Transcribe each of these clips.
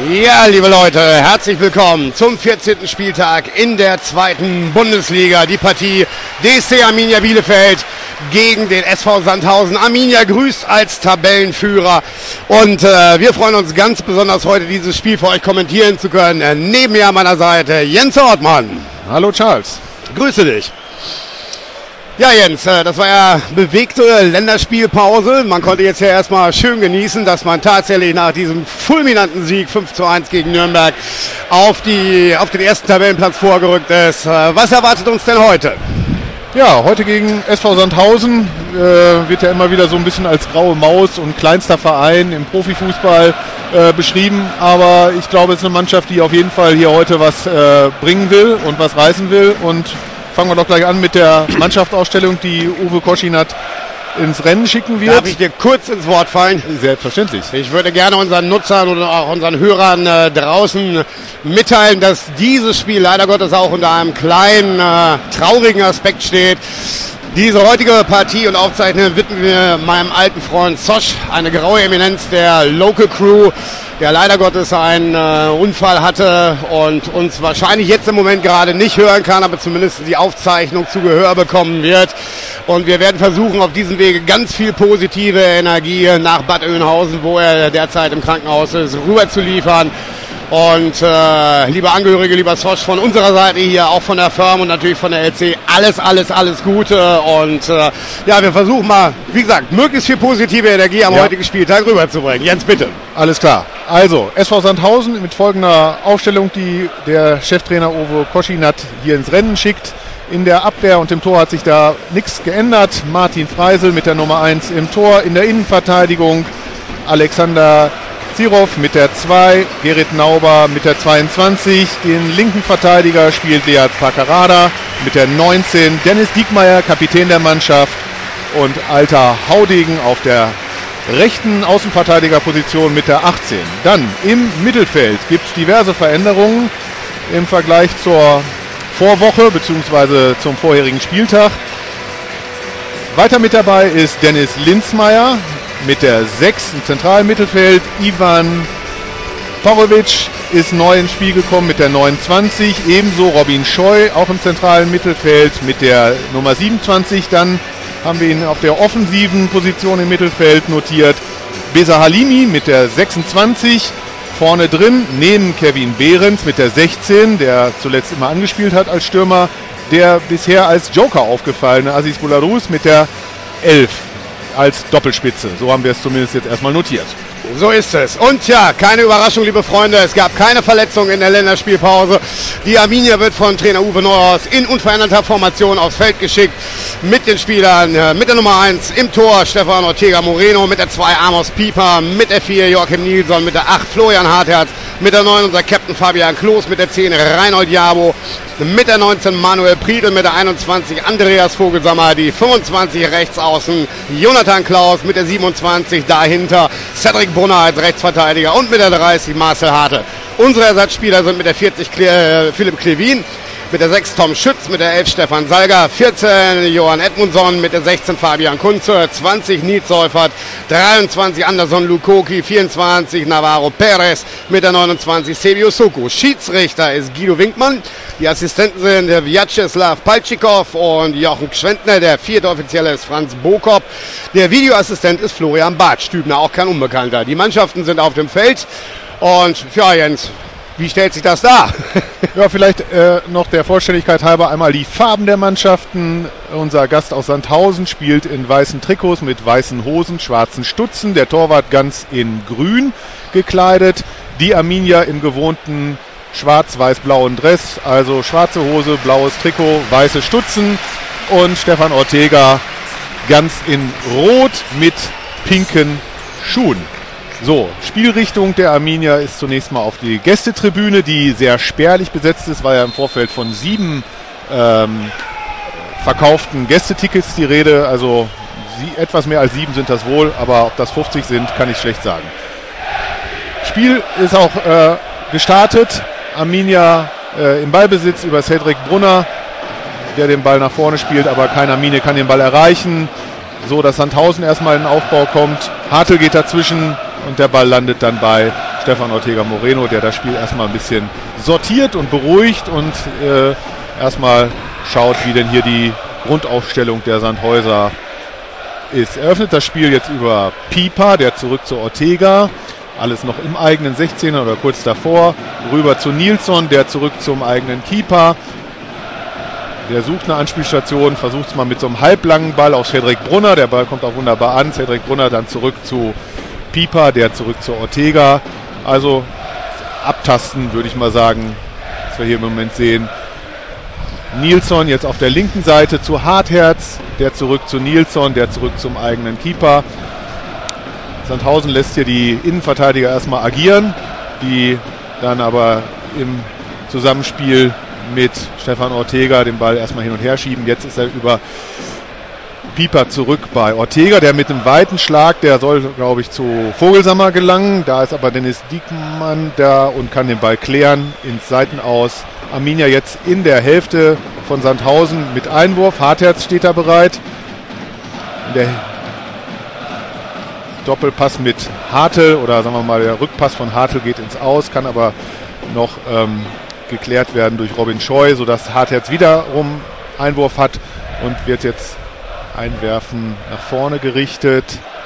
Ja, liebe Leute, herzlich willkommen zum 14. Spieltag in der 2. Bundesliga. Die Partie DSC Arminia Bielefeld gegen den SV Sandhausen. Arminia grüßt als Tabellenführer und wir freuen uns ganz besonders, heute dieses Spiel für euch kommentieren zu können. Neben mir an meiner Seite Jens Ortmann. Hallo Charles. Grüße dich. Ja, Jens, das war ja bewegte Länderspielpause. Man konnte jetzt ja erstmal schön genießen, dass man tatsächlich nach diesem fulminanten Sieg 5:1 gegen Nürnberg auf den ersten Tabellenplatz vorgerückt ist. Was erwartet uns denn heute? Ja, heute gegen SV Sandhausen wird ja immer wieder so ein bisschen als graue Maus und kleinster Verein im Profifußball beschrieben. Aber ich glaube, es ist eine Mannschaft, die auf jeden Fall hier heute was bringen will und was reißen will. Und fangen wir doch gleich an mit der Mannschaftsausstellung, die Uwe Koschinat ins Rennen schicken wird. Darf ich dir kurz ins Wort fallen? Selbstverständlich. Ich würde gerne unseren Nutzern oder auch unseren Hörern draußen mitteilen, dass dieses Spiel leider Gottes auch unter einem kleinen, traurigen Aspekt steht. Diese heutige Partie und Aufzeichnung widmen wir meinem alten Freund Zosch, eine graue Eminenz der Local Crew, der leider Gottes einen Unfall hatte und uns wahrscheinlich jetzt im Moment gerade nicht hören kann, aber zumindest die Aufzeichnung zu Gehör bekommen wird. Und wir werden versuchen, auf diesem Wege ganz viel positive Energie nach Bad Oeynhausen, wo er derzeit im Krankenhaus ist, rüber zu liefern. Und liebe Angehörige, lieber Zosch, von unserer Seite hier, auch von der Firma und natürlich von der LC, alles Gute. Und ja, wir versuchen mal, wie gesagt, möglichst viel positive Energie am heutigen Spieltag rüberzubringen. Jens, bitte. Alles klar. Also, SV Sandhausen mit folgender Aufstellung, die der Cheftrainer Uwe Koschinat hier ins Rennen schickt. In der Abwehr und im Tor hat sich da nichts geändert. Martin Freisel mit der Nummer 1 im Tor. In der Innenverteidigung Alexander Zirov mit der 2, Gerrit Nauber mit der 22, den linken Verteidiger spielt Beat Pacarada mit der 19, Dennis Diekmeyer, Kapitän der Mannschaft, und alter Haudegen auf der rechten Außenverteidigerposition mit der 18. Dann im Mittelfeld gibt es diverse Veränderungen im Vergleich zur Vorwoche bzw. zum vorherigen Spieltag. Weiter mit dabei ist Dennis Linzmeier mit der 6 im zentralen Mittelfeld. Ivan Porovic ist neu ins Spiel gekommen mit der 29. Ebenso Robin Scheu, auch im zentralen Mittelfeld mit der Nummer 27. Dann haben wir ihn auf der offensiven Position im Mittelfeld notiert. Besa Halimi mit der 26. Vorne drin neben Kevin Behrens mit der 16, der zuletzt immer angespielt hat als Stürmer. Der bisher als Joker aufgefallene Aziz Boularus mit der 11. als Doppelspitze. So haben wir es zumindest jetzt erstmal notiert. So ist es. Und ja, keine Überraschung, liebe Freunde, es gab keine Verletzung in der Länderspielpause. Die Arminia wird von Trainer Uwe Neuhaus in unveränderter Formation aufs Feld geschickt mit den Spielern. Mit der Nummer 1 im Tor Stefan Ortega Moreno, mit der 2 Amos Pieper, mit der 4 Joachim Nilsson, mit der 8 Florian Hartherz, mit der 9 unser Captain Fabian Klos, mit der 10 Reinhold Jabo, mit der 19 Manuel Priedl, mit der 21 Andreas Vogelsammer, die 25 rechts außen Jonathan Klaus, mit der 27 dahinter Cedric Brunner als Rechtsverteidiger und mit der 30 Marcel Harte. Unsere Ersatzspieler sind mit der 40 Philipp Klevin, mit der 6 Tom Schütz, mit der 11 Stefan Salger, 14 Johann Edmundsson, mit der 16 Fabian Kunze, 20 Nils Seufert, 23 Anderson Lukoki, 24 Navarro Perez, mit der 29 Sebio Soko. Schiedsrichter ist Guido Winkmann, die Assistenten sind der Vyacheslav Paltschikow und Jochen Gschwendner, der 4. Offizielle ist Franz Bokop, der Videoassistent ist Florian Bartstübner, auch kein Unbekannter. Die Mannschaften sind auf dem Feld und ja, Jens, wie stellt sich das dar? Ja, vielleicht noch der Vollständigkeit halber einmal die Farben der Mannschaften. Unser Gast aus Sandhausen spielt in weißen Trikots mit weißen Hosen, schwarzen Stutzen. Der Torwart ganz in grün gekleidet. Die Arminia im gewohnten schwarz-weiß-blauen Dress. Also schwarze Hose, blaues Trikot, weiße Stutzen. Und Stefan Ortega ganz in rot mit pinken Schuhen. So, Spielrichtung der Arminia ist zunächst mal auf die Gästetribüne, die sehr spärlich besetzt ist, war ja im Vorfeld von 7 verkauften Gästetickets die Rede, also etwas mehr als 7 sind das wohl, aber ob das 50 sind, kann ich schlecht sagen. Spiel ist auch gestartet, Arminia im Ballbesitz über Cedric Brunner, der den Ball nach vorne spielt, aber kein Arminia kann den Ball erreichen, so dass Sandhausen erstmal in den Aufbau kommt, Hartl geht dazwischen und der Ball landet dann bei Stefan Ortega Moreno, der das Spiel erstmal ein bisschen sortiert und beruhigt und erstmal schaut, wie denn hier die Grundaufstellung der Sandhäuser ist. Eröffnet das Spiel jetzt über Pieper, der zurück zu Ortega, alles noch im eigenen 16er oder kurz davor, rüber zu Nilsson, der zurück zum eigenen Keeper. Der sucht eine Anspielstation, versucht es mal mit so einem halblangen Ball auf Cedric Brunner. Der Ball kommt auch wunderbar an. Cedric Brunner dann zurück zu Pieper, der zurück zu Ortega. Also abtasten, würde ich mal sagen, was wir hier im Moment sehen. Nilsson jetzt auf der linken Seite zu Hartherz, der zurück zu Nilsson, der zurück zum eigenen Keeper. Sandhausen lässt hier die Innenverteidiger erstmal agieren, die dann aber im Zusammenspiel mit Stefan Ortega den Ball erstmal hin und her schieben. Jetzt ist er über Pieper zurück bei Ortega, der mit einem weiten Schlag, der soll, glaube ich, zu Vogelsammer gelangen. Da ist aber Dennis Diekmann da und kann den Ball klären ins Seitenaus. Arminia jetzt in der Hälfte von Sandhausen mit Einwurf. Hartherz steht da bereit. Der Doppelpass mit Hartl oder sagen wir mal der Rückpass von Hartl geht ins Aus, kann aber noch geklärt werden durch Robin Scheu, sodass Hartherz wiederum Einwurf hat und wird jetzt einwerfen nach vorne gerichtet.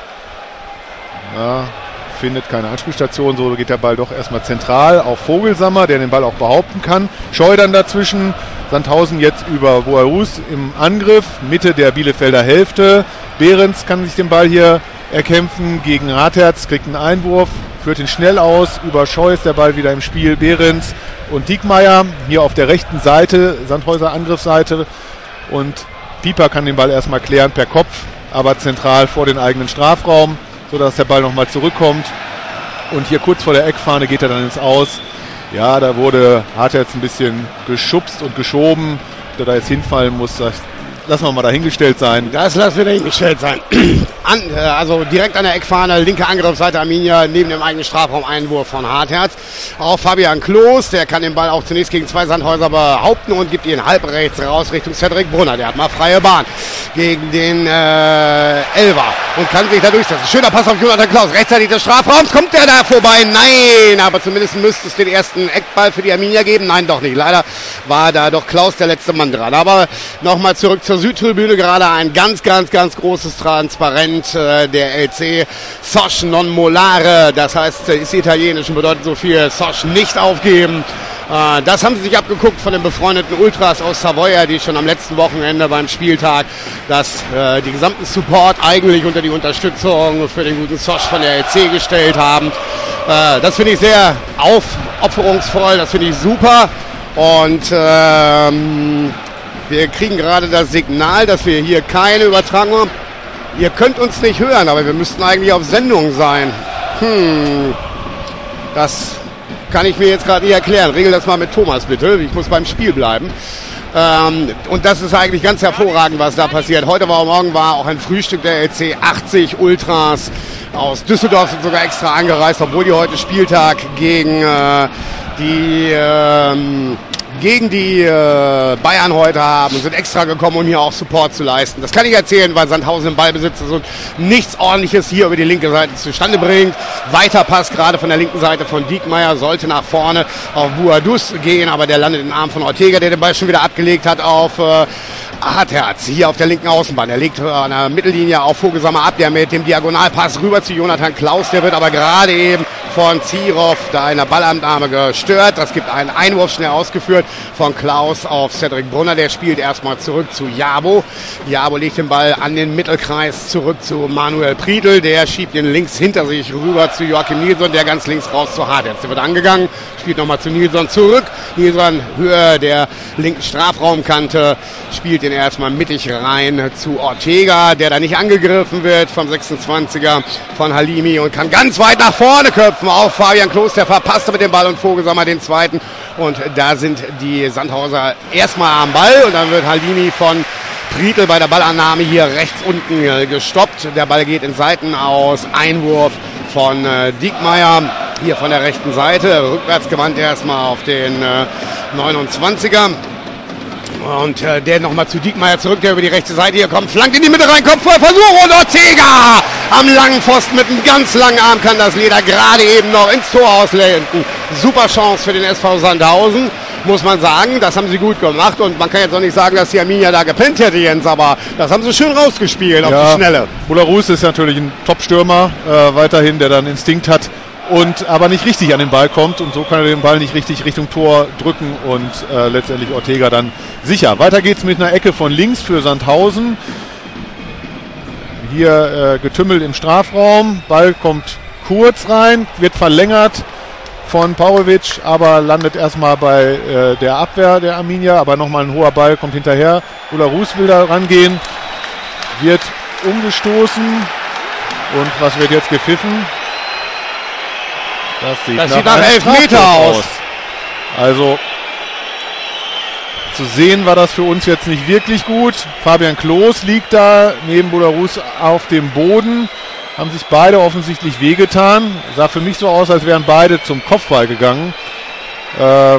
Ja, findet keine Anspielstation, so geht der Ball doch erstmal zentral auf Vogelsammer, der den Ball auch behaupten kann. Scheu dann dazwischen, Sandhausen jetzt über Boarus im Angriff, Mitte der Bielefelder Hälfte. Behrens kann sich den Ball hier erkämpfen gegen Hartherz, kriegt einen Einwurf, führt ihn schnell aus, über Scheu ist der Ball wieder im Spiel, Behrens und Diekmeyer hier auf der rechten Seite, Sandhäuser Angriffsseite, und Pieper kann den Ball erstmal klären per Kopf, aber zentral vor den eigenen Strafraum, sodass der Ball nochmal zurückkommt, und hier kurz vor der Eckfahne geht er dann ins Aus. Ja, da wurde Hartherz ein bisschen geschubst und geschoben, ob der da jetzt hinfallen muss, das lassen wir mal dahingestellt sein. Das lassen wir dahingestellt sein. Also direkt an der Eckfahne, linke Angriffsseite Arminia, neben dem eigenen Strafraum Einwurf von Hartherz. Auch Fabian Klos, der kann den Ball auch zunächst gegen zwei Sandhäuser behaupten und gibt ihn halb rechts raus Richtung Cedric Brunner. Der hat mal freie Bahn gegen den Elfer und kann sich da durchsetzen. Schöner Pass auf Jonathan Klaus, rechtzeitig des Strafraums. Kommt der da vorbei? Nein, aber zumindest müsste es den ersten Eckball für die Arminia geben. Nein, doch nicht. Leider war da doch Klaus der letzte Mann dran. Aber nochmal zurück zur Südtribüne, gerade ein ganz großes Transparent der LC. Sosch non molare, das heißt, ist italienisch und bedeutet so viel, Sosch nicht aufgeben. Das haben sie sich abgeguckt von den befreundeten Ultras aus Savoia, die schon am letzten Wochenende beim Spieltag die gesamten Support eigentlich unter die Unterstützung für den guten Sosch von der LC gestellt haben. Das finde ich sehr aufopferungsvoll, das finde ich super, und wir kriegen gerade das Signal, dass wir hier keine Übertragung haben. Ihr könnt uns nicht hören, aber wir müssten eigentlich auf Sendung sein. Das kann ich mir jetzt gerade nicht erklären. Regel das mal mit Thomas bitte. Ich muss beim Spiel bleiben. Und das ist eigentlich ganz hervorragend, was da passiert. Morgen war auch ein Frühstück der LC. 80 Ultras aus Düsseldorf sind sogar extra angereist, obwohl die heute Spieltag gegen die Bayern heute haben, sind extra gekommen, um hier auch Support zu leisten. Das kann ich erzählen, weil Sandhausen im Ballbesitz ist und nichts Ordentliches hier über die linke Seite zustande bringt. Weiter Pass gerade von der linken Seite von Diekmeyer, sollte nach vorne auf Boadus gehen, aber der landet im Arm von Ortega, der den Ball schon wieder abgelegt hat auf Hartherz, hier auf der linken Außenbahn. Er legt an der Mittellinie auf Vogelsammer ab, der mit dem Diagonalpass rüber zu Jonathan Klaus, der wird aber gerade eben von Zirov da in der Ballannahme gestört. Das gibt einen Einwurf, schnell ausgeführt von Klaus auf Cedric Brunner, der spielt erstmal zurück zu Jabo. Jabo legt den Ball an den Mittelkreis zurück zu Manuel Priedl, der schiebt ihn links hinter sich rüber zu Joachim Nilsson, der ganz links raus zu Hartherz. Der wird angegangen, spielt nochmal zu Nilsson zurück. Nilsson Höhe der linken Strafraumkante, spielt ihn erstmal mittig rein zu Ortega, der da nicht angegriffen wird vom 26er von Halimi und kann ganz weit nach vorne köpfen auf Fabian Klos, der verpasste mit dem Ball und Vogelsammer den zweiten, und da sind die Sandhauser erstmal am Ball und dann wird Halimi von Priedl bei der Ballannahme hier rechts unten gestoppt. Der Ball geht in Seiten aus, Einwurf von Diekmeyer hier von der rechten Seite, rückwärts gewandt erstmal auf den 29er. Und der nochmal zu Diekmeyer zurück, der über die rechte Seite hier kommt, flankt in die Mitte rein, Kopfballversuch und Ortega! Am langen Pfosten mit einem ganz langen Arm kann das Leder gerade eben noch ins Tor auslenken. Super Chance für den SV Sandhausen, muss man sagen. Das haben sie gut gemacht und man kann jetzt auch nicht sagen, dass die Arminia da gepennt hätte, Jens, aber das haben sie schön rausgespielt auf die Schnelle. Bularus ist natürlich ein Top-Stürmer weiterhin, der dann Instinkt hat und aber nicht richtig an den Ball kommt und so kann er den Ball nicht richtig Richtung Tor drücken und letztendlich Ortega dann sicher. Weiter geht's mit einer Ecke von links für Sandhausen. Hier getümmelt im Strafraum, Ball kommt kurz rein, wird verlängert von Paurovic, aber landet erstmal bei der Abwehr der Arminia, aber nochmal ein hoher Ball kommt hinterher. Bularus will da rangehen, wird umgestoßen und was wird jetzt gepfiffen? Das sieht nach Elfmeter aus. Also zu sehen war das für uns jetzt nicht wirklich gut. Fabian Klos liegt da neben Bularus auf dem Boden. Haben sich beide offensichtlich wehgetan. Sah für mich so aus, als wären beide zum Kopfball gegangen. Wir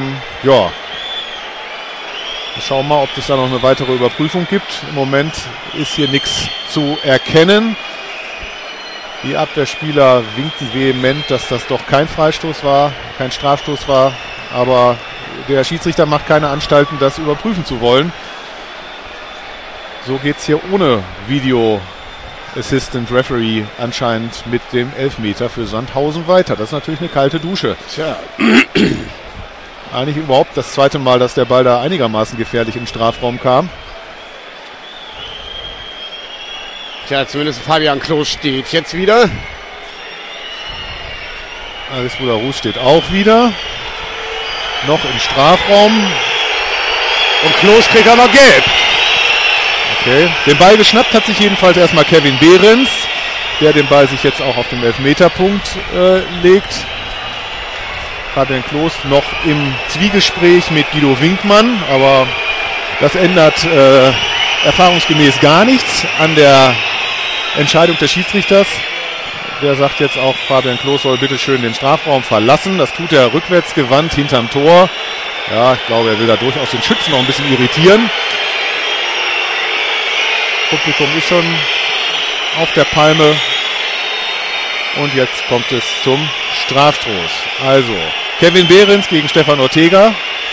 schauen mal, ob es da noch eine weitere Überprüfung gibt. Im Moment ist hier nichts zu erkennen. Die Abwehrspieler winken vehement, dass das doch kein Freistoß war, kein Strafstoß war. Aber der Schiedsrichter macht keine Anstalten, das überprüfen zu wollen. So geht es hier ohne Video Assistant Referee anscheinend mit dem Elfmeter für Sandhausen weiter. Das ist natürlich eine kalte Dusche. Tja. Eigentlich überhaupt das zweite Mal, dass der Ball da einigermaßen gefährlich im Strafraum kam. Tja, zumindest Fabian Klos steht jetzt wieder. Alice Bularus steht auch wieder. Noch im Strafraum. Und Klos kriegt auch noch gelb. Okay. Den Ball geschnappt hat sich jedenfalls erstmal Kevin Behrens, der den Ball sich jetzt auch auf den Elfmeterpunkt legt. Fabian Klos noch im Zwiegespräch mit Guido Winkmann, aber das ändert erfahrungsgemäß gar nichts an der Entscheidung des Schiedsrichters. Der sagt jetzt auch, Fabian Klos soll bitte schön den Strafraum verlassen. Das tut er rückwärtsgewandt hinterm Tor. Ja, ich glaube, er will da durchaus den Schützen noch ein bisschen irritieren. Publikum ist schon auf der Palme. Und jetzt kommt es zum Strafstoß. Also, Kevin Behrens gegen Stefan Ortega.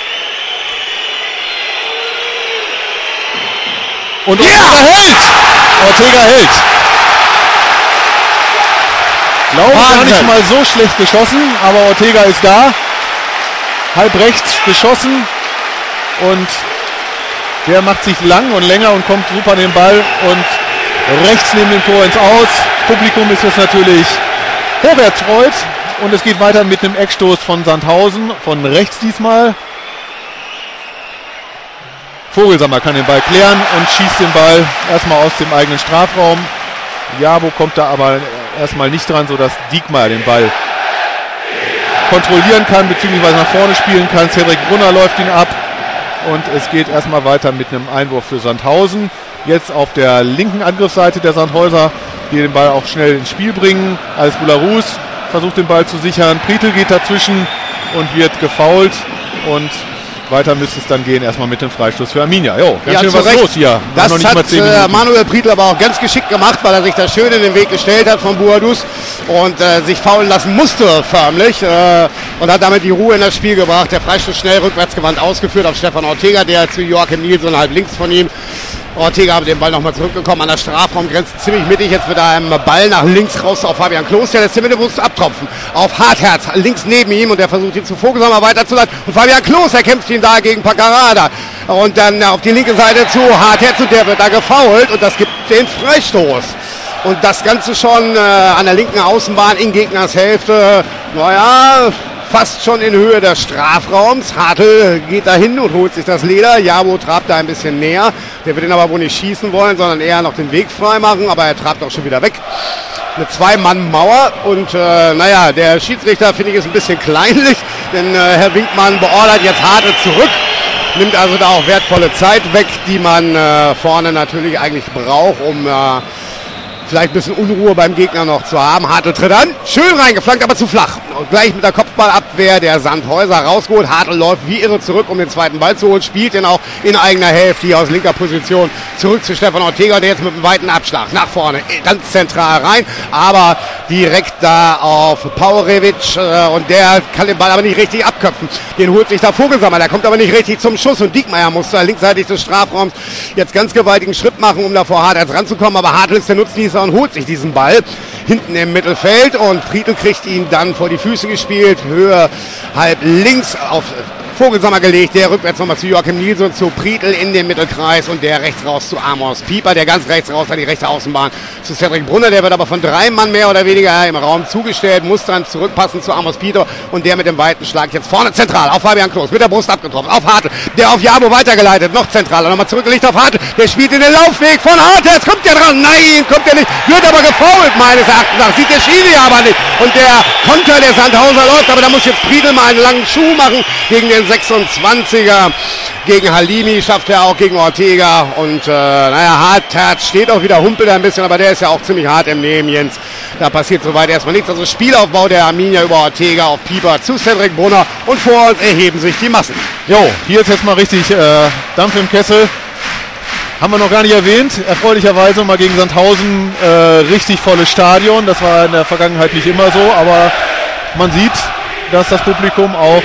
Und Ortega hält! Ortega hält! Glaube gar nicht mal so schlecht geschossen, aber Ortega ist da. Halb rechts geschossen und der macht sich lang und länger und kommt super an den Ball und rechts neben dem Tor ins Aus. Publikum ist jetzt natürlich vorwärtsfreut und es geht weiter mit einem Eckstoß von Sandhausen, von rechts diesmal. Vogelsammer kann den Ball klären und schießt den Ball erstmal aus dem eigenen Strafraum. Jabo kommt da aber erstmal nicht dran, sodass Diekmeyer den Ball kontrollieren kann, beziehungsweise nach vorne spielen kann. Cedric Brunner läuft ihn ab und es geht erstmal weiter mit einem Einwurf für Sandhausen. Jetzt auf der linken Angriffsseite der Sandhäuser, die den Ball auch schnell ins Spiel bringen. Alice Bularus versucht den Ball zu sichern. Prietl geht dazwischen und wird gefoult und weiter müsste es dann gehen, erstmal mit dem Freistoß für Arminia. Jo, ganz schön was los hier. Das noch nicht hat mal Manuel Prietl aber auch ganz geschickt gemacht, weil er sich da schön in den Weg gestellt hat von Buadus und sich faulen lassen musste förmlich und hat damit die Ruhe in das Spiel gebracht. Der Freistoß schnell rückwärtsgewandt ausgeführt auf Stefan Ortega, der zu Joachim Nielsen halb links von ihm. Ortega hat den Ball nochmal zurückgekommen an der Strafraumgrenze, ziemlich mittig, jetzt mit einem Ball nach links raus auf Fabian Klos, der lässt den Mittelbrust abtropfen auf Hartherz, links neben ihm und der versucht ihn zu Vogelsammer weiterzuleiten und Fabian Klos erkämpft ihn da gegen Paccarada und dann auf die linke Seite zu Hartherz und der wird da gefoult und das gibt den Freistoß. Und das Ganze schon an der linken Außenbahn in Gegners Hälfte, fast schon in Höhe des Strafraums. Hartl geht da hin und holt sich das Leder. Jabo trabt da ein bisschen näher. Der wird ihn aber wohl nicht schießen wollen, sondern eher noch den Weg frei machen. Aber er trabt auch schon wieder weg. Eine Zwei-Mann-Mauer. Und der Schiedsrichter, finde ich, ist ein bisschen kleinlich. Denn Herr Winkmann beordert jetzt Hartl zurück. Nimmt also da auch wertvolle Zeit weg, die man vorne natürlich eigentlich braucht, um vielleicht ein bisschen Unruhe beim Gegner noch zu haben. Hartl tritt an, schön reingeflankt, aber zu flach. gleich mit der Kopfballabwehr der Sandhäuser rausgeholt. Hartl läuft wie irre zurück, um den zweiten Ball zu holen, spielt den auch in eigener Hälfte hier aus linker Position zurück zu Stefan Ortega, der jetzt mit einem weiten Abschlag nach vorne ganz zentral rein, aber direkt da auf Paurevic und der kann den Ball aber nicht richtig abköpfen. Den holt sich da Vogelsammer, der kommt aber nicht richtig zum Schuss und Diekmeyer muss da linksseitig des Strafraums jetzt ganz gewaltigen Schritt machen, um da vor Hartl ranzukommen, aber Hartl ist der Nutznießer und holt sich diesen Ball hinten im Mittelfeld und Friedl kriegt ihn dann vor die Füße gespielt, Höhe halb links auf Vogelsammer gelegt, der rückwärts nochmal zu Joachim Nielsen, zu Prietl in den Mittelkreis und der rechts raus zu Amos Pieper, der ganz rechts raus an die rechte Außenbahn zu Cedric Brunner, der wird aber von 3 Mann mehr oder weniger im Raum zugestellt, muss dann zurückpassen zu Amos Pieper und der mit dem weiten Schlag jetzt vorne zentral auf Fabian Klos, mit der Brust abgetroffen, auf Hartl, der auf Jabo weitergeleitet, noch zentraler, nochmal zurückgelegt auf Hartl, der spielt in den Laufweg von Hartl, jetzt kommt der dran, nein, kommt der nicht, wird aber gefoult meines Erachtens nach, sieht der Schiri aber nicht und der Konter der Sandhauser läuft, aber da muss jetzt Prietl mal einen langen Schuh machen gegen den 26er, gegen Halimi schafft er auch gegen Ortega und Hartert steht auch wieder, humpelt ein bisschen, aber der ist ja auch ziemlich hart im Nehmen, Jens. Da passiert soweit erstmal nichts. Also Spielaufbau der Arminia über Ortega auf Pieper zu Cedric Brunner und vor uns erheben sich die Massen. Jo, hier ist jetzt mal richtig Dampf im Kessel. Haben wir noch gar nicht erwähnt. Erfreulicherweise mal gegen Sandhausen richtig volles Stadion. Das war in der Vergangenheit nicht immer so, aber man sieht, dass das Publikum auch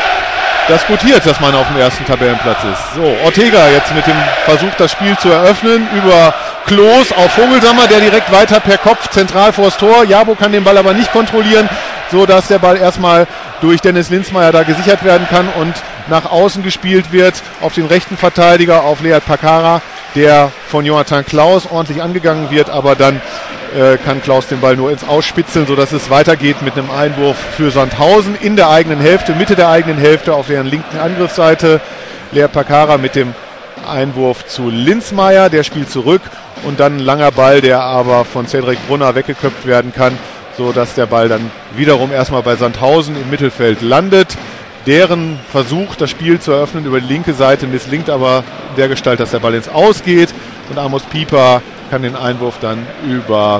das gutiert, dass man auf dem ersten Tabellenplatz ist. So, Ortega jetzt mit dem Versuch, das Spiel zu eröffnen, über Klos auf Vogelsammer, der direkt weiter per Kopf zentral vors Tor. Jabo kann den Ball aber nicht kontrollieren, so dass der Ball erstmal durch Dennis Linzmeier da gesichert werden kann und nach außen gespielt wird auf den rechten Verteidiger, auf Lead Pakara, der von Jonathan Klaus ordentlich angegangen wird, aber dann kann Klaus den Ball nur ins Ausspitzeln, sodass es weitergeht mit einem Einwurf für Sandhausen in der eigenen Hälfte, Mitte der eigenen Hälfte auf deren linken Angriffsseite. Lead Pakara mit dem Einwurf zu Linzmeier, der spielt zurück und dann ein langer Ball, der aber von Cedric Brunner weggeköpft werden kann, sodass der Ball dann wiederum erstmal bei Sandhausen im Mittelfeld landet. Deren Versuch, das Spiel zu eröffnen über die linke Seite, misslingt aber in der Gestalt, dass der Ball ins Aus geht und Amos Pieper kann den Einwurf dann über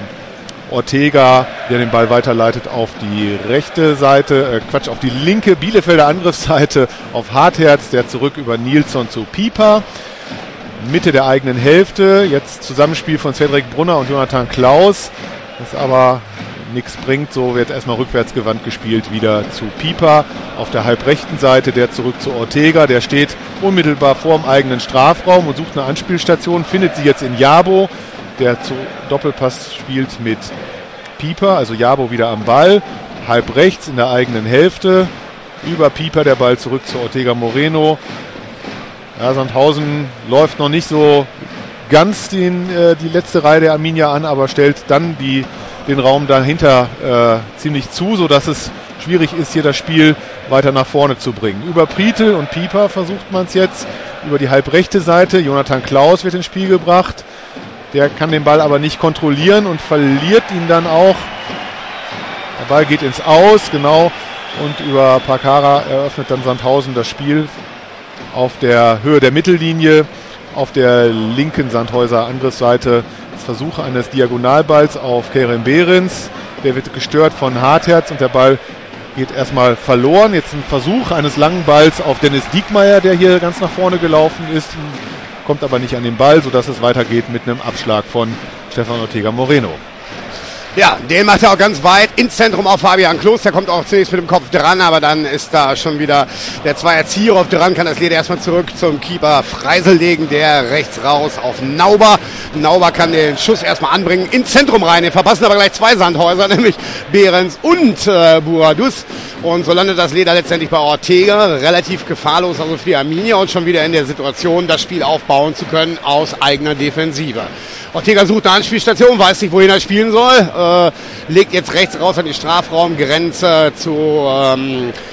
Ortega, der den Ball weiterleitet, auf die rechte Seite, auf die linke Bielefelder Angriffsseite auf Hartherz, der zurück über Nilsson zu Pieper. Mitte der eigenen Hälfte, jetzt Zusammenspiel von Cedric Brunner und Jonathan Klaus, das aber nichts bringt, so wird erstmal rückwärtsgewandt gespielt, wieder zu Pieper auf der halbrechten Seite, der zurück zu Ortega, der steht unmittelbar vor dem eigenen Strafraum und sucht eine Anspielstation, findet sie jetzt in Jabo, der zu Doppelpass spielt mit Pieper, also Jabo wieder am Ball, halb rechts in der eigenen Hälfte, über Pieper der Ball zurück zu Ortega Moreno. Ja, Sandhausen läuft noch nicht so ganz die letzte Reihe der Arminia an, aber stellt dann den Raum dahinter ziemlich zu, sodass es schwierig ist, hier das Spiel weiter nach vorne zu bringen. Über Prietl und Pieper versucht man es jetzt, über die halbrechte Seite. Jonathan Klaus wird ins Spiel gebracht. Der kann den Ball aber nicht kontrollieren und verliert ihn dann auch. Der Ball geht ins Aus, genau. Und über Pakara eröffnet dann Sandhausen das Spiel auf der Höhe der Mittellinie. Auf der linken Sandhäuser Angriffsseite das Versuch eines Diagonalballs auf Kerem Behrens. Der wird gestört von Hartherz und der Ball geht erstmal verloren. Jetzt ein Versuch eines langen Balls auf Dennis Diekmeyer, der hier ganz nach vorne gelaufen ist. Kommt aber nicht an den Ball, sodass es weitergeht mit einem Abschlag von Stefan Ortega Moreno. Ja, den macht er auch ganz weit ins Zentrum auf Fabian Klos. Der kommt auch zunächst mit dem Kopf dran, aber dann ist da schon wieder der Zweier Zierhoff dran, kann das Leder erstmal zurück zum Keeper Freisel legen, der rechts raus auf Nauber. Nauber kann den Schuss erstmal anbringen ins Zentrum rein. Den verpassen aber gleich zwei Sandhäuser, nämlich Behrens und Buradus. Und so landet das Leder letztendlich bei Ortega, relativ gefahrlos also für die Arminia und schon wieder in der Situation, das Spiel aufbauen zu können aus eigener Defensive. Ortega sucht eine Anspielstation, weiß nicht, wohin er spielen soll, legt jetzt rechts raus an die Strafraumgrenze zu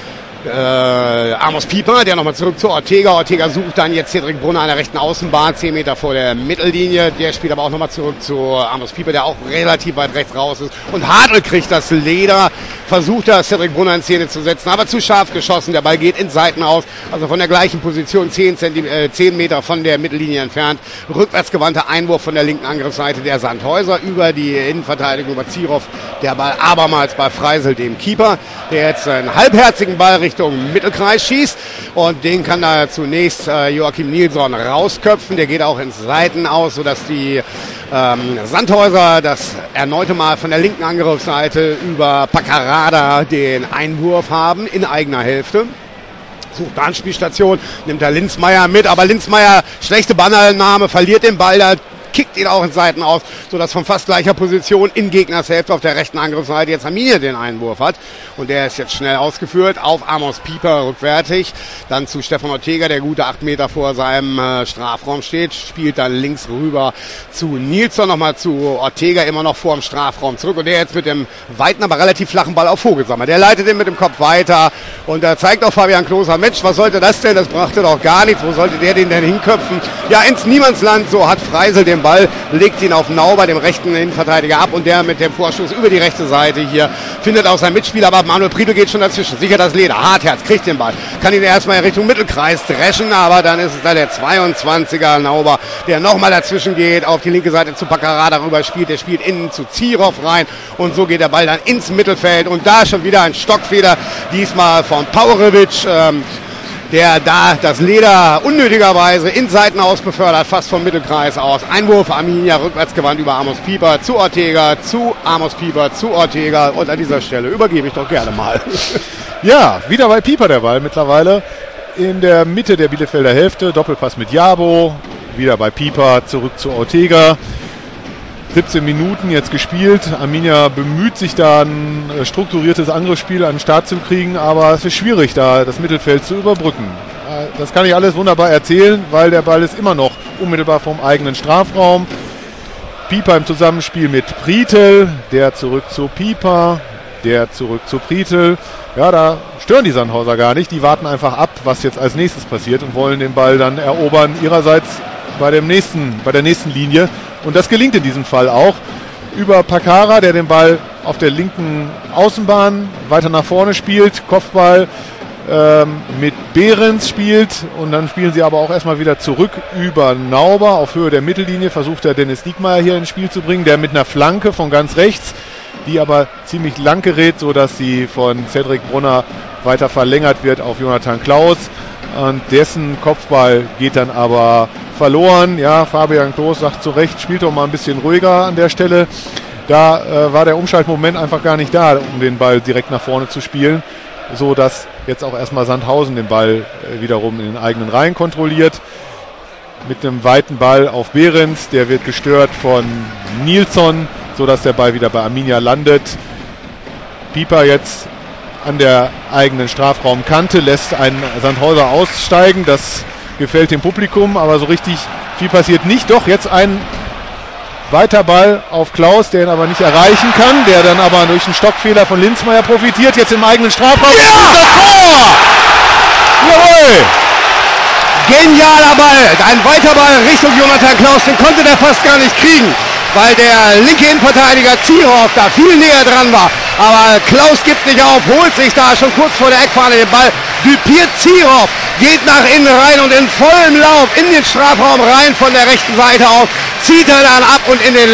Amos Pieper, der nochmal zurück zu Ortega. Ortega sucht dann jetzt Cedric Brunner an der rechten Außenbahn, 10 Meter vor der Mittellinie. Der spielt aber auch nochmal zurück zu Amos Pieper, der auch relativ weit rechts raus ist. Und Hartl kriegt das Leder, versucht da Cedric Brunner in Szene zu setzen, aber zu scharf geschossen. Der Ball geht in Seiten aus, also von der gleichen Position, 10 Meter von der Mittellinie entfernt. Rückwärtsgewandter Einwurf von der linken Angriffsseite der Sandhäuser über die Innenverteidigung über Zierov. Der Ball abermals bei Freisel, dem Keeper, der jetzt einen halbherzigen Ball Richtung Mittelkreis schießt, und den kann da zunächst Joachim Nilsson rausköpfen. Der geht auch ins Seiten aus, sodass die Sandhäuser das erneute Mal von der linken Angriffsseite über Paccarada den Einwurf haben in eigener Hälfte. Sucht da Anspielstation, nimmt der Linzmeier mit, aber Linzmeier, schlechte Ballannahme, verliert den Ball, da kickt ihn auch in Seiten aus, sodass von fast gleicher Position in Gegners Hälfte auf der rechten Angriffsseite jetzt Arminia den Einwurf hat. Und der ist jetzt schnell ausgeführt auf Amos Pieper rückwärtig. Dann zu Stefan Ortega, der gute 8 Meter vor seinem Strafraum steht. Spielt dann links rüber zu Nilsson, nochmal zu Ortega, immer noch vor dem Strafraum zurück. Und der jetzt mit dem weiten, aber relativ flachen Ball auf Vogelsammer. Der leitet den mit dem Kopf weiter. Und da zeigt auch Fabian Kloser, Mensch, was sollte das denn? Das brachte doch gar nichts. Wo sollte der den denn hinköpfen? Ja, ins Niemandsland. So hat Freisel den Ball, legt ihn auf Nauber, dem rechten Innenverteidiger, ab, und der mit dem Vorstoß über die rechte Seite hier findet auch seinen Mitspieler, aber Manuel Priedl geht schon dazwischen, sichert das Leder, Hartherz kriegt den Ball, kann ihn erstmal in Richtung Mittelkreis dreschen, aber dann ist es da der 22er Nauber, der nochmal dazwischen geht, auf die linke Seite zu Paccarada rüber spielt, der spielt innen zu Zierov rein, und so geht der Ball dann ins Mittelfeld, und da schon wieder ein Stockfehler, diesmal von Paurevic, der da das Leder unnötigerweise in Seiten aus befördert, fast vom Mittelkreis aus. Einwurf Arminia, rückwärtsgewandt über Amos Pieper zu Ortega, zu Amos Pieper, zu Ortega, und an dieser Stelle übergebe ich doch gerne mal. Ja, wieder bei Pieper der Ball mittlerweile in der Mitte der Bielefelder Hälfte. Doppelpass mit Jabo, wieder bei Pieper, zurück zu Ortega. 17 Minuten jetzt gespielt. Arminia bemüht sich da ein strukturiertes Angriffsspiel an den Start zu kriegen, aber es ist schwierig, da das Mittelfeld zu überbrücken. Das kann ich alles wunderbar erzählen, weil der Ball ist immer noch unmittelbar vom eigenen Strafraum. Pieper im Zusammenspiel mit Prietl, der zurück zu Pieper, der zurück zu Prietl. Ja, da stören die Sandhäuser gar nicht. Die warten einfach ab, was jetzt als nächstes passiert, und wollen den Ball dann erobern ihrerseits bei der nächsten Linie. Und das gelingt in diesem Fall auch über Paccara, der den Ball auf der linken Außenbahn weiter nach vorne spielt, Kopfball mit Behrens spielt, und dann spielen sie aber auch erstmal wieder zurück über Nauber auf Höhe der Mittellinie, versucht der Dennis Diekmeyer hier ins Spiel zu bringen, der mit einer Flanke von ganz rechts, die aber ziemlich lang gerät, sodass sie von Cedric Brunner weiter verlängert wird auf Jonathan Klaus, und dessen Kopfball geht dann aber verloren. Ja, Fabian Klos sagt zu Recht, spielt doch mal ein bisschen ruhiger an der Stelle. Da war der Umschaltmoment einfach gar nicht da, um den Ball direkt nach vorne zu spielen, so dass jetzt auch erstmal Sandhausen den Ball wiederum in den eigenen Reihen kontrolliert. Mit einem weiten Ball auf Behrens, der wird gestört von Nilsson, so dass der Ball wieder bei Arminia landet. Pieper jetzt an der eigenen Strafraumkante, lässt einen Sandhäuser aussteigen, das gefällt dem Publikum, aber so richtig viel passiert nicht. Doch, jetzt ein weiter Ball auf Klaus, der ihn aber nicht erreichen kann, der dann aber durch einen Stockfehler von Linzmeier profitiert, jetzt im eigenen Strafraum. Ja! Das Tor! Jawohl! Genialer Ball, ein weiter Ball Richtung Jonathan Klaus, den konnte der fast gar nicht kriegen, weil der linke Innenverteidiger Zierov da viel näher dran war. Aber Klaus gibt nicht auf, holt sich da schon kurz vor der Eckfahne den Ball, düpiert Zierov, geht nach innen rein und in vollem Lauf in den Strafraum rein von der rechten Seite aus, zieht er dann ab und in den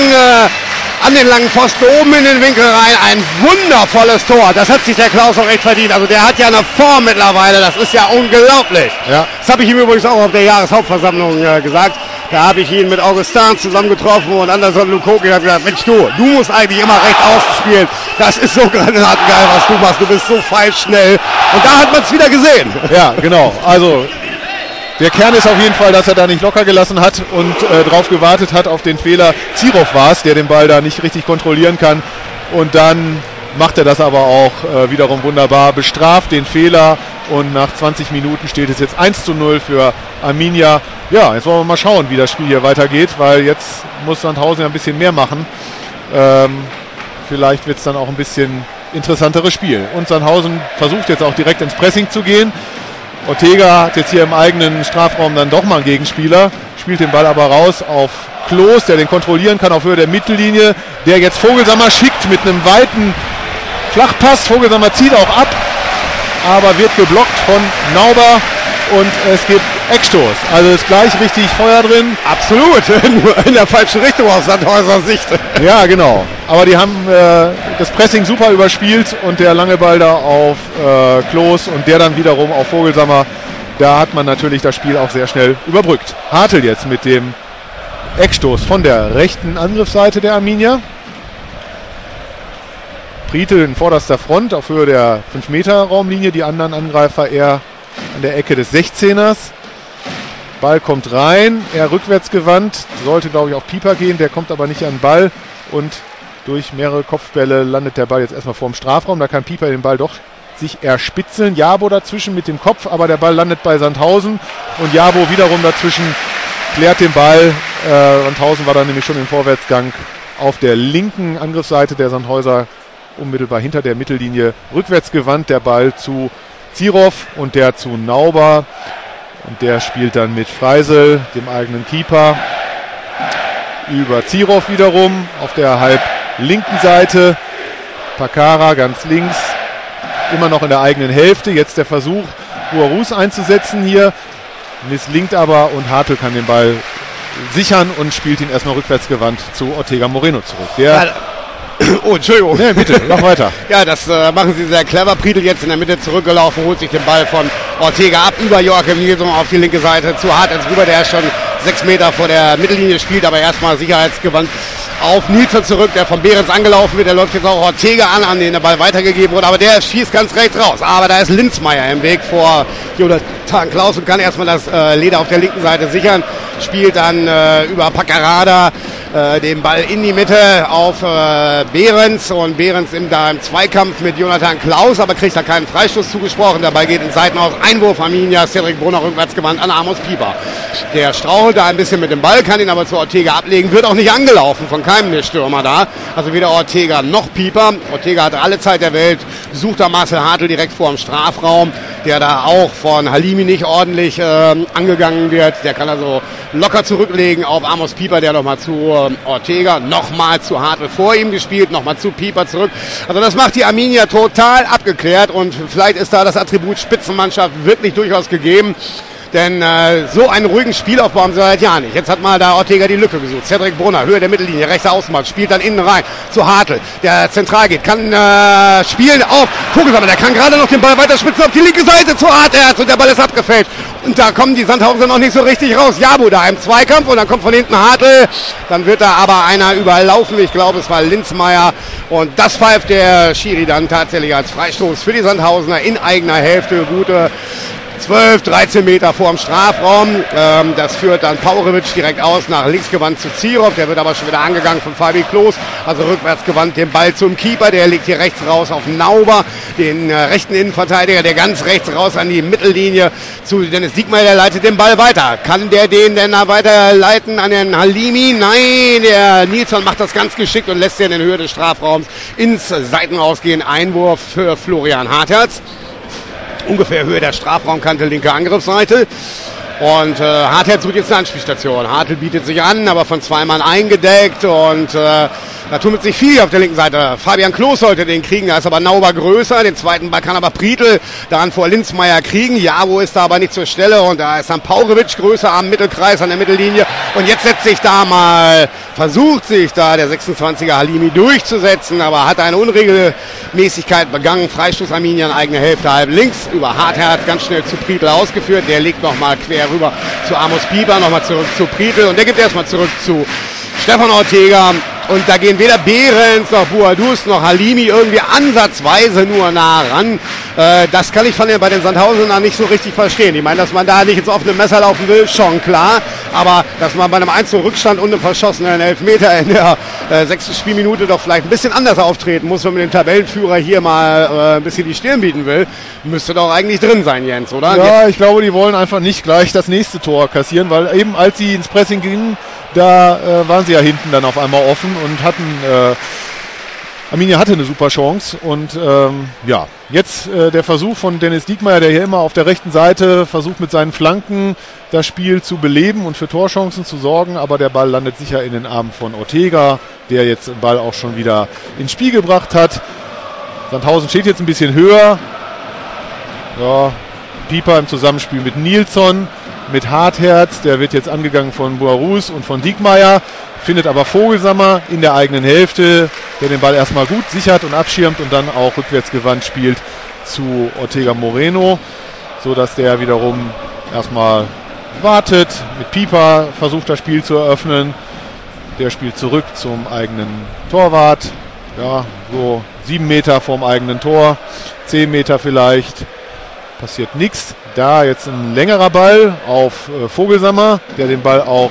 an den langen Pfosten oben in den Winkel rein. Ein wundervolles Tor. Das hat sich der Klaus auch echt verdient. Also der hat ja eine Form mittlerweile. Das ist ja unglaublich. Ja. Das habe ich ihm übrigens auch auf der Jahreshauptversammlung gesagt. Da habe ich ihn mit Augustin zusammengetroffen und Anderson Lukoki hat gesagt, Mensch du musst eigentlich immer recht außen spielen. Das ist so granatengeil, was du machst. Du bist so feilschnell. Und da hat man es wieder gesehen. Ja, genau. Also der Kern ist auf jeden Fall, dass er da nicht locker gelassen hat und drauf gewartet hat auf den Fehler. Zierov war es, der den Ball da nicht richtig kontrollieren kann. Und dann macht er das aber auch wiederum wunderbar, bestraft den Fehler. Und nach 20 Minuten steht es jetzt 1:0 für Arminia. Ja, jetzt wollen wir mal schauen, wie das Spiel hier weitergeht, weil jetzt muss Sandhausen ja ein bisschen mehr machen. Vielleicht wird es dann auch ein bisschen interessantere Spiel. Und Sandhausen versucht jetzt auch direkt ins Pressing zu gehen. Ortega hat jetzt hier im eigenen Strafraum dann doch mal einen Gegenspieler, spielt den Ball aber raus auf Klos, der den kontrollieren kann auf Höhe der Mittellinie, der jetzt Vogelsammer schickt mit einem weiten Flachpass. Vogelsammer zieht auch ab, aber wird geblockt von Nauber und es gibt Eckstoß. Also ist gleich richtig Feuer drin. Absolut, nur in der falschen Richtung aus Sandhäuser Sicht. Ja, genau. Aber die haben das Pressing super überspielt und der lange Ball da auf Klos und der dann wiederum auf Vogelsammer. Da hat man natürlich das Spiel auch sehr schnell überbrückt. Hartl jetzt mit dem Eckstoß von der rechten Angriffsseite der Arminia. Prietl in vorderster Front auf Höhe der 5-Meter-Raumlinie. Die anderen Angreifer eher an der Ecke des 16ers. Ball kommt rein, er rückwärts gewandt. Sollte, glaube ich, auf Pieper gehen. Der kommt aber nicht an den Ball. Und durch mehrere Kopfbälle landet der Ball jetzt erstmal vorm Strafraum. Da kann Pieper den Ball doch sich erspitzeln. Jabo dazwischen mit dem Kopf, aber der Ball landet bei Sandhausen. Und Jabo wiederum dazwischen klärt den Ball. Sandhausen war dann nämlich schon im Vorwärtsgang auf der linken Angriffsseite der Sandhäuser, unmittelbar hinter der Mittellinie, rückwärts gewandt. Der Ball zu Zirov und der zu Nauber. Und der spielt dann mit Freisel, dem eigenen Keeper, über Zirov wiederum auf der halb linken Seite. Pakara ganz links, immer noch in der eigenen Hälfte. Jetzt der Versuch, Buarus einzusetzen hier. Misslingt aber und Hartl kann den Ball sichern und spielt ihn erstmal rückwärts gewandt zu Ortega Moreno zurück. Der Oh, Entschuldigung. Nee, bitte, mach weiter. Ja, das machen sie sehr clever. Prietl jetzt in der Mitte zurückgelaufen, holt sich den Ball von Ortega ab, über Joachim Nilsson auf die linke Seite, zu Hartl rüber, der schon 6 Meter vor der Mittellinie spielt, aber erstmal sicherheitsgewandt auf Nilsson zurück, der von Behrens angelaufen wird. Der läuft jetzt auch Ortega an den der Ball weitergegeben wurde, aber der schießt ganz rechts raus. Aber da ist Linzmeier im Weg vor Jonathan Klaus und kann erstmal das Leder auf der linken Seite sichern. Spielt dann über Paccarada den Ball in die Mitte auf Behrens und Behrens da im Zweikampf mit Jonathan Klaus, aber kriegt da keinen Freistoß zugesprochen. Der Ball geht in Seiten aus. Einwurf Arminia, Cedric Brunner rückwärts gewandt an Amos Pieper. Der strauchelt da ein bisschen mit dem Ball, kann ihn aber zu Ortega ablegen, wird auch nicht angelaufen von keinem der Stürmer da. Also weder Ortega noch Pieper. Ortega hatte alle Zeit der Welt, sucht da Marcel Hartl direkt vor dem Strafraum, der da auch von Halimi nicht ordentlich angegangen wird. Der kann also locker zurücklegen auf Amos Pieper, der nochmal zu Ortega, nochmal zu Hartl vor ihm gespielt, nochmal zu Pieper zurück. Also das macht die Arminia total abgeklärt und vielleicht ist da das Attribut Spitzenmannschaft wirklich durchaus gegeben. Denn so einen ruhigen Spielaufbau haben sie seit Jahren nicht. Jetzt hat mal da Ortega die Lücke gesucht. Cedric Brunner, Höhe der Mittellinie, rechter Außenbahn, spielt dann innen rein zu Hartl, der zentral geht, kann spielen auf Vogelsammer, der kann gerade noch den Ball weiterspitzen auf die linke Seite zu Hartl und der Ball ist abgefälscht. Und da kommen die Sandhausen noch nicht so richtig raus. Jabo da im Zweikampf und dann kommt von hinten Hartl. Dann wird da aber einer überlaufen. Ich glaube, es war Linzmeier. Und das pfeift der Schiri dann tatsächlich als Freistoß für die Sandhausener in eigener Hälfte. Gute 12, 13 Meter vor dem Strafraum. Das führt dann Paurevic direkt aus, nach links gewandt zu Zirov. Der wird aber schon wieder angegangen von Fabi Klos. Also rückwärts gewandt den Ball zum Keeper. Der legt hier rechts raus auf Nauber, den rechten Innenverteidiger, der ganz rechts raus an die Mittellinie zu Dennis Diekmeyer. Der leitet den Ball weiter. Kann der den denn da weiterleiten an den Halimi? Nein, der Nilsson macht das ganz geschickt und lässt den in Höhe des Strafraums ins Seitenraus gehen. Einwurf für Florian Hartherz. Ungefähr Höhe der Strafraumkante, linke Angriffsseite. Und Hartherz sucht jetzt eine Anspielstation. Hartl bietet sich an, aber von 2 Mann eingedeckt und da tummelt sich viel auf der linken Seite. Fabian Klos sollte den kriegen, da ist aber Nauber größer. Den zweiten Ball kann aber Prietl daran vor Linzmeier kriegen. Jabo ist da aber nicht zur Stelle und da ist dann Paurevic größer am Mittelkreis, an der Mittellinie. Und jetzt versucht sich da der 26er Halimi durchzusetzen, aber hat eine Unregelmäßigkeit begangen. Freistoß Arminia in eigener Hälfte, halb links, über Hartherz, ganz schnell zu Prietl ausgeführt. Der legt nochmal quer rüber zu Amos Pieper, nochmal zurück zu Prietl und der gibt erstmal zurück zu Stefan Ortega. Und da gehen weder Behrens noch Buadus noch Halimi irgendwie ansatzweise nur nah ran. Das kann ich bei den Sandhausenern nicht so richtig verstehen. Ich meine, dass man da nicht ins offene Messer laufen will, schon klar. Aber dass man bei einem 1-0-Rückstand und einem verschossenen Elfmeter in der 6. Spielminute doch vielleicht ein bisschen anders auftreten muss, wenn man dem Tabellenführer hier mal ein bisschen die Stirn bieten will, müsste doch eigentlich drin sein, Jens, oder? Ja, ich glaube, die wollen einfach nicht gleich das nächste Tor kassieren, weil eben als sie ins Pressing gingen, da waren sie ja hinten dann auf einmal offen und hatten Arminia hatte eine super Chance und jetzt der Versuch von Dennis Diekmeyer, der hier immer auf der rechten Seite versucht mit seinen Flanken das Spiel zu beleben und für Torchancen zu sorgen, aber der Ball landet sicher in den Armen von Ortega, der jetzt den Ball auch schon wieder ins Spiel gebracht hat. Sandhausen steht jetzt ein bisschen höher. Ja, Pieper im Zusammenspiel mit Nilsson, mit Hartherz, der wird jetzt angegangen von Boarus und von Diekmeyer, findet aber Vogelsammer in der eigenen Hälfte, der den Ball erstmal gut sichert und abschirmt und dann auch rückwärtsgewandt spielt zu Ortega Moreno, sodass der wiederum erstmal wartet, mit Pieper versucht das Spiel zu eröffnen. Der spielt zurück zum eigenen Torwart, ja, so 7 Meter vorm eigenen Tor, 10 Meter vielleicht, passiert nichts. Da jetzt ein längerer Ball auf Vogelsammer, der den Ball auch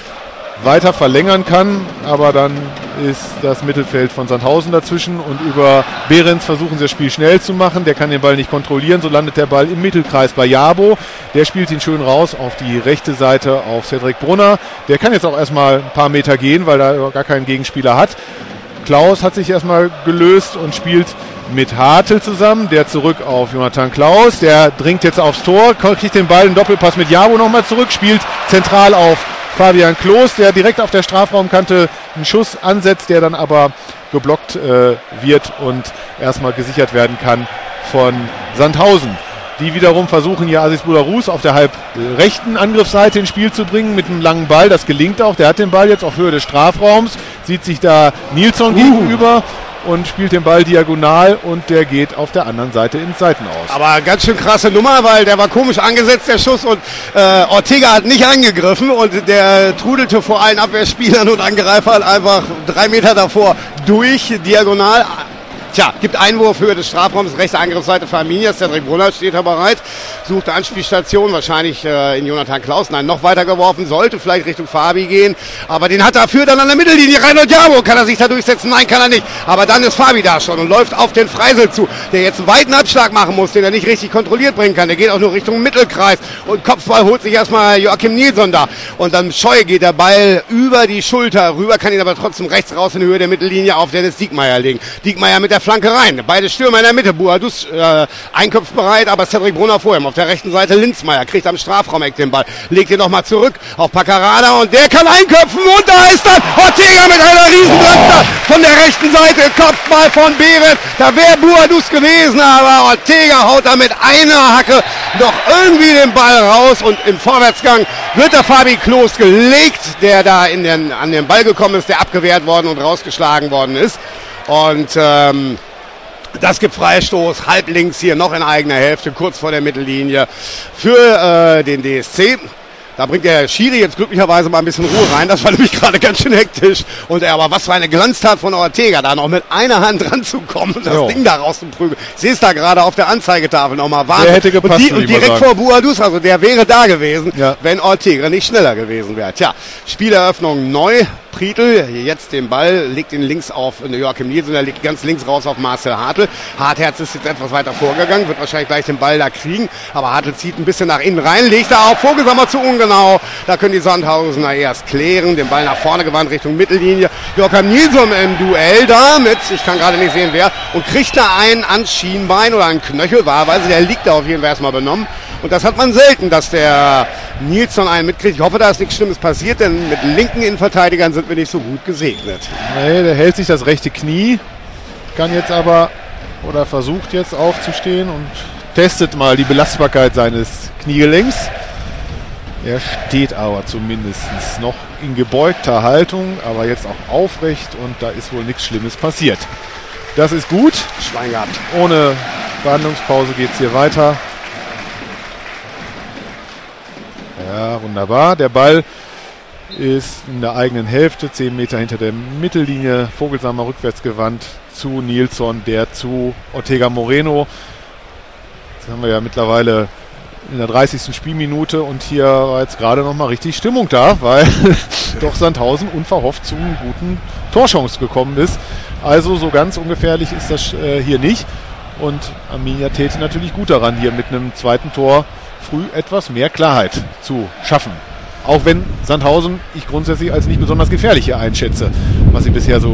weiter verlängern kann, aber dann ist das Mittelfeld von Sandhausen dazwischen und über Behrens versuchen sie das Spiel schnell zu machen, der kann den Ball nicht kontrollieren, so landet der Ball im Mittelkreis bei Jabo, der spielt ihn schön raus auf die rechte Seite auf Cedric Brunner, der kann jetzt auch erstmal ein paar Meter gehen, weil er gar keinen Gegenspieler hat. Klaus hat sich erstmal gelöst und spielt mit Hartl zusammen, der zurück auf Jonathan Klaus, der dringt jetzt aufs Tor, kriegt den Ball, einen Doppelpass mit Jabo nochmal zurück, spielt zentral auf Fabian Klos, der direkt auf der Strafraumkante einen Schuss ansetzt, der dann aber geblockt wird und erstmal gesichert werden kann von Sandhausen. Die wiederum versuchen hier Aziz Boulahrouz auf der halb rechten Angriffsseite ins Spiel zu bringen mit einem langen Ball. Das gelingt auch. Der hat den Ball jetzt auf Höhe des Strafraums, sieht sich da Nilsson gegenüber und spielt den Ball diagonal und der geht auf der anderen Seite ins Seitenaus. Aber ganz schön krasse Nummer, weil der war komisch angesetzt, der Schuss, und Ortega hat nicht angegriffen und der trudelte vor allen Abwehrspielern und Angreifern einfach 3 Meter davor durch, diagonal. Tja, gibt Einwurf, Höhe des Strafraums, rechte Angriffsseite für Arminia. Cedric Brunner steht da bereit, sucht eine Anspielstation, wahrscheinlich in Jonathan Klaus. Nein, noch weiter geworfen, sollte vielleicht Richtung Fabi gehen, aber den hat er für dann an der Mittellinie. Reinhold Jabo, kann er sich da durchsetzen? Nein, kann er nicht. Aber dann ist Fabi da schon und läuft auf den Freisel zu, der jetzt einen weiten Abschlag machen muss, den er nicht richtig kontrolliert bringen kann. Der geht auch nur Richtung Mittelkreis und Kopfball holt sich erstmal Joachim Nilsson da. Und dann Scheu geht der Ball über die Schulter rüber, kann ihn aber trotzdem rechts raus in Höhe der Mittellinie auf Dennis Diekmeyer legen. Diekmeyer mit der Flanke rein. Beide Stürmer in der Mitte. Boadus einköpfbereit, aber Cedric Brunner vor ihm. Auf der rechten Seite Linzmeier kriegt am Strafraumeck den Ball. Legt ihn nochmal zurück auf Paccarada und der kann einköpfen und da ist dann Ortega mit einer Riesendrafter von der rechten Seite. Kopfball von Behrens. Da wäre Boadus gewesen, aber Ortega haut da mit einer Hacke noch irgendwie den Ball raus und im Vorwärtsgang wird der Fabi Klos gelegt, der da an den Ball gekommen ist, der abgewehrt worden und rausgeschlagen worden ist. Und das gibt Freistoß, halb links hier noch in eigener Hälfte, kurz vor der Mittellinie für den DSC. Da bringt der Schiri jetzt glücklicherweise mal ein bisschen Ruhe rein. Das war nämlich gerade ganz schön hektisch. Und aber was für eine Glanztat von Ortega, da noch mit einer Hand dran zu kommen und das Ding da rauszuprügeln. Ich sehe es da gerade auf der Anzeigetafel nochmal. Der hätte gepasst, und direkt vor Boadus, also der wäre da gewesen, wenn Ortega nicht schneller gewesen wäre. Tja, Spieleröffnung neu. Prietl, jetzt den Ball, legt ihn links auf Joachim Nilsson, er legt ganz links raus auf Marcel Hartl. Hartherz ist jetzt etwas weiter vorgegangen, wird wahrscheinlich gleich den Ball da kriegen, aber Hartl zieht ein bisschen nach innen rein, legt da auf Vogelsammer zu ungenau. Da können die Sandhausener erst klären, den Ball nach vorne gewandt Richtung Mittellinie. Joachim Nilsson im Duell da mit, ich kann gerade nicht sehen wer, und kriegt da einen ans Schienbein oder einen Knöchel, wahrweise, der liegt da auf jeden Fall erstmal benommen. Und das hat man selten, dass der Nilsson einen mitkriegt. Ich hoffe, da ist nichts Schlimmes passiert, denn mit linken Innenverteidigern sind wir nicht so gut gesegnet. Nee, der hält sich das rechte Knie, kann jetzt aber, oder versucht jetzt aufzustehen und testet mal die Belastbarkeit seines Kniegelenks. Er steht aber zumindest noch in gebeugter Haltung, aber jetzt auch aufrecht und da ist wohl nichts Schlimmes passiert. Das ist gut. Schwein gehabt. Ohne Behandlungspause geht es hier weiter. Ja, wunderbar. Der Ball ist in der eigenen Hälfte, 10 Meter hinter der Mittellinie. Vogelsammer rückwärts gewandt zu Nilsson, der zu Ortega Moreno. Jetzt haben wir ja mittlerweile in der 30. Spielminute und hier war jetzt gerade nochmal richtig Stimmung da, weil doch Sandhausen unverhofft zu einer guten Torchance gekommen ist. Also so ganz ungefährlich ist das hier nicht. Und Arminia täte natürlich gut daran, hier mit einem zweiten Tor früh etwas mehr Klarheit zu schaffen. Auch wenn Sandhausen ich grundsätzlich als nicht besonders gefährlich hier einschätze, was sie bisher so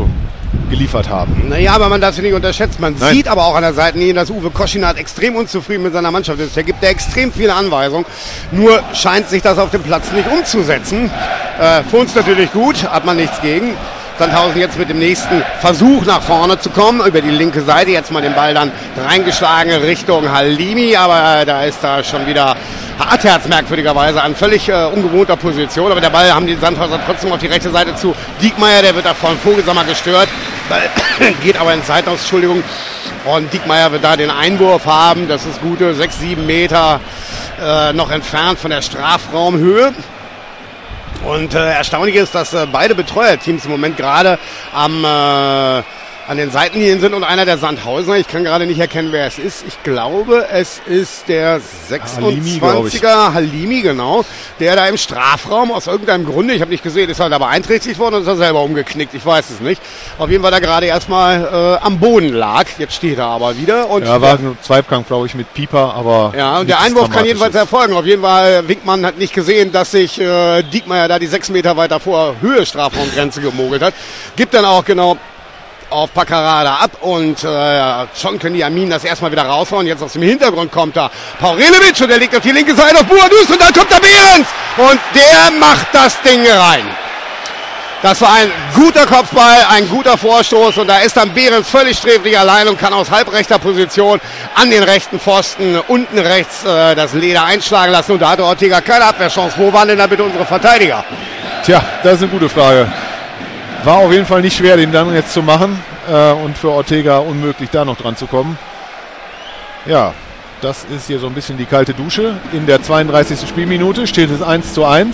geliefert haben. Naja, aber man darf sie nicht unterschätzen. Man sieht aber auch an der Seitenlinie, dass Uwe Koschinat extrem unzufrieden mit seiner Mannschaft ist. Er gibt ja extrem viele Anweisungen. Nur scheint sich das auf dem Platz nicht umzusetzen. Für uns natürlich gut, hat man nichts gegen. Sandhausen jetzt mit dem nächsten Versuch nach vorne zu kommen, über die linke Seite, jetzt mal den Ball dann reingeschlagen Richtung Halimi, aber da ist da schon wieder Hartherz merkwürdigerweise an völlig ungewohnter Position, aber der Ball haben die Sandhauser trotzdem auf die rechte Seite zu Diekmeyer, der wird da von Vogelsammer gestört, geht aber in Seitenauss, Entschuldigung, und Diekmeyer wird da den Einwurf haben, das ist gute 6-7 Meter noch entfernt von der Strafraumhöhe. Und erstaunlich ist, dass beide Betreuerteams im Moment gerade an den Seitenlinien sind und einer der Sandhausener, ich kann gerade nicht erkennen, wer es ist. Ich glaube, es ist der 26er Halimi, genau, der da im Strafraum aus irgendeinem Grunde, ich habe nicht gesehen, ist halt aber beeinträchtigt worden und ist er selber umgeknickt, ich weiß es nicht. Auf jeden Fall da gerade erstmal am Boden lag, jetzt steht er aber wieder. Und ja, war ein Zweikampf, glaube ich, mit Pieper, aber... Ja, und der Einwurf kann jedenfalls erfolgen. Auf jeden Fall, Winkmann hat nicht gesehen, dass sich Diekmeyer da die 6 Meter weiter vor Höhe Strafraumgrenze gemogelt hat. Gibt dann auch genau auf Paccarada ab und schon können die Arminen das erstmal wieder raushauen. Jetzt aus dem Hintergrund kommt da Paurelevic und der legt auf die linke Seite auf Buadus und dann kommt der Behrens und der macht das Ding rein. Das war ein guter Kopfball, ein guter Vorstoß und da ist dann Behrens völlig sträflich allein und kann aus halbrechter Position an den rechten Pfosten unten rechts das Leder einschlagen lassen und da hatte Ortega keine Abwehrchance. Wo waren denn da bitte unsere Verteidiger? Tja, das ist eine gute Frage. War auf jeden Fall nicht schwer, den dann jetzt zu machen und für Ortega unmöglich, da noch dran zu kommen. Ja, das ist hier so ein bisschen die kalte Dusche. In der 32. Spielminute steht es 1:1.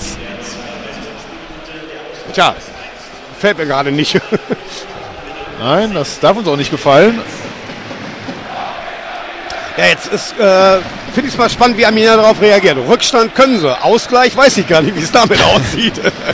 Tja, fällt mir gerade nicht. Nein, das darf uns auch nicht gefallen. Ja, jetzt ist, finde ich es mal spannend, wie Arminia darauf reagiert. Rückstand können sie, Ausgleich weiß ich gar nicht, wie es damit aussieht.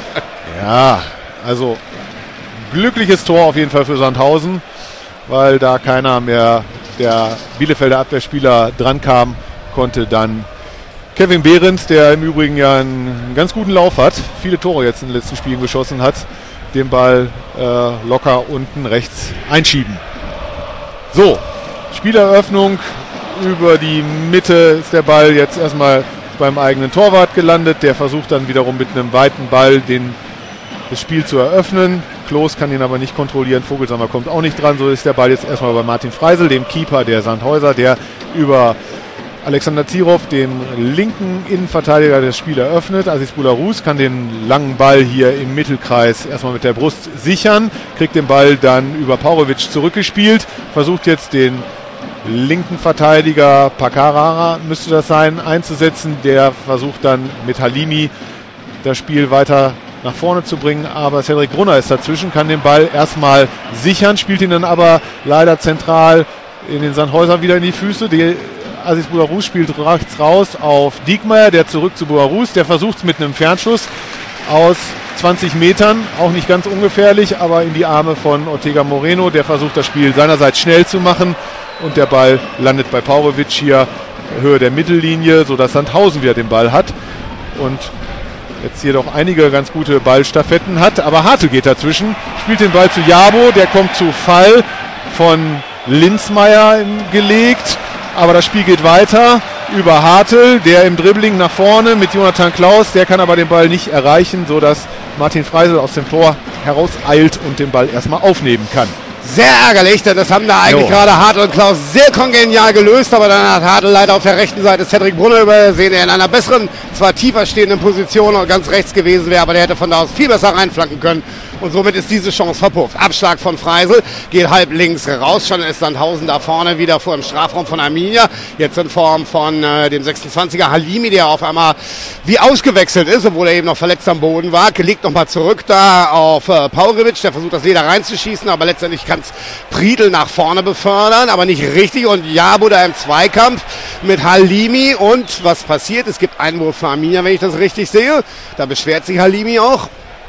Ja, also glückliches Tor auf jeden Fall für Sandhausen, weil da keiner mehr der Bielefelder Abwehrspieler dran kam, konnte dann Kevin Behrens, der im Übrigen ja einen ganz guten Lauf hat, viele Tore jetzt in den letzten Spielen geschossen hat, den Ball locker unten rechts einschieben. So, Spieleröffnung über die Mitte ist der Ball jetzt erstmal beim eigenen Torwart gelandet, der versucht dann wiederum mit einem weiten Ball das Spiel zu eröffnen. Klos kann ihn aber nicht kontrollieren, Vogelsammer kommt auch nicht dran, so ist der Ball jetzt erstmal bei Martin Freisel, dem Keeper der Sandhäuser, der über Alexander Zirov, den linken Innenverteidiger, das Spiel eröffnet. Aziz Bularus kann den langen Ball hier im Mittelkreis erstmal mit der Brust sichern, kriegt den Ball dann über Paurovic zurückgespielt, versucht jetzt den linken Verteidiger, Paccarada müsste das sein, einzusetzen. Der versucht dann mit Halimi das Spiel weiter nach vorne zu bringen, aber Cedric Brunner ist dazwischen, kann den Ball erstmal sichern, spielt ihn dann aber leider zentral in den Sandhäusern wieder in die Füße. Aziz Bularus spielt rechts raus auf Diekmeyer, der zurück zu Bularus, der versucht es mit einem Fernschuss aus 20 Metern, auch nicht ganz ungefährlich, aber in die Arme von Ortega Moreno, der versucht das Spiel seinerseits schnell zu machen und der Ball landet bei Paurovic hier Höhe der Mittellinie, sodass Sandhausen wieder den Ball hat und jetzt hier doch einige ganz gute Ballstaffetten hat, aber Hartl geht dazwischen, spielt den Ball zu Jabo, der kommt zu Fall von Linzmeier gelegt, aber das Spiel geht weiter über Hartl, der im Dribbling nach vorne mit Jonathan Klaus, der kann aber den Ball nicht erreichen, sodass Martin Freisel aus dem Tor herauseilt und den Ball erstmal aufnehmen kann. Sehr ärgerlich, denn das haben da eigentlich gerade Hartl und Klaus sehr kongenial gelöst, aber dann hat Hartl leider auf der rechten Seite Cedric Brunner übersehen, der in einer besseren, zwar tiefer stehenden Position und ganz rechts gewesen wäre, aber der hätte von da aus viel besser reinflanken können und somit ist diese Chance verpufft. Abschlag von Freisel, geht halb links raus, schon ist Sandhausen da vorne wieder vor dem Strafraum von Arminia, jetzt in Form von dem 26er Halimi, der auf einmal wie ausgewechselt ist, obwohl er eben noch verletzt am Boden war, legt nochmal zurück da auf Paurevic, der versucht das Leder reinzuschießen, aber letztendlich kann es Priedl nach vorne befördern, aber nicht richtig und Jabo da im Zweikampf mit Halimi und was passiert? Es gibt Einwurf für Arminia, wenn ich das richtig sehe, da beschwert sich Halimi auch.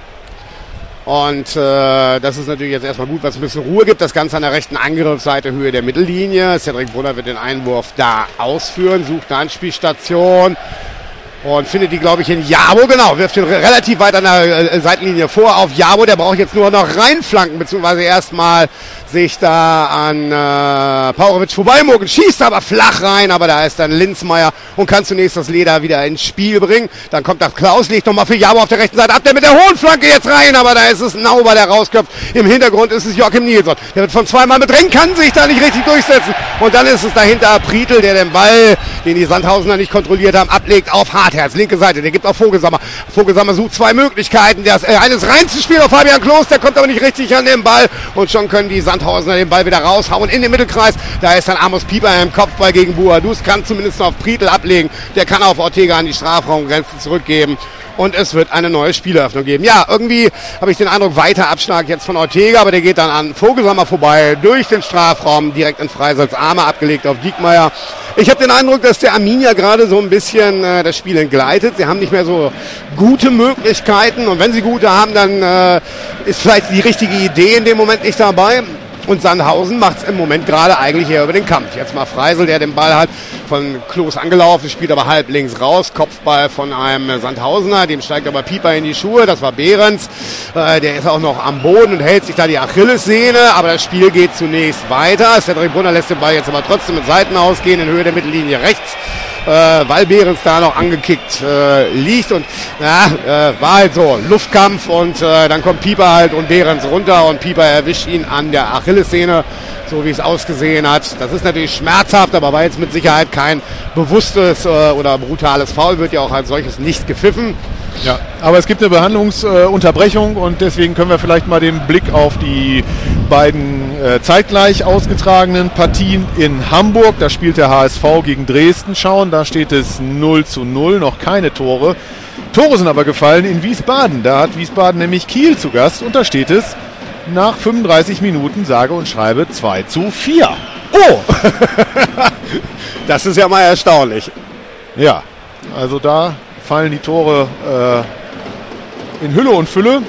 Und das ist natürlich jetzt erstmal gut, was ein bisschen Ruhe gibt. Das Ganze an der rechten Angriffsseite, Höhe der Mittellinie. Cedric Brunner wird den Einwurf da ausführen, sucht eine Anspielstation. Und findet die, glaube ich, in Jabo, genau, wirft den relativ weit an der Seitenlinie vor auf Jabo, der braucht jetzt nur noch reinflanken, beziehungsweise erstmal sich da an Paurovic vorbeimogen, schießt aber flach rein, aber da ist dann Linzmeier und kann zunächst das Leder wieder ins Spiel bringen. Dann kommt das Klaus, legt nochmal für Jabo auf der rechten Seite ab, der mit der hohen Flanke jetzt rein, aber da ist es Nauber, der rausköpft. Im Hintergrund ist es Joachim Nilsson, der wird von zweimal bedrängt, kann sich da nicht richtig durchsetzen. Und dann ist es dahinter Prietl, der den Ball, den die Sandhausener nicht kontrolliert haben, ablegt auf Hartherz, linke Seite, der gibt auf Vogelsammer. Vogelsammer sucht zwei Möglichkeiten, eines reinzuspielen auf Fabian Klos, der kommt aber nicht richtig an den Ball und schon können die Sandhausener den Ball wieder raushauen in den Mittelkreis. Da ist dann Amos Pieper im Kopfball gegen Buadus, kann zumindest noch auf Prietl ablegen, der kann auf Ortega an die Strafraumgrenzen zurückgeben. Und es wird eine neue Spieleröffnung geben. Ja, irgendwie habe ich den Eindruck, weiter Abschlag jetzt von Ortega, aber der geht dann an Vogelsammer vorbei, durch den Strafraum, direkt in Freisalz, Arme abgelegt auf Diekmeyer. Ich habe den Eindruck, dass der Arminia gerade so ein bisschen das Spiel entgleitet. Sie haben nicht mehr so gute Möglichkeiten und wenn sie gute haben, dann ist vielleicht die richtige Idee in dem Moment nicht dabei. Und Sandhausen macht es im Moment gerade eigentlich eher über den Kampf. Jetzt mal Freisel, der den Ball hat, von Klos angelaufen, spielt aber halb links raus. Kopfball von einem Sandhausener, dem steigt aber Pieper in die Schuhe. Das war Behrens. Der ist auch noch am Boden und hält sich da die Achillessehne. Aber das Spiel geht zunächst weiter. Cedric Brunner lässt den Ball jetzt aber trotzdem mit Seiten ausgehen, in Höhe der Mittellinie rechts. Weil Behrens da noch angekickt liegt und war halt so Luftkampf und dann kommt Pieper halt und Behrens runter und Pieper erwischt ihn an der Achillessehne, so wie es ausgesehen hat. Das ist natürlich schmerzhaft, aber war jetzt mit Sicherheit kein bewusstes oder brutales Foul, wird ja auch als solches nicht gepfiffen. Ja, aber es gibt eine Behandlungsunterbrechung und deswegen können wir vielleicht mal den Blick auf die beiden zeitgleich ausgetragenen Partien in Hamburg. Da spielt der HSV gegen Dresden schauen. Da steht es 0:0, noch keine Tore. Tore sind aber gefallen in Wiesbaden. Da hat Wiesbaden nämlich Kiel zu Gast und da steht es nach 35 Minuten sage und schreibe 2:4. Oh! Das ist ja mal erstaunlich. Ja, also da fallen die Tore in Hülle und Fülle.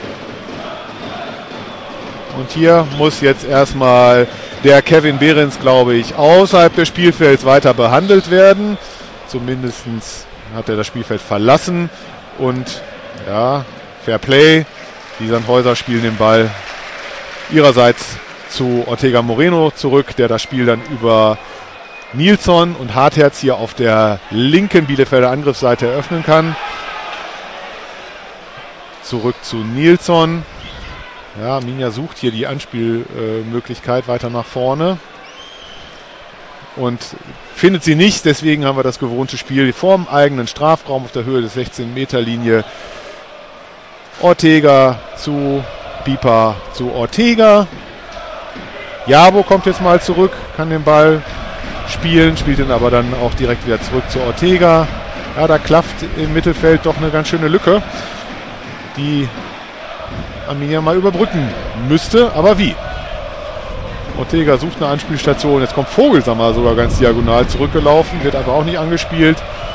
Und hier muss jetzt erstmal der Kevin Behrens, glaube ich, außerhalb des Spielfelds weiter behandelt werden. Zumindest hat er das Spielfeld verlassen. Und ja, Fair Play. Die Sandhäuser spielen den Ball ihrerseits zu Ortega Moreno zurück, der das Spiel dann über Nilsson und Hartherz hier auf der linken Bielefelder Angriffsseite eröffnen kann. Zurück zu Nilsson. Ja, Arminia sucht hier die Anspielmöglichkeit weiter nach vorne und findet sie nicht. Deswegen haben wir das gewohnte Spiel vorm eigenen Strafraum auf der Höhe des 16-Meter-Linie. Ortega zu Pieper zu Ortega. Jabo kommt jetzt mal zurück, kann den Ball spielen, spielt ihn aber dann auch direkt wieder zurück zu Ortega. Ja, da klafft im Mittelfeld doch eine ganz schöne Lücke, die Arminia mal überbrücken müsste, aber wie? Ortega sucht eine Anspielstation, jetzt kommt Vogelsammer sogar ganz diagonal zurückgelaufen, wird aber auch nicht angespielt.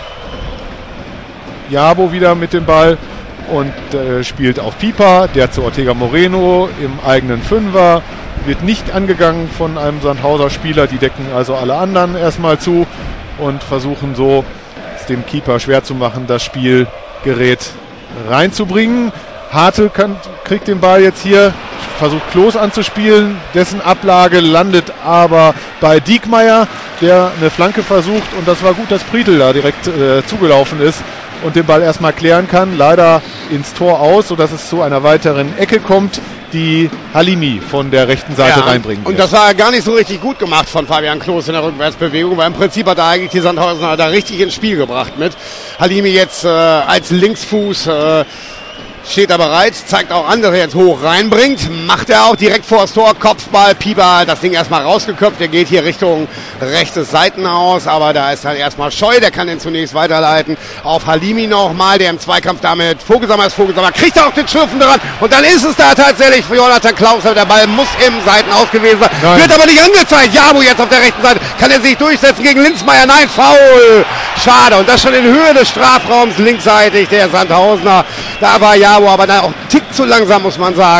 Jabo wieder mit dem Ball und spielt auf Pieper, der zu Ortega Moreno im eigenen Fünfer, wird nicht angegangen von einem Sandhauser Spieler, die decken also alle anderen erstmal zu und versuchen so, es dem Keeper schwer zu machen, das Spielgerät reinzubringen. Hartl kriegt den Ball jetzt hier, versucht Klos anzuspielen, dessen Ablage landet aber bei Diekmeyer, der eine Flanke versucht und das war gut, dass Prietl da direkt zugelaufen ist und den Ball erstmal klären kann, leider ins Tor aus, sodass es zu einer weiteren Ecke kommt, die Halimi von der rechten Seite reinbringen wird. Und das war gar nicht so richtig gut gemacht von Fabian Klos in der Rückwärtsbewegung, weil im Prinzip hat er eigentlich die Sandhausener da richtig ins Spiel gebracht mit. Halimi jetzt als Linksfuß steht er bereit, zeigt auch an, dass er jetzt hoch reinbringt. Macht er auch direkt vor das Tor. Kopfball, Pieper, das Ding erstmal rausgeköpft. Der geht hier Richtung rechtes Seitenhaus, aber da ist dann erstmal Scheu. Der kann den zunächst weiterleiten auf Halimi nochmal, der im Zweikampf damit Vogelsammer ist. Vogelsammer kriegt er auch den Schürfen dran und dann ist es da tatsächlich für Jonathan Klaus. Der Ball muss im Seitenhaus gewesen sein. Nein. Wird aber nicht angezeigt. Jabo jetzt auf der rechten Seite. Kann er sich durchsetzen gegen Linzmeier? Nein, Foul. Schade. Und das schon in Höhe des Strafraums linksseitig der Sandhausener. Da war Jabo aber dann auch einen Tick zu langsam, muss man sagen.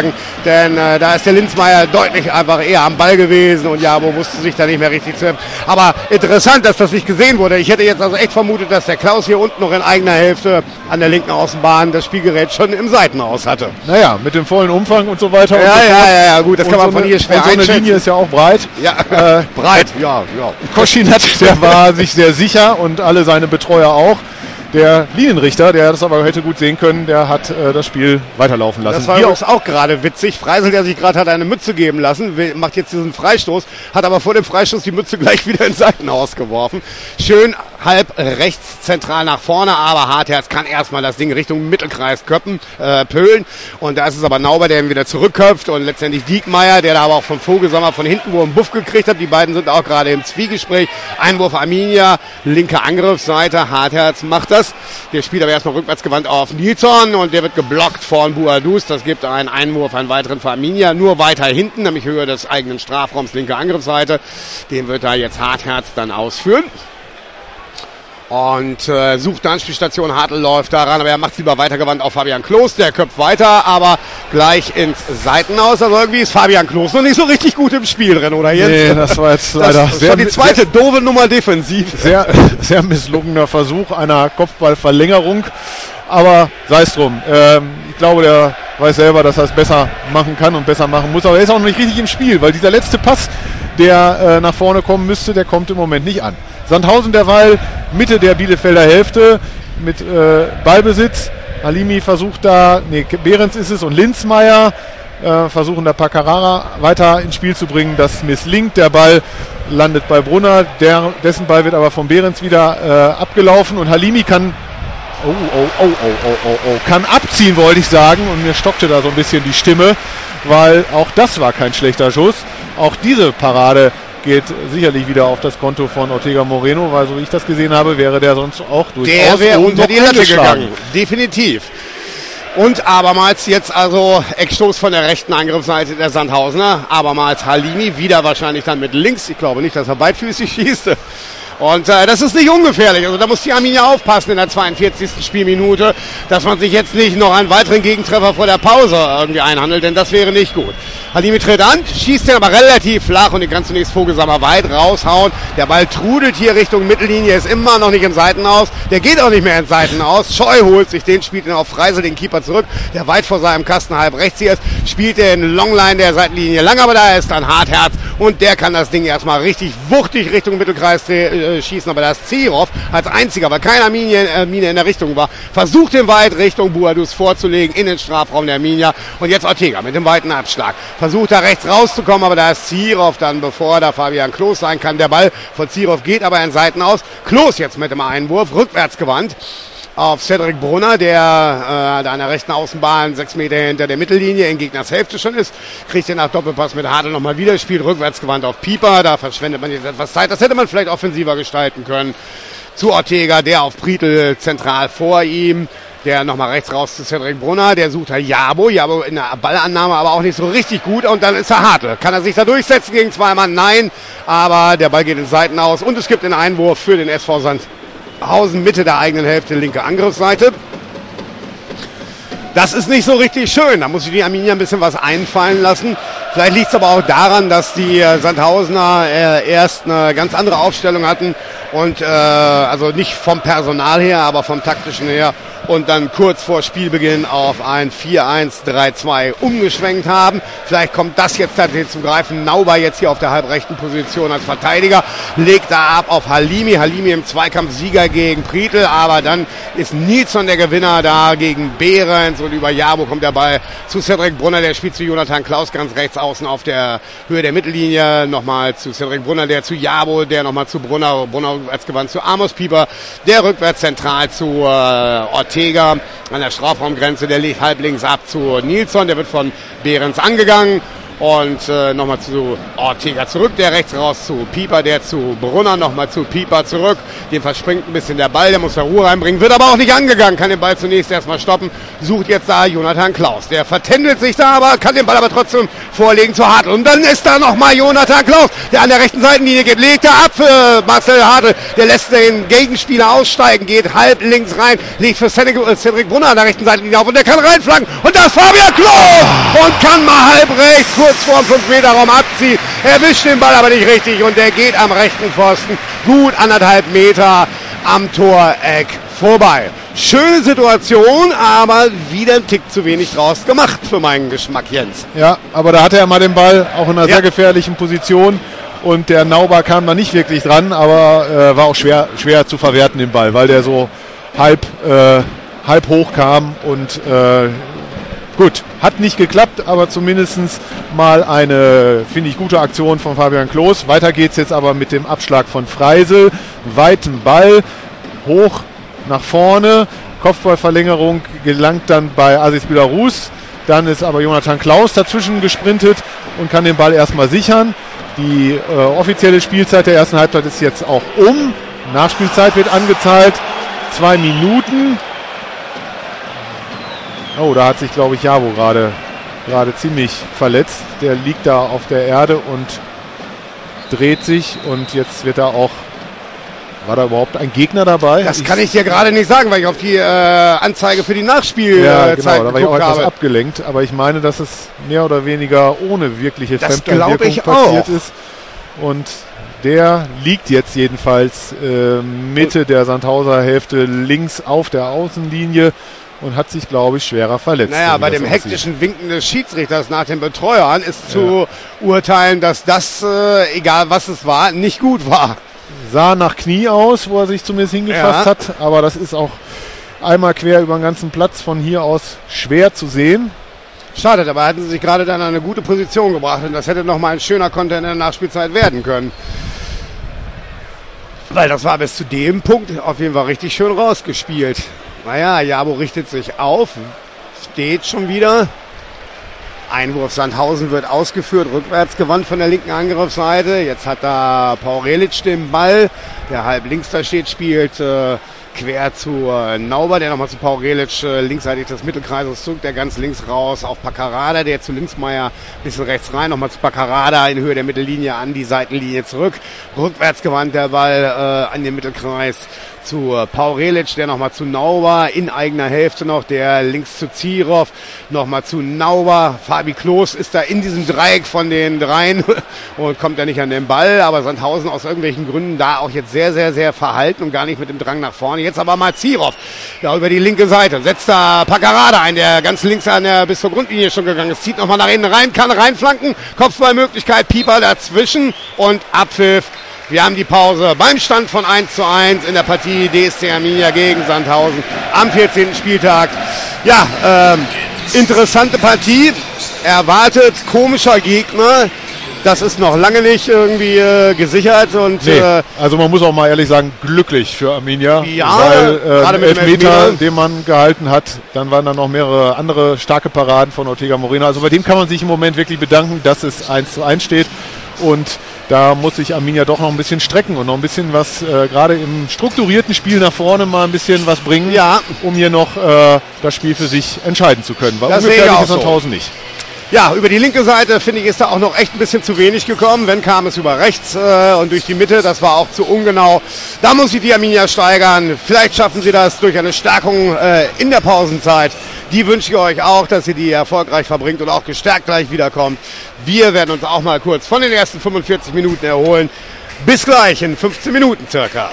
denn da ist der Linzmeier deutlich einfach eher am Ball gewesen und Jabo wusste sich da nicht mehr richtig zu helfen. Aber interessant, dass das nicht gesehen wurde. Ich hätte jetzt also echt vermutet, dass der Klaus hier unten noch in eigener Hälfte an der linken Außenbahn das Spielgerät schon im Seitenaus hatte. Naja, mit dem vollen Umfang und so weiter. Ja, gut, das kann man von hier schwer einschätzen. So eine Linie ist ja auch breit. Ja, breit, ja. Koschinat, der war sich sehr sicher und alle seine Betreuer auch. Der Linienrichter, der das aber hätte gut sehen können, der hat das Spiel weiterlaufen lassen. Das war übrigens auch gerade witzig. Freisel, der sich gerade hat eine Mütze geben lassen, macht jetzt diesen Freistoß, hat aber vor dem Freistoß die Mütze gleich wieder ins Seitenhaus geworfen. Schön halb rechts zentral nach vorne, aber Hartherz kann erstmal das Ding Richtung Mittelkreis pölen. Und da ist es aber Nauber, der ihn wieder zurückköpft und letztendlich Diekmeyer, der da aber auch von Vogelsammer von hinten wo einen Buff gekriegt hat. Die beiden sind auch gerade im Zwiegespräch. Einwurf Arminia, linke Angriffsseite, Hartherz macht das. Der spielt aber erstmal rückwärtsgewandt auf Nilsson und der wird geblockt von Buadus. Das gibt einen Einwurf, einen weiteren für Arminia, nur weiter hinten, nämlich Höhe des eigenen Strafraums, linke Angriffsseite. Den wird da jetzt Hartherz dann ausführen. Und sucht eine Anspielstation, Hartl läuft daran, aber er macht es lieber weitergewandt auf Fabian Klos, der köpft weiter, aber gleich ins Seitenhaus. Also irgendwie ist Fabian Klos noch nicht so richtig gut im Spiel drin, oder Jens? Nee, das war jetzt leider das war die zweite doofe Nummer defensiv. Sehr misslungener Versuch einer Kopfballverlängerung, aber sei es drum. Ich glaube, der weiß selber, dass er es besser machen kann und besser machen muss, aber er ist auch noch nicht richtig im Spiel, weil dieser letzte Pass, der nach vorne kommen müsste, der kommt im Moment nicht an. Sandhausen derweil Mitte der Bielefelder Hälfte mit Ballbesitz. Halimi versucht da, Behrens ist es und Linzmeier versuchen da Paccarara weiter ins Spiel zu bringen. Das misslingt. Der Ball landet bei Brunner. Dessen Ball wird aber von Behrens wieder abgelaufen und Halimi kann kann abziehen, wollte ich sagen. Und mir stockte da so ein bisschen die Stimme, weil auch das war kein schlechter Schuss. Auch diese Parade geht sicherlich wieder auf das Konto von Ortega Moreno, weil so wie ich das gesehen habe, wäre der sonst auch durchaus der wäre unter die Latte gegangen. Definitiv. Und abermals jetzt also Eckstoß von der rechten Angriffsseite der Sandhausener. Abermals Halimi, wieder wahrscheinlich dann mit links. Ich glaube nicht, dass er beidfüßig schießt. Und das ist nicht ungefährlich. Also da muss die Arminia aufpassen in der 42. Spielminute, dass man sich jetzt nicht noch einen weiteren Gegentreffer vor der Pause irgendwie einhandelt, denn das wäre nicht gut. Halimi tritt an, schießt den aber relativ flach und den kann zunächst Vogelsammer weit raushauen. Der Ball trudelt hier Richtung Mittellinie, ist immer noch nicht im Seitenaus. Der geht auch nicht mehr ins Seitenaus. Scheu holt sich den, spielt ihn auf Freisel, den Keeper zurück, der weit vor seinem Kasten halb rechts hier ist, spielt den Longline der Seitenlinie lang, aber da ist dann Hartherz und der kann das Ding erstmal richtig wuchtig Richtung Mittelkreis schießen, aber da ist Zirov als einziger, weil keine Mine in der Richtung war, versucht den weit Richtung Buadus vorzulegen in den Strafraum der Arminia und jetzt Ortega mit dem weiten Abschlag. Versucht da rechts rauszukommen, aber da ist Zirov dann, bevor da Fabian Klos sein kann. Der Ball von Zirov geht aber in Seitenaus. Klos jetzt mit dem Einwurf, rückwärts gewandt auf Cedric Brunner, der da an der rechten Außenbahn 6 Meter hinter der Mittellinie in Gegners Hälfte schon ist. Kriegt den nach Doppelpass mit Hartl nochmal wieder, spielt rückwärts gewandt auf Pieper. Da verschwendet man jetzt etwas Zeit. Das hätte man vielleicht offensiver gestalten können. Zu Ortega, der auf Prietl zentral vor ihm. Der nochmal rechts raus zu Cedric Brunner, der sucht Jabo in der Ballannahme, aber auch nicht so richtig gut. Und dann ist Hartl. Kann er sich da durchsetzen gegen zwei Mann? Nein, aber der Ball geht in Seiten aus und es gibt den Einwurf für den SV Sandhausen, Mitte der eigenen Hälfte, linke Angriffsseite. Das ist nicht so richtig schön. Da muss sich die Arminia ein bisschen was einfallen lassen. Vielleicht liegt es aber auch daran, dass die Sandhausener erst eine ganz andere Aufstellung hatten und also nicht vom Personal her, aber vom taktischen her und dann kurz vor Spielbeginn auf ein 4-1-3-2 umgeschwenkt haben. Vielleicht kommt das jetzt tatsächlich zum Greifen. Nauber jetzt hier auf der halbrechten Position als Verteidiger, legt da ab auf Halimi. Halimi im Zweikampf Sieger gegen Prietl, aber dann ist Nilsson der Gewinner da gegen Behrens und über Jabo kommt der Ball zu Cedric Brunner, der spielt zu Jonathan Klaus ganz rechts außen auf der Höhe der Mittellinie, nochmal zu Cedric Brunner, der zu Jabo, der nochmal zu Brunner rückwärts gewandt zu Amos Pieper, der rückwärts zentral zu Ortega an der Strafraumgrenze, der legt halb links ab zu Nilsson, der wird von Behrens angegangen Und nochmal zu Ortega zurück, der rechts raus zu Pieper, der zu Brunner, nochmal zu Pieper zurück. Dem verspringt ein bisschen der Ball, der muss da Ruhe reinbringen, wird aber auch nicht angegangen, kann den Ball zunächst erstmal stoppen, sucht jetzt da Jonathan Klaus. Der vertändelt sich da, aber kann den Ball aber trotzdem vorlegen zu Hartl. Und dann ist da nochmal Jonathan Klaus, der an der rechten Seitenlinie geht, legt er ab für Marcel Hartl, der lässt den Gegenspieler aussteigen, geht halb links rein, legt für Cedric Brunner an der rechten Seitenlinie auf und der kann reinflanken. Und das Fabian Klos und kann mal halb rechts kurz vor dem 5-Meter-Raum abziehen. Er erwischt den Ball aber nicht richtig und der geht am rechten Pfosten gut 1,5 Meter am Toreck vorbei. Schöne Situation, aber wieder ein Tick zu wenig draus gemacht für meinen Geschmack, Jens. Ja, aber da hatte er mal den Ball auch in einer sehr gefährlichen Position und der Nauber kam da nicht wirklich dran, aber war auch schwer zu verwerten, den Ball, weil der so halb hoch kam und gut, hat nicht geklappt, aber zumindest mal eine, finde ich, gute Aktion von Fabian Klos. Weiter geht's jetzt aber mit dem Abschlag von Freisel. Weiten Ball, hoch nach vorne. Kopfballverlängerung gelangt dann bei Aziz Bilarus. Dann ist aber Jonathan Klaus dazwischen gesprintet und kann den Ball erstmal sichern. Die offizielle Spielzeit der ersten Halbzeit ist jetzt auch um. Nachspielzeit wird angezahlt. 2 Minuten. Oh, da hat sich, glaube ich, Jabo gerade ziemlich verletzt. Der liegt da auf der Erde und dreht sich. Und jetzt wird er auch... War da überhaupt ein Gegner dabei? Das kann ich dir gerade nicht sagen, weil ich auf die Anzeige für die Nachspielzeit genau, da war ich auch etwas abgelenkt. Aber ich meine, dass es mehr oder weniger ohne wirkliche Fremdeinwirkung passiert ist. Und der liegt jetzt jedenfalls Mitte der Sandhauser Hälfte links auf der Außenlinie und hat sich, glaube ich, schwerer verletzt. Naja, bei dem hektischen Winken des Schiedsrichters nach den Betreuern ist zu urteilen, dass das, egal was es war, nicht gut war. Sah nach Knie aus, wo er sich zumindest hingefasst hat, aber das ist auch einmal quer über den ganzen Platz von hier aus schwer zu sehen. Schade, dabei hatten sie sich gerade dann in eine gute Position gebracht und das hätte nochmal ein schöner Konter in der Nachspielzeit werden können. Weil das war bis zu dem Punkt auf jeden Fall richtig schön rausgespielt. Naja, Jabo richtet sich auf, steht schon wieder. Einwurf Sandhausen wird ausgeführt, rückwärts gewandt von der linken Angriffsseite. Jetzt hat da Paul Relic den Ball, der halb links da steht, spielt quer zu Nauber, der nochmal zu Paul Relic linksseitig des Mittelkreises zurück, der ganz links raus auf Paccarada, der zu Linksmeier ein bisschen rechts rein, nochmal zu Paccarada in Höhe der Mittellinie an die Seitenlinie zurück. Rückwärts gewandt der Ball an den Mittelkreis zu Paul Relic, der nochmal zu Nauber, in eigener Hälfte noch, der links zu Zirov, nochmal zu Nauber. Fabi Klos ist da in diesem Dreieck von den dreien und kommt da nicht an den Ball, aber Sandhausen aus irgendwelchen Gründen da auch jetzt sehr, sehr, sehr verhalten und gar nicht mit dem Drang nach vorne. Jetzt aber mal Zirov, da über die linke Seite, setzt da Paccarada ein, der ganz links an der bis zur Grundlinie schon gegangen ist, zieht nochmal nach innen rein, kann reinflanken, Kopfballmöglichkeit, Pieper dazwischen und Abpfiff. Wir haben die Pause beim Stand von 1:1 in der Partie DSC Arminia gegen Sandhausen am 14. Spieltag. Ja, interessante Partie. Erwartet komischer Gegner. Das ist noch lange nicht irgendwie gesichert. Und, also man muss auch mal ehrlich sagen, glücklich für Arminia. Ja, weil gerade mit Elfmeter, den man gehalten hat, dann waren da noch mehrere andere starke Paraden von Ortega Moreno. Also bei dem kann man sich im Moment wirklich bedanken, dass es 1:1 steht. Und da muss sich Arminia doch noch ein bisschen strecken und noch ein bisschen was, gerade im strukturierten Spiel nach vorne mal ein bisschen was bringen, um hier noch das Spiel für sich entscheiden zu können. Weil ungefährlich ist Sandhausen nicht. Ja, über die linke Seite, finde ich, ist da auch noch echt ein bisschen zu wenig gekommen. Wenn, kam es über rechts und durch die Mitte. Das war auch zu ungenau. Da muss sich die Arminia steigern. Vielleicht schaffen sie das durch eine Stärkung in der Pausenzeit. Die wünsche ich euch auch, dass ihr die erfolgreich verbringt und auch gestärkt gleich wiederkommt. Wir werden uns auch mal kurz von den ersten 45 Minuten erholen. Bis gleich in 15 Minuten circa.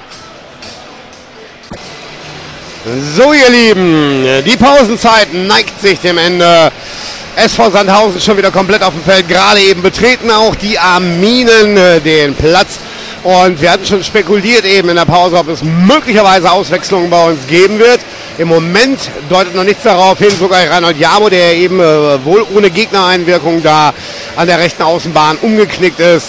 So, ihr Lieben, die Pausenzeit neigt sich dem Ende. SV Sandhausen schon wieder komplett auf dem Feld, gerade eben betreten auch die Arminen den Platz. Und wir hatten schon spekuliert eben in der Pause, ob es möglicherweise Auswechslungen bei uns geben wird. Im Moment deutet noch nichts darauf hin, sogar Reinhold Jabo, der eben wohl ohne Gegnereinwirkung da an der rechten Außenbahn umgeknickt ist,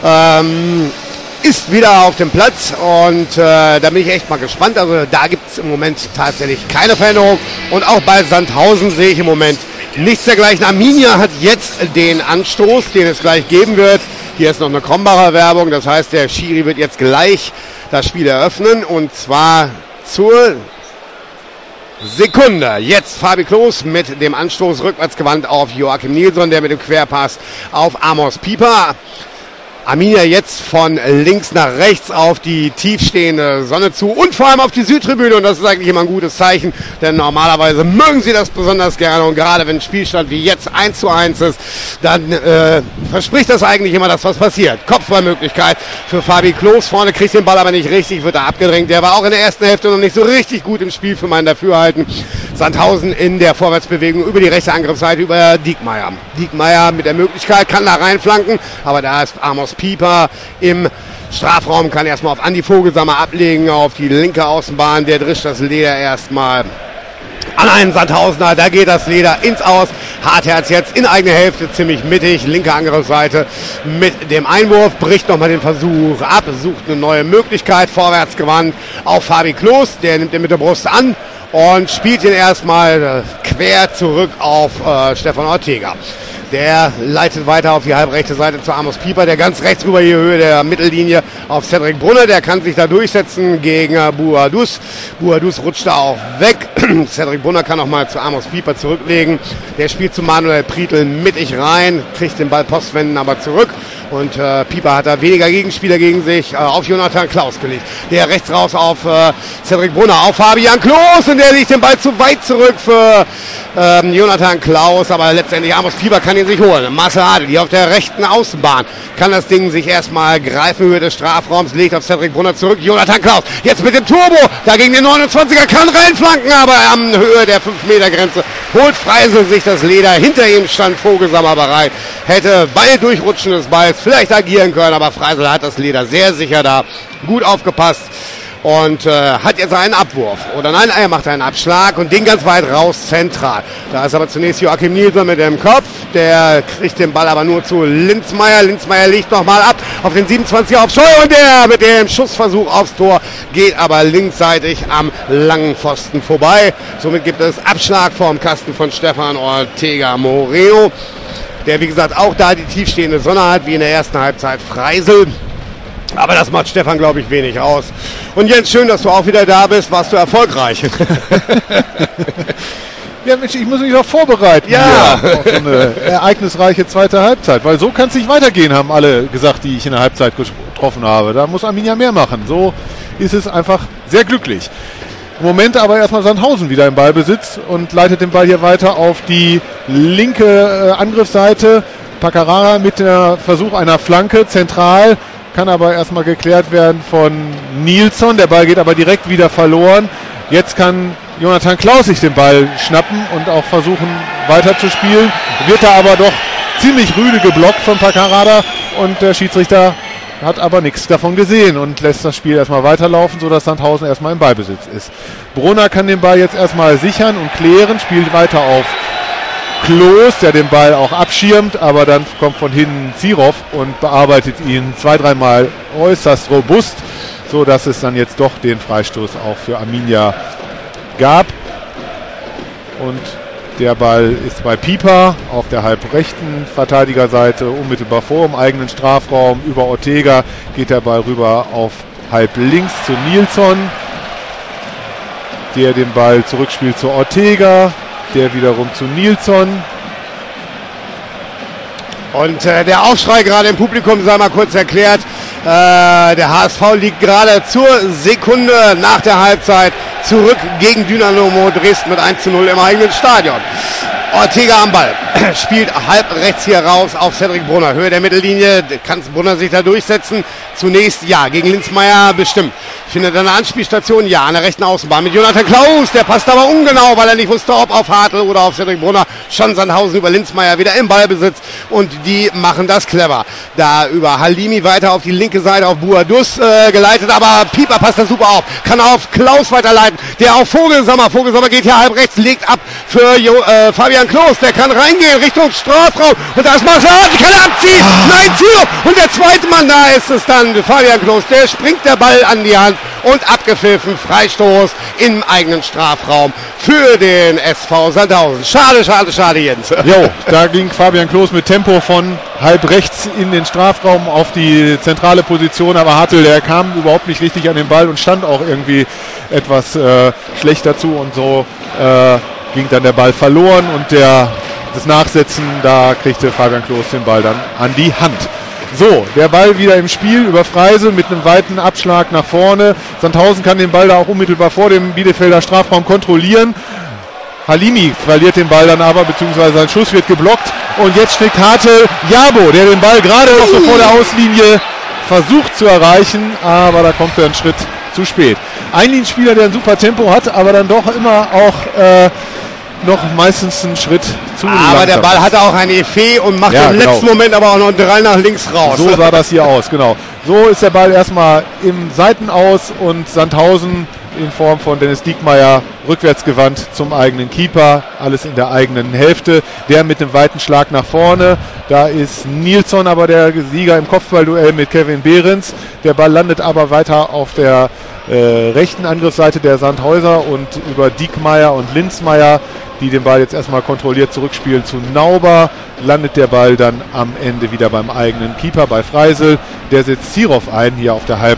ist wieder auf dem Platz und da bin ich echt mal gespannt. Also da gibt es im Moment tatsächlich keine Veränderung und auch bei Sandhausen sehe ich im Moment Nichts dergleichen. Arminia hat jetzt den Anstoß, den es gleich geben wird. Hier ist noch eine Krombacher Werbung. Das heißt, der Schiri wird jetzt gleich das Spiel eröffnen. Und zwar zur Sekunde. Jetzt Fabi Klos mit dem Anstoß rückwärts gewandt auf Joachim Nilsson, der mit dem Querpass auf Amos Pieper. Arminia jetzt von links nach rechts auf die tiefstehende Sonne zu und vor allem auf die Südtribüne, und das ist eigentlich immer ein gutes Zeichen, denn normalerweise mögen sie das besonders gerne, und gerade wenn ein Spielstand wie jetzt 1:1 ist, dann verspricht das eigentlich immer, dass was passiert. Kopfballmöglichkeit für Fabi Klos, vorne kriegt den Ball aber nicht richtig, wird er abgedrängt, der war auch in der ersten Hälfte noch nicht so richtig gut im Spiel für mein Dafürhalten. Sandhausen in der Vorwärtsbewegung über die rechte Angriffsseite über Diekmeyer. Diekmeyer mit der Möglichkeit, kann da reinflanken, aber da ist Amos Pieper im Strafraum, kann erstmal auf Andi Vogelsammer ablegen, auf die linke Außenbahn, der drischt das Leder erstmal an einen Sandhausener, da geht das Leder ins Aus. Hartherz jetzt in eigene Hälfte, ziemlich mittig, linke Angriffsseite mit dem Einwurf, bricht nochmal den Versuch ab, sucht eine neue Möglichkeit, vorwärts gewandt auf Fabi Klos, der nimmt den mit der Brust an und spielt ihn erstmal quer zurück auf Stefan Ortega. Der leitet weiter auf die halbrechte Seite zu Amos Pieper, der ganz rechts rüber die Höhe der Mittellinie auf Cedric Brunner. Der kann sich da durchsetzen gegen Buadus. Buadus rutscht da auch weg. Cedric Brunner kann auch mal zu Amos Pieper zurücklegen. Der spielt zu Manuel Prietl mittig rein, kriegt den Ball postwenden aber zurück. Und Pieper hat da weniger Gegenspieler gegen sich auf Jonathan Klaus gelegt. Der rechts raus auf Cedric Brunner, auf Fabian Klos, und der legt den Ball zu weit zurück für Jonathan Klaus, aber letztendlich Amos Pieper kann ihn sich holen. Marcel Adel, hier auf der rechten Außenbahn, kann das Ding sich erstmal greifen, Höhe des Strafraums, legt auf Cedric Brunner zurück. Jonathan Klaus, jetzt mit dem Turbo, da gegen den 29er, kann reinflanken, aber am Höhe der 5-Meter-Grenze holt Freisel sich das Leder. Hinter ihm stand Vogelsammer bereit, hätte bei Durchrutschen des Balls vielleicht agieren können, aber Freisel hat das Leder sehr sicher da, gut aufgepasst. Und hat jetzt einen Abwurf. Oder nein, er macht einen Abschlag und den ganz weit raus zentral. Da ist aber zunächst Joachim Nilsson mit dem Kopf. Der kriegt den Ball aber nur zu Linzmeier. Linzmeier legt nochmal ab auf den 27er auf Scheu. Und der mit dem Schussversuch aufs Tor geht aber linksseitig am langen Pfosten vorbei. Somit gibt es Abschlag vorm Kasten von Stefan Ortega Moreno. Der, wie gesagt, auch da die tiefstehende Sonne hat, wie in der ersten Halbzeit Freisel. Aber das macht Stefan, glaube ich, wenig aus. Und Jens, schön, dass du auch wieder da bist. Warst du erfolgreich? Ja, Mensch, ich muss mich auch vorbereiten. Ja. Auf so eine ereignisreiche zweite Halbzeit. Weil so kann es nicht weitergehen, haben alle gesagt, die ich in der Halbzeit getroffen habe. Da muss Arminia mehr machen. So ist es einfach sehr glücklich. Im Moment aber erstmal Sandhausen wieder im Ballbesitz und leitet den Ball hier weiter auf die linke Angriffsseite. Paccarara mit der Versuch einer Flanke zentral. Kann aber erstmal geklärt werden von Nilsson. Der Ball geht aber direkt wieder verloren. Jetzt kann Jonathan Klaus sich den Ball schnappen und auch versuchen weiterzuspielen. Wird da aber doch ziemlich rüde geblockt von Paccarada. Und der Schiedsrichter hat aber nichts davon gesehen und lässt das Spiel erstmal weiterlaufen, sodass Sandhausen erstmal im Ballbesitz ist. Brunner kann den Ball jetzt erstmal sichern und klären. Spielt weiter auf Klos, der den Ball auch abschirmt, aber dann kommt von hinten Zirov und bearbeitet ihn 2-3 Mal äußerst robust, so dass es dann jetzt doch den Freistoß auch für Arminia gab. Und der Ball ist bei Pieper auf der halbrechten Verteidigerseite, unmittelbar vor im eigenen Strafraum. Über Ortega geht der Ball rüber auf halb links zu Nilsson, der den Ball zurückspielt zu Ortega. Der wiederum zu Nilsson. Und der Aufschrei gerade im Publikum, sei mal kurz erklärt. Der HSV liegt gerade zur Sekunde nach der Halbzeit zurück gegen Dynamo Dresden mit 1:0 im eigenen Stadion. Ortega am Ball, spielt halb rechts hier raus auf Cedric Brunner. Höhe der Mittellinie, kann Brunner sich da durchsetzen? Zunächst ja, gegen Linzmeier bestimmt. Findet eine Anspielstation, ja, an der rechten Außenbahn mit Jonathan Klaus. Der passt aber ungenau, weil er nicht wusste, ob auf Hartl oder auf Cedric Brunner. Schon Sandhausen über Linzmeier wieder im Ballbesitz und die machen das clever. Da über Halimi weiter auf die linke Seite auf Buadus geleitet, aber Pieper passt da super auf. Kann auf Klaus weiterleiten, der auf Vogelsammer. Vogelsammer geht hier halb rechts, legt ab für Fabian Klos. Der kann reingehen Richtung Strafraum und da ist Marcel, kann er abziehen. Nein, Zero. Und der zweite Mann, da ist es dann Fabian Klos. Der springt der Ball an die Hand und abgepfiffen. Freistoß im eigenen Strafraum für den SV Sandhausen. Schade, Jens. Jo, da ging Fabian Klos mit Tempo von halb rechts in den Strafraum auf die zentrale Position, aber Hartl, der kam überhaupt nicht richtig an den Ball und stand auch irgendwie etwas schlecht dazu und so ging dann der Ball verloren und das Nachsetzen, da kriegte Fabian Klos den Ball dann an die Hand. So, der Ball wieder im Spiel über Freisel mit einem weiten Abschlag nach vorne. Sandhausen kann den Ball da auch unmittelbar vor dem Bielefelder Strafraum kontrollieren. Halimi verliert den Ball dann aber, beziehungsweise sein Schuss wird geblockt. Und jetzt schlägt Hartl Jabo, der den Ball gerade noch so vor der Auslinie versucht zu erreichen, aber da kommt er einen Schritt zu spät. Ein Spieler, der ein super Tempo hat, aber dann doch immer auch noch meistens einen Schritt zu langsam. Aber der Ball hatte auch ein Effet und macht im letzten Moment aber auch noch einen Drall nach links raus. So sah das hier aus, genau. So ist der Ball erstmal im Seitenaus und Sandhausen in Form von Dennis Diekmeyer rückwärts gewandt zum eigenen Keeper. Alles in der eigenen Hälfte. Der mit dem weiten Schlag nach vorne. Da ist Nilsson aber der Sieger im Kopfballduell mit Kevin Behrens. Der Ball landet aber weiter auf der rechten Angriffsseite der Sandhäuser und über Diekmeyer und Linzmeier, die den Ball jetzt erstmal kontrolliert zurückspielen zu Nauber, landet der Ball dann am Ende wieder beim eigenen Keeper bei Freisel. Der setzt Zirov ein, hier auf der halb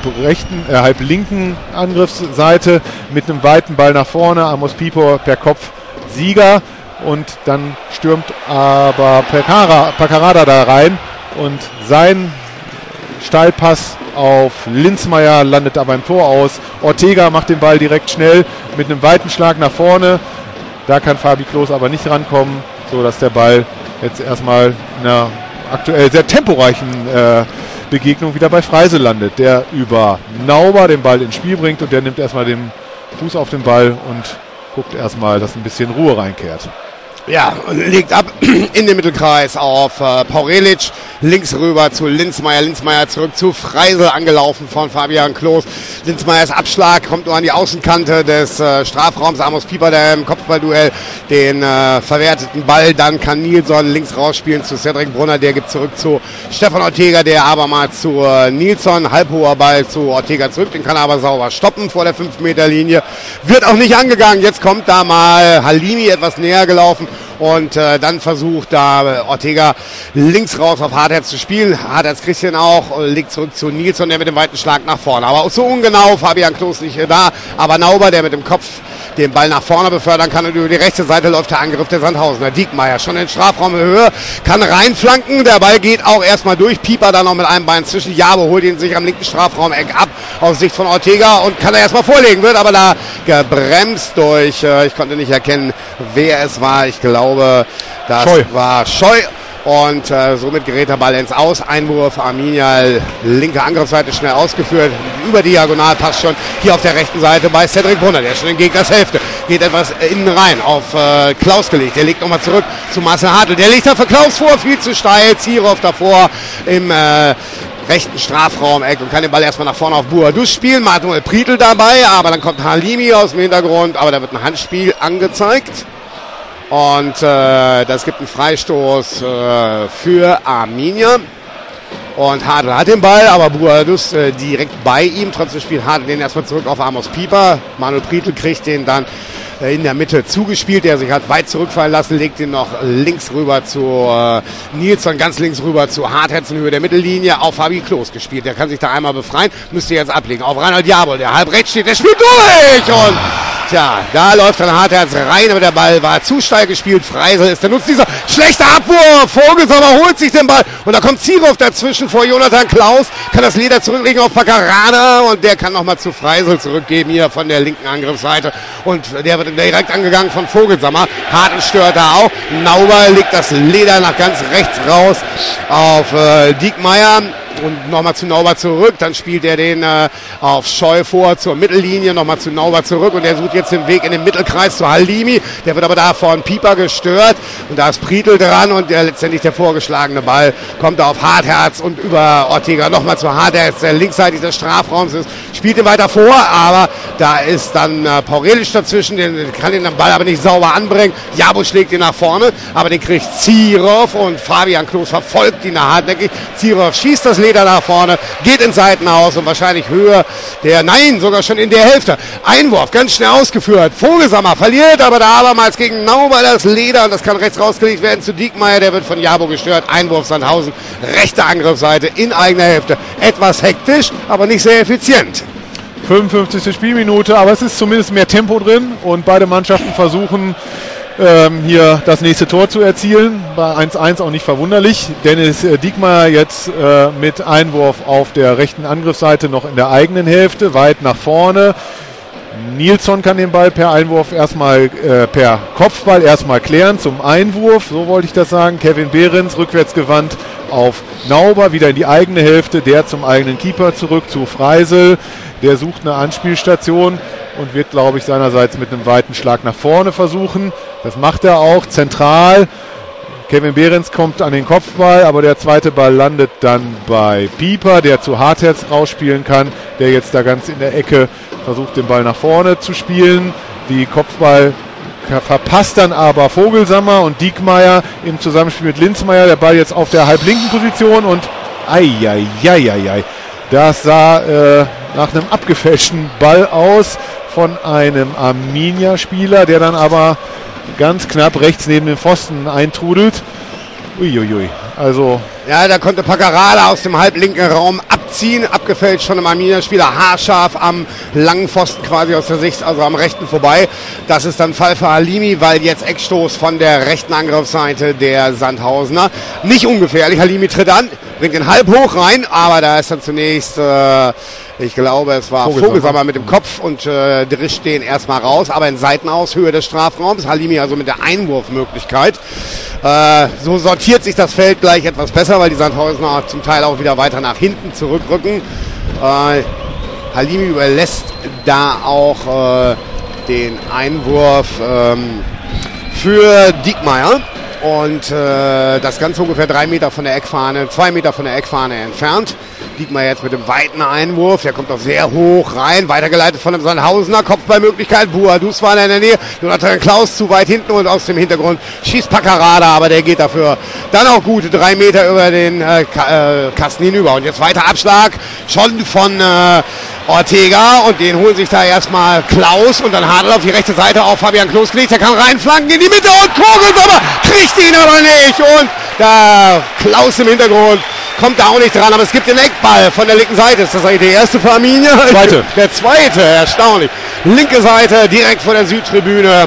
linken Angriffsseite mit einem weiten Ball nach vorne. Amos Pipo per Kopf Sieger und dann stürmt aber Paccarada da rein und sein Steilpass auf Linzmeier landet aber im Tor aus. Ortega macht den Ball direkt schnell mit einem weiten Schlag nach vorne. Da kann Fabi Klos aber nicht rankommen, sodass der Ball jetzt erstmal in einer aktuell sehr temporeichen Begegnung wieder bei Freisel landet, der über Nauber den Ball ins Spiel bringt und der nimmt erstmal den Fuß auf den Ball und guckt erstmal, dass ein bisschen Ruhe reinkehrt. Ja, legt ab in den Mittelkreis auf Paurelic, links rüber zu Linzmeier, Linzmeier zurück zu Freisel, angelaufen von Fabian Klos. Linzmeiers Abschlag kommt nur an die Außenkante des Strafraums. Amos Pieper, der im Kopfballduell den verwerteten Ball, dann kann Nilsson links rausspielen zu Cedric Brunner, der gibt zurück zu Stefan Ortega, der abermals zu Nilsson, halbhoher Ball zu Ortega zurück, den kann er aber sauber stoppen vor der 5-Meter-Linie. Wird auch nicht angegangen, jetzt kommt da mal Halimi etwas näher gelaufen. Und dann versucht da Ortega links raus auf Hartherz zu spielen. Hartherz kriegt ihn auch, legt zurück zu Nilsson, der mit dem weiten Schlag nach vorne. Aber auch so ungenau, Fabian Klos nicht da. Aber Nauber, der mit dem Kopf den Ball nach vorne befördern kann. Und über die rechte Seite läuft der Angriff der Sandhausener. Diekmeyer schon in Strafraumhöhe, kann reinflanken. Der Ball geht auch erstmal durch. Pieper dann noch mit einem Bein zwischen. Jabo holt ihn sich am linken Strafraumeck ab aus Sicht von Ortega und kann er erstmal vorlegen. Wird aber da gebremst durch, ich konnte nicht erkennen, wer es war. Ich glaube, das war Scheu. Und somit gerät der Ball ins Aus. Einwurf Arminia, linke Angriffsseite schnell ausgeführt. Über diagonal passt schon hier auf der rechten Seite bei Cedric Brunner. Der schon in Gegners Hälfte. Geht etwas innen rein auf Klaus gelegt. Der legt nochmal zurück zu Marcel Hartl. Der legt da für Klaus vor. Viel zu steil. Zirov davor im rechten Strafraum-Eck und kann den Ball erstmal nach vorne auf Buadus spielen. Manuel Prietl dabei. Aber dann kommt Halimi aus dem Hintergrund. Aber da wird ein Handspiel angezeigt. Und das gibt einen Freistoß für Arminia. Und Hartl hat den Ball, aber Buadus direkt bei ihm. Trotzdem spielt Hartl den erstmal zurück auf Amos Pieper. Manuel Prietl kriegt den dann in der Mitte zugespielt, der sich hat weit zurückfallen lassen, legt ihn noch links rüber zu Nilsson, ganz links rüber zu Hartherz in Höhe der Mittellinie, auf Fabi Klos gespielt. Der kann sich da einmal befreien, müsste jetzt ablegen. Auf Reinhold Jabol, der halb rechts steht, der spielt durch! Und tja, da läuft dann Hartherz rein, aber der Ball war zu steil gespielt. Freisel ist der Nutz dieser schlechte Abwurf. Vogelsommer holt sich den Ball und da kommt Zirov dazwischen vor Jonathan Klaus, kann das Leder zurücklegen auf Paccarada und der kann nochmal zu Freisel zurückgeben hier von der linken Angriffsseite und der wird direkt angegangen von Vogelsammer. Hartl stört da auch. Nauber legt das Leder nach ganz rechts raus auf Diekmeyer. Und nochmal zu Nauber zurück, dann spielt er den auf Scheu vor zur Mittellinie, nochmal zu Nauber zurück und er sucht jetzt den Weg in den Mittelkreis zu Halimi, der wird aber da von Pieper gestört und da ist Prietl dran und letztendlich der vorgeschlagene Ball kommt da auf Hartherz und über Ortega nochmal zu Hartherz, der linksseitig des Strafraums ist, spielt ihn weiter vor, aber Da ist dann Paurelic dazwischen, den kann den Ball aber nicht sauber anbringen. Jabo schlägt ihn nach vorne, aber den kriegt Zirov und Fabian Klos verfolgt ihn hartnäckig. Zirov schießt das Leder nach vorne, geht ins Seitenhaus und wahrscheinlich höher sogar schon in der Hälfte. Einwurf, ganz schnell ausgeführt. Vogelsammer verliert aber da abermals gegen Nauber das Leder und das kann rechts rausgelegt werden zu Diekmeyer, der wird von Jabo gestört. Einwurf Sandhausen, rechte Angriffsseite in eigener Hälfte. Etwas hektisch, aber nicht sehr effizient. 55. Spielminute, aber es ist zumindest mehr Tempo drin und beide Mannschaften versuchen hier das nächste Tor zu erzielen. Bei 1:1 auch nicht verwunderlich. Dennis Diekmeyer jetzt mit Einwurf auf der rechten Angriffsseite noch in der eigenen Hälfte, weit nach vorne. Nilsson kann den Ball per Einwurf erstmal, per Kopfball erstmal klären zum Einwurf, so wollte ich das sagen. Kevin Behrens rückwärts gewandt auf Nauber, wieder in die eigene Hälfte, der zum eigenen Keeper zurück zu Freisel. Der sucht eine Anspielstation und wird, glaube ich, seinerseits mit einem weiten Schlag nach vorne versuchen. Das macht er auch zentral. Kevin Behrens kommt an den Kopfball, aber der zweite Ball landet dann bei Pieper, der zu Hartherz rausspielen kann, der jetzt da ganz in der Ecke versucht, den Ball nach vorne zu spielen. Die Kopfball verpasst dann aber Vogelsammer und Diekmeyer im Zusammenspiel mit Linzmeier. Der Ball jetzt auf der halblinken Position und das sah nach einem abgefälschten Ball aus von einem Arminia-Spieler, der dann aber ganz knapp rechts neben den Pfosten eintrudelt. Uiuiui, also... Ja, da konnte Paccarada aus dem halblinken Raum abziehen, abgefälscht von einem Arminia-Spieler, haarscharf am langen Pfosten quasi aus der Sicht, also am rechten vorbei. Das ist dann Fall für Halimi, weil jetzt Eckstoß von der rechten Angriffsseite der Sandhausener. Nicht ungefährlich, Halimi tritt an, bringt den halb hoch rein, aber da ist dann zunächst... ich glaube, es war Vogelsammer mit dem Kopf und drischt den erstmal raus, aber in Seitenaus, Höhe des Strafraums. Halimi also mit der Einwurfmöglichkeit. So sortiert sich das Feld gleich etwas besser, weil die Sandhausener zum Teil auch wieder weiter nach hinten zurückrücken. Halimi überlässt da auch den Einwurf für Diekmeyer. Und das Ganze ungefähr 3 Meter von der Eckfahne, 2 Meter von der Eckfahne entfernt. Diekmeyer jetzt mit dem weiten Einwurf, der kommt auch sehr hoch rein, weitergeleitet von dem Sandhausener, Kopfballmöglichkeit, Buadus war in der Nähe, Jonathan Klaus zu weit hinten und aus dem Hintergrund schießt Paccarada, aber der geht dafür dann auch gute 3 Meter über den Kasten hinüber. Und jetzt weiter Abschlag, schon von Ortega und den holen sich da erstmal Klaus und dann Hadl auf die rechte Seite auf Fabian Klos gelegt, der kann reinflanken in die Mitte und Kogelsommer kriegt ihn aber nicht und da Klaus im Hintergrund kommt da auch nicht dran, aber es gibt den Eckball von der linken Seite. Ist das eigentlich der erste für Arminia? Zweite. Der zweite, erstaunlich. Linke Seite, direkt vor der Südtribüne.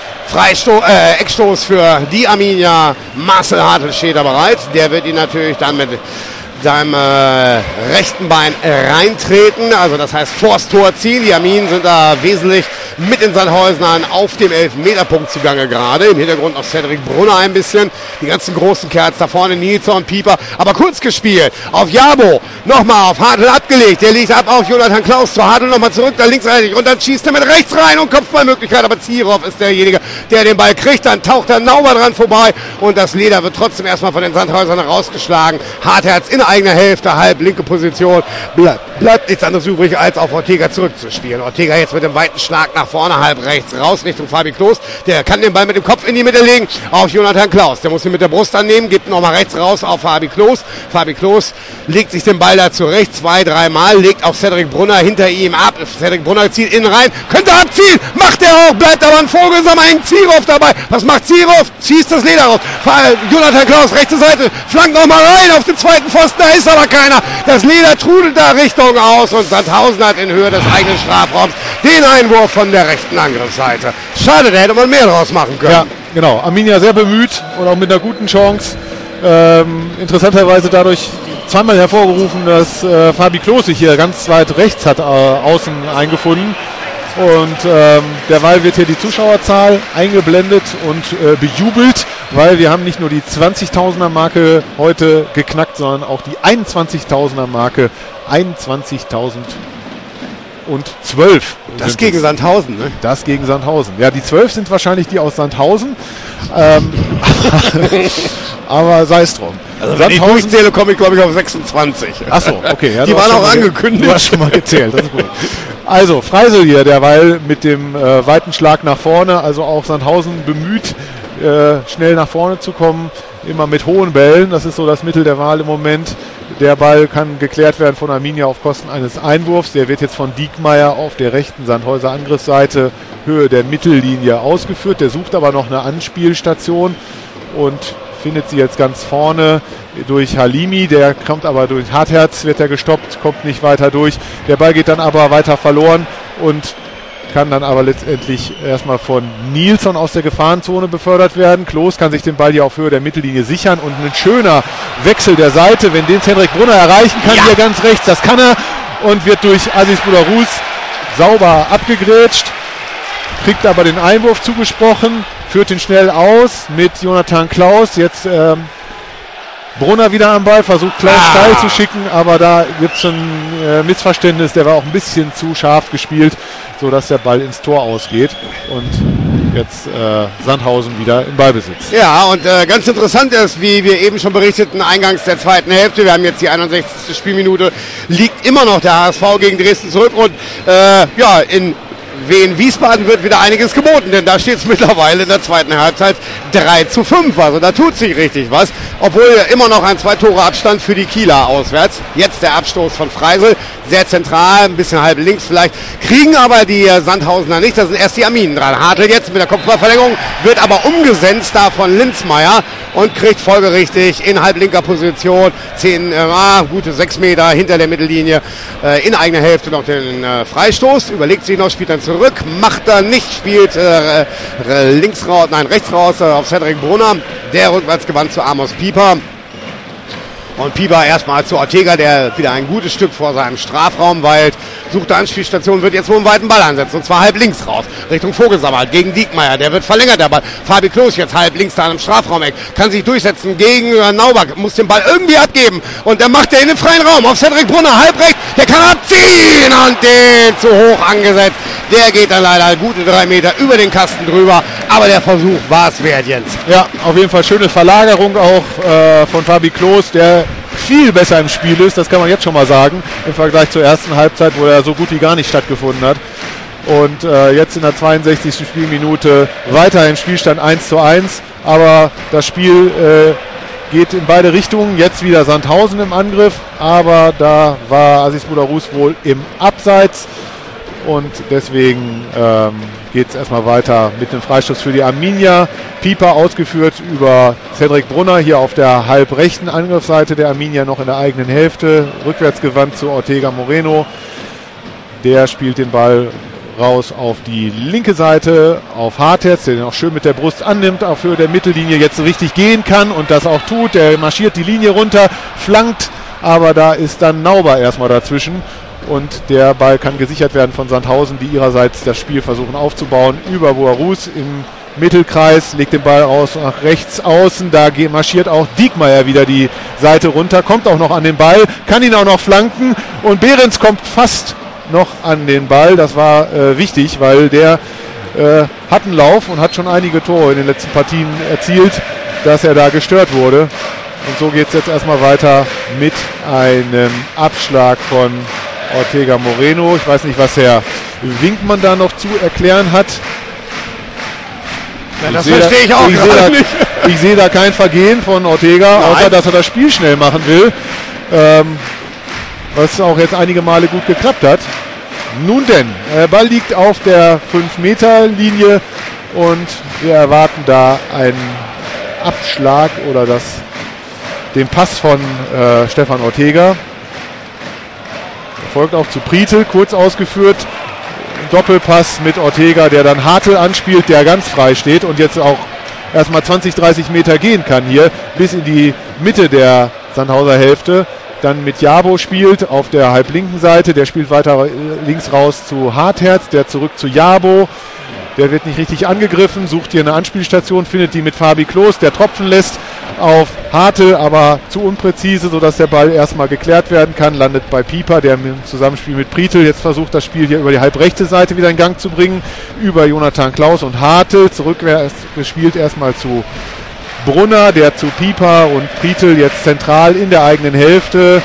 Eckstoß für die Arminia. Marcel Hartl steht da bereit. Der wird ihn natürlich dann mit seinem rechten Bein reintreten, also das heißt vors Tor ziehen. Die Arminen sind da wesentlich mit den Sandhausenern auf dem 11-Meter-Punkt zugange gerade. Im Hintergrund noch Cedric Brunner ein bisschen. Die ganzen großen Kerls da vorne, Nilsson, Pieper. Aber kurz gespielt auf Jabo. Nochmal auf Hartl abgelegt. Der liegt ab auf Jonathan Klaus. Zu Hartl nochmal zurück, da linksseitig. Und dann schießt er mit rechts rein und Kopfballmöglichkeit. Aber Zirov ist derjenige, der den Ball kriegt. Dann taucht der Nauber dran vorbei. Und das Leder wird trotzdem erstmal von den Sandhäusern rausgeschlagen. Hartherz in eigener Hälfte, halb linke Position. Bleibt nichts anderes übrig, als auf Ortega zurückzuspielen. Ortega jetzt mit dem weiten Schlag nach vorne, halb rechts raus, Richtung Fabi Klos. Der kann den Ball mit dem Kopf in die Mitte legen, auf Jonathan Klaus. Der muss ihn mit der Brust annehmen, gibt nochmal rechts raus auf Fabi Klos. Fabi Klos legt sich den Ball da zurecht, 2-3 Mal, legt auf Cedric Brunner hinter ihm ab. Cedric Brunner zieht innen rein, könnte abziehen, macht er auch, bleibt aber ein Vogelsammer, hängt Zirov dabei. Was macht Zirov? Schießt das Leder raus. Jonathan Klaus, rechte Seite, flankt nochmal rein auf den zweiten Pfosten, da ist aber keiner. Das Leder trudelt da Richtung aus und Sandhausen hat in Höhe des eigenen Strafraums den Einwurf von der rechten Angriffsseite. Schade, da hätte man mehr draus machen können. Ja, genau. Arminia sehr bemüht und auch mit einer guten Chance. Interessanterweise dadurch zweimal hervorgerufen, dass Fabi Klos sich hier ganz weit rechts hat außen eingefunden. Und derweil wird hier die Zuschauerzahl eingeblendet und bejubelt, weil wir haben nicht nur die 20.000er Marke heute geknackt, sondern auch die 21.000er Marke. 21.012. Das gegen Sandhausen, ne? Das gegen Sandhausen. Ja, die 12 sind wahrscheinlich die aus Sandhausen. aber sei es drum. Also wenn ich durchzähle, komme ich glaube ich auf 26. Achso, okay. Ja, die waren auch angekündigt. Du hast schon mal gezählt, das ist gut. Also Freisel hier derweil mit dem weiten Schlag nach vorne, also auch Sandhausen bemüht, schnell nach vorne zu kommen, immer mit hohen Bällen, das ist so das Mittel der Wahl im Moment. Der Ball kann geklärt werden von Arminia auf Kosten eines Einwurfs, der wird jetzt von Diekmeyer auf der rechten Sandhäuser Angriffsseite Höhe der Mittellinie ausgeführt, der sucht aber noch eine Anspielstation und findet sie jetzt ganz vorne durch Halimi, der kommt aber durch Hartherz, wird er gestoppt, kommt nicht weiter durch. Der Ball geht dann aber weiter verloren und kann dann aber letztendlich erstmal von Nilsson aus der Gefahrenzone befördert werden. Klos kann sich den Ball hier auf Höhe der Mittellinie sichern und ein schöner Wechsel der Seite, wenn den Cedric Brunner erreichen kann, hier ganz rechts, das kann er und wird durch Aziz Boudarouz sauber abgegrätscht, kriegt aber den Einwurf zugesprochen, führt ihn schnell aus mit Jonathan Klaus. Jetzt Brunner wieder am Ball, versucht Klaus steil zu schicken, aber da gibt es schon Missverständnis. Der war auch ein bisschen zu scharf gespielt, sodass der Ball ins Tor ausgeht. Und jetzt Sandhausen wieder im Ballbesitz. Ja, und ganz interessant ist, wie wir eben schon berichteten, eingangs der zweiten Hälfte, wir haben jetzt die 61. Spielminute, liegt immer noch der HSV gegen Dresden zurück. Und in Wien Wiesbaden wird wieder einiges geboten, denn da steht es mittlerweile in der zweiten Halbzeit 3:5. Also da tut sich richtig was, obwohl immer noch ein 2-Tore-Abstand für die Kieler auswärts. Jetzt der Abstoß von Freisel, sehr zentral, ein bisschen halb links vielleicht, kriegen aber die Sandhausener nicht, da sind erst die Arminen dran. Hartl jetzt mit der Kopfballverlängerung, wird aber umgesetzt da von Linzmeier und kriegt folgerichtig in halblinker Position 6 Meter hinter der Mittellinie in eigener Hälfte noch den Freistoß, überlegt sich noch, spielt dann zurück, macht er nicht, spielt rechts raus auf Cedric Brunner, der rückwärts gewandt zu Amos Pieper. Und Pieper erstmal zu Ortega, der wieder ein gutes Stück vor seinem Strafraum weilt. Sucht eine Anspielstation, wird jetzt wohl einen weiten Ball ansetzen. Und zwar halb links raus, Richtung Vogelsammer, gegen Diekmeyer. Der wird verlängert, der Ball. Fabi Klos jetzt halb links da am Strafraumeck. Kann sich durchsetzen gegen Naubach. Muss den Ball irgendwie abgeben. Und der macht er in den freien Raum auf Cedric Brunner, halb rechts. Der kann abziehen und den zu hoch angesetzt. Der geht dann leider gute 3 Meter über den Kasten drüber. Aber der Versuch war es wert jetzt. Ja, auf jeden Fall schöne Verlagerung auch von Fabi Klos, der viel besser im Spiel ist, das kann man jetzt schon mal sagen, im Vergleich zur ersten Halbzeit, wo er so gut wie gar nicht stattgefunden hat. Und jetzt in der 62. Spielminute weiterhin Spielstand 1:1, aber das Spiel geht in beide Richtungen. Jetzt wieder Sandhausen im Angriff, aber da war Aziz Boudarouz wohl im Abseits und deswegen geht es erstmal weiter mit dem Freistoß für die Arminia. Pieper ausgeführt über Cedric Brunner hier auf der halbrechten Angriffsseite der Arminia noch in der eigenen Hälfte. Rückwärts gewandt zu Ortega Moreno. Der spielt den Ball raus auf die linke Seite, auf Hartherz, der den auch schön mit der Brust annimmt, auf Höhe der Mittellinie jetzt richtig gehen kann und das auch tut. Der marschiert die Linie runter, flankt, aber da ist dann Nauber erstmal dazwischen. Und der Ball kann gesichert werden von Sandhausen, die ihrerseits das Spiel versuchen aufzubauen. Über Boudarouz im Mittelkreis, legt den Ball aus nach rechts außen. Da marschiert auch Diekmeyer wieder die Seite runter, kommt auch noch an den Ball, kann ihn auch noch flanken. Und Behrens kommt fast noch an den Ball. Das war wichtig, weil der hat einen Lauf und hat schon einige Tore in den letzten Partien erzielt, dass er da gestört wurde. Und so geht es jetzt erstmal weiter mit einem Abschlag von Ortega Moreno. Ich weiß nicht, was Herr Winkmann da noch zu erklären hat. Ja, das verstehe ich auch nicht. Ich sehe da kein Vergehen von Ortega, außer dass er das Spiel schnell machen will. Was auch jetzt einige Male gut geklappt hat. Nun denn, der Ball liegt auf der 5-Meter-Linie und wir erwarten da einen Abschlag oder den Pass von Stefan Ortega. Folgt auch zu Prietl, kurz ausgeführt. Doppelpass mit Ortega, der dann Hartl anspielt, der ganz frei steht und jetzt auch erstmal 20-30 Meter gehen kann hier bis in die Mitte der Sandhauser Hälfte. Dann mit Jabo spielt auf der halblinken Seite, der spielt weiter links raus zu Hartherz, der zurück zu Jabo. Der wird nicht richtig angegriffen, sucht hier eine Anspielstation, findet die mit Fabi Klos, der tropfen lässt auf Hartl, aber zu unpräzise, sodass der Ball erstmal geklärt werden kann, landet bei Pieper, der im Zusammenspiel mit Prietl jetzt versucht, das Spiel hier über die halbrechte Seite wieder in Gang zu bringen, über Jonathan Klaus und Hartl, zurück gespielt erstmal zu Brunner, der zu Pieper und Prietl jetzt zentral in der eigenen Hälfte.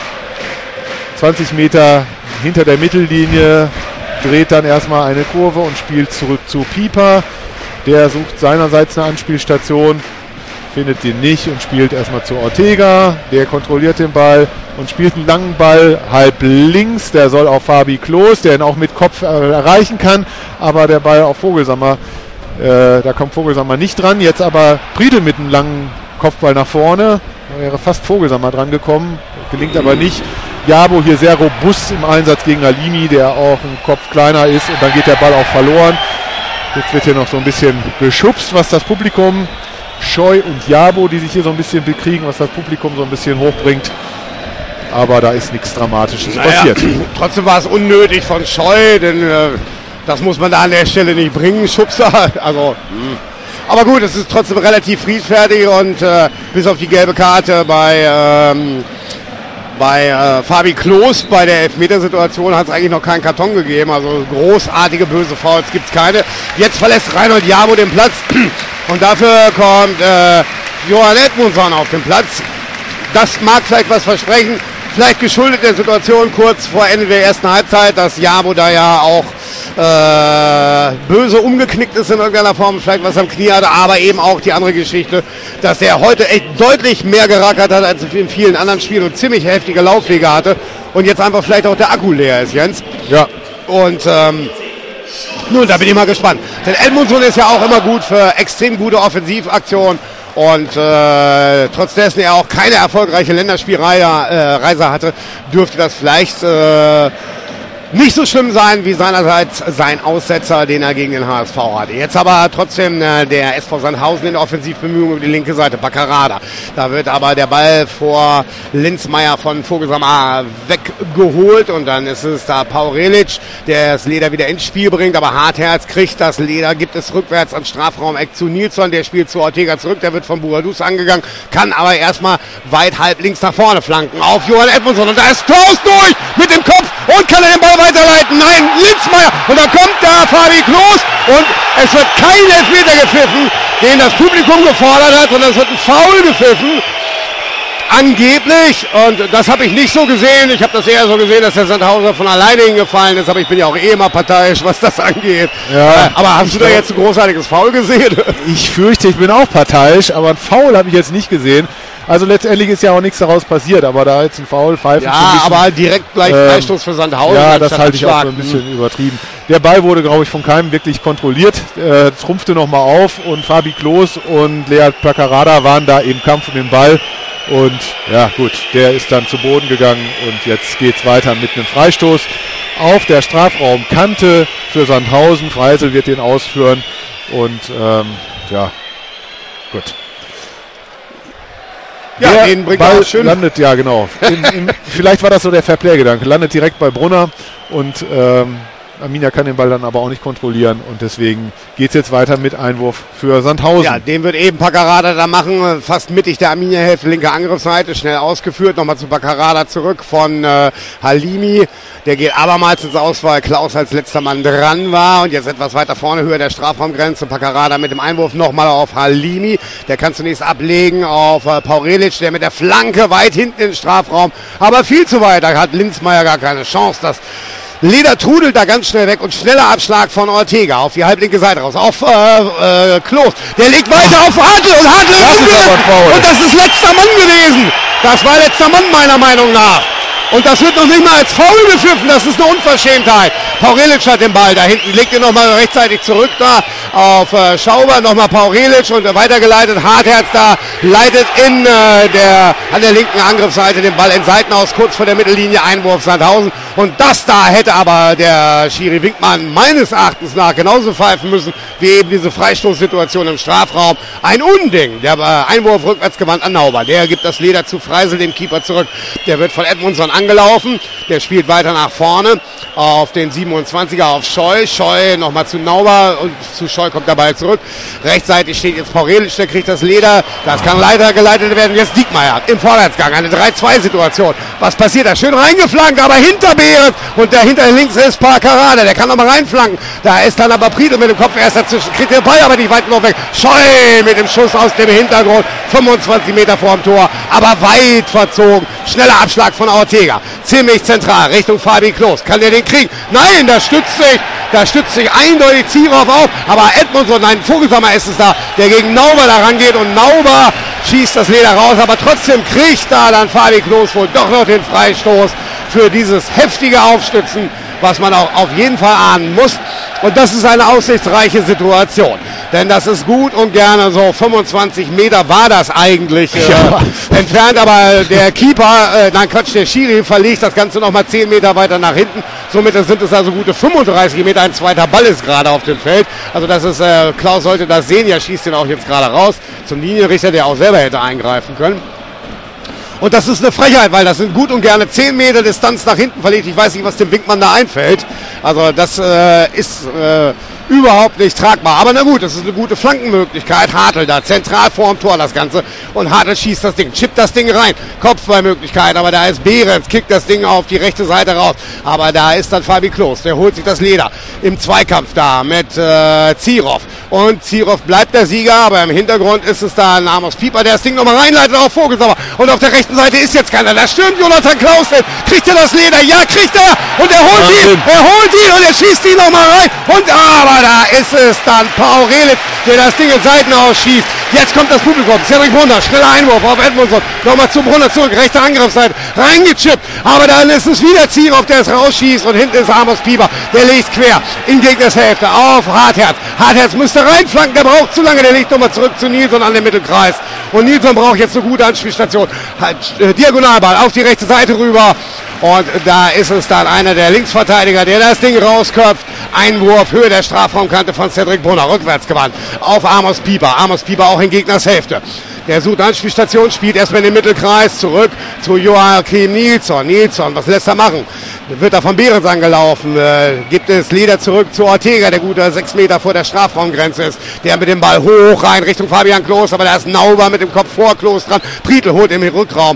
20 Meter hinter der Mittellinie, dreht dann erstmal eine Kurve und spielt zurück zu Pieper. Der sucht seinerseits eine Anspielstation, findet den nicht und spielt erstmal zu Ortega. Der kontrolliert den Ball und spielt einen langen Ball halb links. Der soll auf Fabi Klos, der ihn auch mit Kopf erreichen kann. Aber der Ball auf Vogelsammer, da kommt Vogelsammer nicht dran. Jetzt aber Prietl mit einem langen Kopfball nach vorne. Da wäre fast Vogelsammer dran gekommen, gelingt aber nicht. Jabo hier sehr robust im Einsatz gegen Halimi, der auch ein Kopf kleiner ist. Und dann geht der Ball auch verloren. Jetzt wird hier noch so ein bisschen geschubst, was das Publikum, Scheu und Jabo, die sich hier so ein bisschen bekriegen, was das Publikum so ein bisschen hochbringt. Aber da ist nichts Dramatisches passiert. Trotzdem war es unnötig von Scheu, denn das muss man da an der Stelle nicht bringen, Schubser. Also, aber gut, es ist trotzdem relativ friedfertig und bis auf die gelbe Karte bei Fabi Klos bei der Elfmetersituation hat es eigentlich noch keinen Karton gegeben. Also großartige böse Fouls gibt es keine. Jetzt verlässt Reinhold Jabo den Platz und dafür kommt Johann Edmundsson auf den Platz. Das mag vielleicht was versprechen. Vielleicht geschuldet der Situation kurz vor Ende der ersten Halbzeit, dass Jabo da ja auch böse umgeknickt ist in irgendeiner Form, vielleicht was am Knie hatte, aber eben auch die andere Geschichte, dass er heute echt deutlich mehr gerackert hat als in vielen anderen Spielen und ziemlich heftige Laufwege hatte und jetzt einfach vielleicht auch der Akku leer ist, Jens. Ja. Und nun, da bin ich mal gespannt. Denn Edmundsson ist ja auch immer gut für extrem gute Offensivaktionen und trotz dessen er auch keine erfolgreiche Länderspielreise hatte, dürfte das vielleicht nicht so schlimm sein wie seinerseits sein Aussetzer, den er gegen den HSV hatte. Jetzt aber trotzdem der SV Sandhausen in der Offensivbemühung über die linke Seite, Baccarada. Da wird aber der Ball vor Linzmeier von Vogelsammer weggeholt und dann ist es da Paul Relic, der das Leder wieder ins Spiel bringt, aber Hartherz kriegt das Leder, gibt es rückwärts ans Strafraumeck zu Nilsson, der spielt zu Ortega zurück, der wird von Buradus angegangen, kann aber erstmal weit halb links nach vorne flanken auf Johann Edmundsson und da ist Klaus durch mit dem Kopf und kann er den Ball weiterleiten. Nein, Linzmeier. Und dann kommt da Fabi Klos und es wird kein Elfmeter gepfiffen, den das Publikum gefordert hat, sondern es wird ein Foul gepfiffen. Angeblich. Und das habe ich nicht so gesehen. Ich habe das eher so gesehen, dass der Sandhauser von alleine hingefallen ist. Aber ich bin ja auch eh immer parteiisch, was das angeht. Ja, aber hast du da jetzt ein großartiges Foul gesehen? Ich fürchte, ich bin auch parteiisch, aber ein Foul habe ich jetzt nicht gesehen. Also letztendlich ist ja auch nichts daraus passiert, aber da jetzt ein Foul pfeifen. Ja, aber direkt gleich Freistoß für Sandhausen. Ja, das halte ich auch so ein bisschen übertrieben. Der Ball wurde, glaube ich, von keinem wirklich kontrolliert, trumpfte nochmal auf und Fabi Klos und Lea Baccarada waren da im Kampf um den Ball. Und ja gut, der ist dann zu Boden gegangen und jetzt geht's weiter mit einem Freistoß auf der Strafraumkante für Sandhausen. Freisel wird den ausführen und ja, gut. Ja, der den bringt Ball er auch schön. Landet, ja genau. Vielleicht war das so der Fairplay-Gedanke. Landet direkt bei Brunner und Arminia kann den Ball dann aber auch nicht kontrollieren und deswegen geht es jetzt weiter mit Einwurf für Sandhausen. Ja, den wird eben Baccarada da machen, fast mittig der Arminia-Hälfte, linke Angriffsseite, schnell ausgeführt, nochmal zu Baccarada zurück von Halimi. Der geht abermals ins Aus, weil Klaus als letzter Mann dran war und jetzt etwas weiter vorne, Höhe der Strafraumgrenze. Baccarada mit dem Einwurf nochmal auf Halimi. Der kann zunächst ablegen auf Paul Relic, der mit der Flanke weit hinten in den Strafraum, aber viel zu weit, da hat Linzmeier gar keine Chance, das Leder trudelt da ganz schnell weg und schneller Abschlag von Ortega auf die halblinke Seite raus. Auf Klos. Der legt weiter auf Hartl und Hartl ist und das ist letzter Mann gewesen. Das war letzter Mann meiner Meinung nach. Und das wird noch nicht mal als Foul gepfiffen, das ist eine Unverschämtheit. Paul Relic hat den Ball da hinten, legt ihn nochmal rechtzeitig zurück da auf Schauber, nochmal Paul Relic und weitergeleitet. Hartherz da leitet an der linken Angriffsseite den Ball in Seiten aus, kurz vor der Mittellinie, Einwurf Sandhausen. Und das da hätte aber der Schiri Winkmann meines Erachtens nach genauso pfeifen müssen, wie eben diese Freistoßsituation im Strafraum. Ein Unding, der Einwurf rückwärtsgewandt an Nauber. Der gibt das Leder zu Freisel, dem Keeper, zurück. Der wird von Edmundsson angelaufen, der spielt weiter nach vorne auf den 27er auf Scheu. Scheu nochmal zu Nauber und zu Scholl kommt dabei zurück. Rechtsseitig steht jetzt Paurelic, der kriegt das Leder. Das kann leider geleitet werden. Jetzt Diekmeyer im Vorwärtsgang. Eine 3-2-Situation. Was passiert da? Schön reingeflankt, aber hinter Behrens. Und der hinter links ist Parkarade. Der kann noch mal reinflanken. Da ist dann aber Priedl mit dem Kopf erst dazwischen. Kriegt den Ball aber nicht weit genug weg. Scholl mit dem Schuss aus dem Hintergrund. 25 Meter vorm Tor. Aber weit verzogen. Schneller Abschlag von Ortega. Ziemlich zentral. Richtung Fabi Klos. Kann der den kriegen? Nein, da stützt sich eindeutig Zierhoff auf. Aber Edmundson, nein, Vogelsammer ist es da, der gegen Nauber da rangeht. Und Nauber schießt das Leder raus. Aber trotzdem kriegt da dann Fabi Klos wohl doch noch den Freistoß für dieses heftige Aufstützen, was man auch auf jeden Fall ahnen muss. Und das ist eine aussichtsreiche Situation. Denn das ist gut und gerne so 25 Meter war das eigentlich entfernt. Aber der Keeper, der Schiri verlegt das Ganze nochmal 10 Meter weiter nach hinten. Somit sind es also gute 35 Meter. Ein zweiter Ball ist gerade auf dem Feld. Also das ist, Klaus sollte das sehen. Ja, schießt den auch jetzt gerade raus zum Linienrichter, der auch selber hätte eingreifen können. Und das ist eine Frechheit, weil das sind gut und gerne 10 Meter Distanz nach hinten verlegt. Ich weiß nicht, was dem Winkmann da einfällt. Also das ist überhaupt nicht tragbar. Aber na gut, das ist eine gute Flankenmöglichkeit. Hartl da zentral vorm Tor das Ganze. Und Hartl schießt das Ding, chippt das Ding rein. Kopfballmöglichkeit, aber da ist Behrens, kickt das Ding auf die rechte Seite raus. Aber da ist dann Fabi Klos, der holt sich das Leder im Zweikampf da mit Zierhoff. Und Zierhoff bleibt der Sieger, aber im Hintergrund ist es da ein Amos Pieper, der das Ding nochmal reinleitet auf Vogelsauer. Und auf der rechten Seite ist jetzt keiner. Da stürmt Jonathan Klaus. Kriegt er das Leder? Ja, kriegt er. Und er holt ihn. Und er schießt ihn nochmal rein. Und aber da ist es dann Paurelic, der das Ding in Seiten ausschießt. Jetzt kommt das Publikum. Cedric Brunner, schneller Einwurf auf Edmundson. Nochmal zu Brunner zurück. Rechte Angriffsseite. Reingechippt. Aber dann ist es wieder Zierhoff, der es rausschießt. Und hinten ist Amos Pieper. Der legt quer in Gegnershälfte auf Hartherz. Hartherz müsste reinflanken. Der braucht zu lange. Der legt nochmal zurück zu Nilsson an den Mittelkreis. Und Nilsson braucht jetzt eine gute Anspielstation. Diagonalball auf die rechte Seite rüber. Und da ist es dann einer der Linksverteidiger, der das Ding rausköpft. Einwurf, Höhe der Strafraumkante von Cedric Brunner, rückwärts gewandt auf Amos Pieper. Amos Pieper auch in Gegnershälfte. Der sucht Anspielstation, spielt erstmal in den Mittelkreis, zurück zu Joachim Nilsson. Nilsson, was lässt er machen? Wird er von Behrens angelaufen, gibt es Leder zurück zu Ortega, der gute 6 Meter vor der Strafraumgrenze ist, der mit dem Ball hoch rein Richtung Fabian Klos, aber da ist Nauber mit dem Kopf vor Klos dran. Priedl holt im Rückraum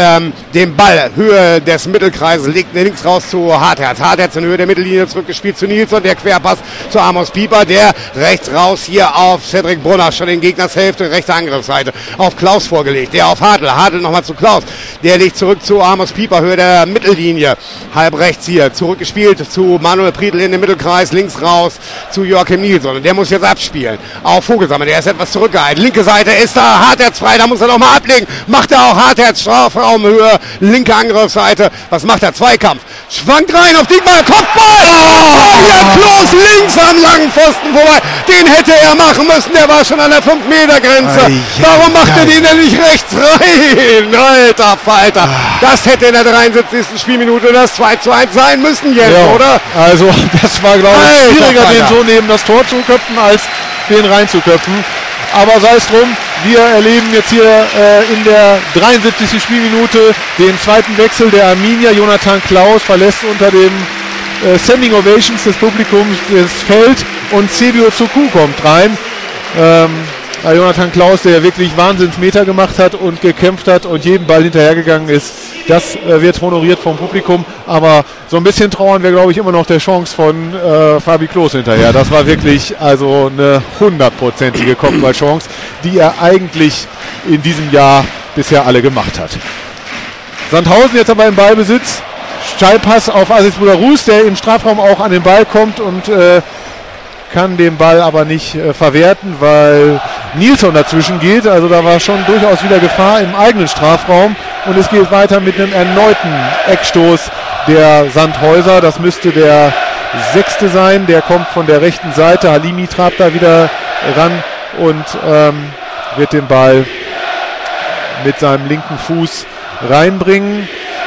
den Ball, Höhe des Mittelkreises, legt links raus zu Hartherz. Hartherz in Höhe der Mittellinie zurückgespielt zu Nilsson, der Querpass zu Amos Pieper, der rechts raus hier auf Cedric Brunner, schon in Gegnershälfte, rechte Angriffsseite, auf Klaus vorgelegt, der auf Hartl, Hartl nochmal zu Klaus, der legt zurück zu Amos Pieper, Höhe der Mittellinie, halb rechts hier, zurückgespielt zu Manuel Priedl in den Mittelkreis, links raus zu Joachim Nilsson, und der muss jetzt abspielen, auf Vogelsammer, der ist etwas zurückgehalten, linke Seite ist da, Hartherz frei, da muss er nochmal ablegen, macht er auch Hartherz, Strafraumhöhe, linke Angriffsseite, was macht er, Zweikampf, schwankt rein auf Diekmeyer, Kopfball, Fabian Klos links am langen Pfosten vorbei, den hätte er machen müssen, der war schon an der 5-Meter-Grenze, warum macht er den denn nicht rechts rein, alter Falter, das hätte in der 73. Spielminute das 2:1 sein müssen jetzt, ja, oder? Also das war, glaube ich, schwieriger, den so neben das Tor zu köpfen, als den reinzuköpfen. Aber sei es drum, wir erleben jetzt hier in der 73. Spielminute den zweiten Wechsel der Arminia. Jonathan Klaus verlässt unter dem Standing Ovations des Publikums das Feld und Sebio Zuku kommt rein. Jonathan Klaus, der wirklich Wahnsinnsmeter gemacht hat und gekämpft hat und jedem Ball hinterhergegangen ist, das wird honoriert vom Publikum, aber so ein bisschen trauern wir, glaube ich, immer noch der Chance von Fabi Klos hinterher. Das war wirklich also eine 100%ige Kopfballchance, die er eigentlich in diesem Jahr bisher alle gemacht hat. Sandhausen jetzt aber im Ballbesitz, Steilpass auf Aziz Bularus, der im Strafraum auch an den Ball kommt und kann den Ball aber nicht verwerten, weil Nilsson dazwischen geht. Also da war schon durchaus wieder Gefahr im eigenen Strafraum. Und es geht weiter mit einem erneuten Eckstoß der Sandhäuser. Das müsste der 6. sein. Der kommt von der rechten Seite. Halimi trabt da wieder ran und wird den Ball mit seinem linken Fuß reinbringen.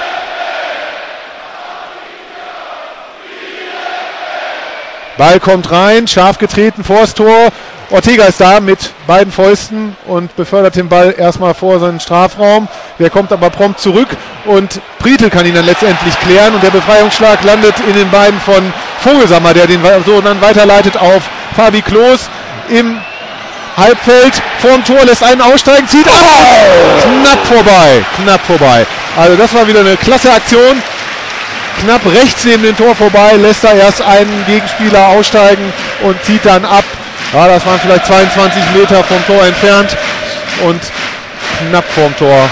Ball kommt rein, scharf getreten vors Tor. Ortega ist da mit beiden Fäusten und befördert den Ball erstmal vor seinen Strafraum. Der kommt aber prompt zurück und Priedl kann ihn dann letztendlich klären. Und der Befreiungsschlag landet in den Beinen von Vogelsammer, der den so dann weiterleitet auf Fabi Klos. im Halbfeld vorm Tor, lässt einen aussteigen, zieht ab. Knapp vorbei. Also das war wieder eine klasse Aktion. Knapp rechts neben dem Tor vorbei, lässt da erst einen Gegenspieler aussteigen und zieht dann ab. Ja, das waren vielleicht 22 Meter vom Tor entfernt und knapp vorm Tor.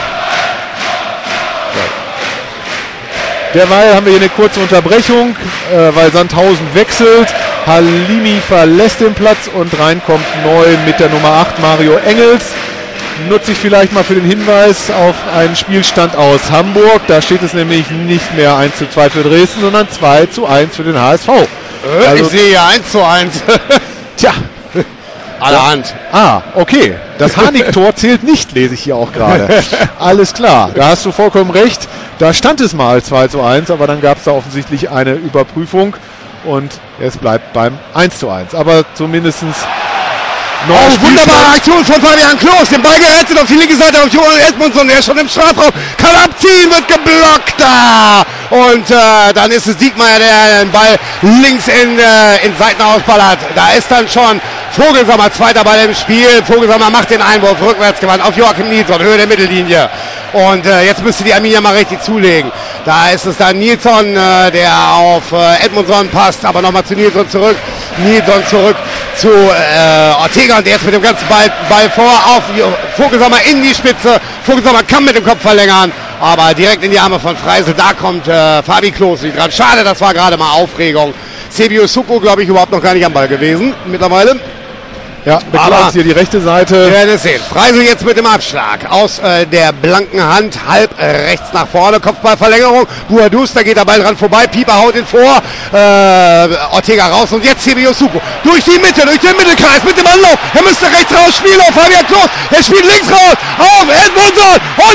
Derweil haben wir hier eine kurze Unterbrechung, weil Sandhausen wechselt. Halimi verlässt den Platz und reinkommt neu mit der Nummer 8 Mario Engels. Nutze ich vielleicht mal für den Hinweis auf einen Spielstand aus Hamburg. Da steht es nämlich nicht mehr 1:2 für Dresden, sondern 2:1 für den HSV. Also, ich sehe ja 1:1. Tja. Allerhand. Okay. Das Harnik-Tor zählt nicht, lese ich hier auch gerade. Alles klar, da hast du vollkommen recht. Da stand es mal 2:1, aber dann gab es da offensichtlich eine Überprüfung und es bleibt beim 1:1. Aber zumindestens wunderbare Aktion von Fabian Klos. Den Ball gerettet auf die linke Seite auf Johann Edmundsson. Der ist schon im Strafraum. Kann abziehen, wird geblockt da. Und dann ist es Diekmeyer, der den Ball links in Seiten ausballert. Da ist dann schon Vogelsammer, zweiter Ball im Spiel. Vogelsammer macht den Einwurf, rückwärts gewandt auf Joachim Nilsson, Höhe der Mittellinie. Und jetzt müsste die Arminia mal richtig zulegen. Da ist es dann Nilsson, der auf Edmundsson passt, aber nochmal zu Nilsson zurück. Nilsson zurück zu Ortega und der jetzt mit dem ganzen Ball vor auf Vogelsammer in die Spitze. Vogelsammer kann mit dem Kopf verlängern, aber direkt in die Arme von Freisel. Da kommt Fabi Klos dran. Schade, das war gerade mal Aufregung. Sebio Suko, glaube ich, überhaupt noch gar nicht am Ball gewesen mittlerweile. Ja, beklagt hier die rechte Seite. Wir werden es sehen. Freisel jetzt mit dem Abschlag aus der blanken Hand, halb rechts nach vorne, Kopfballverlängerung. Buadus, da geht der Ball dran vorbei, Pieper haut ihn vor, Ortega raus und jetzt Sebio Suko. Durch die Mitte, durch den Mittelkreis, mit dem Anlauf. Er müsste rechts raus spielen auf Fabian Klos. Er spielt links raus auf Edmundsson und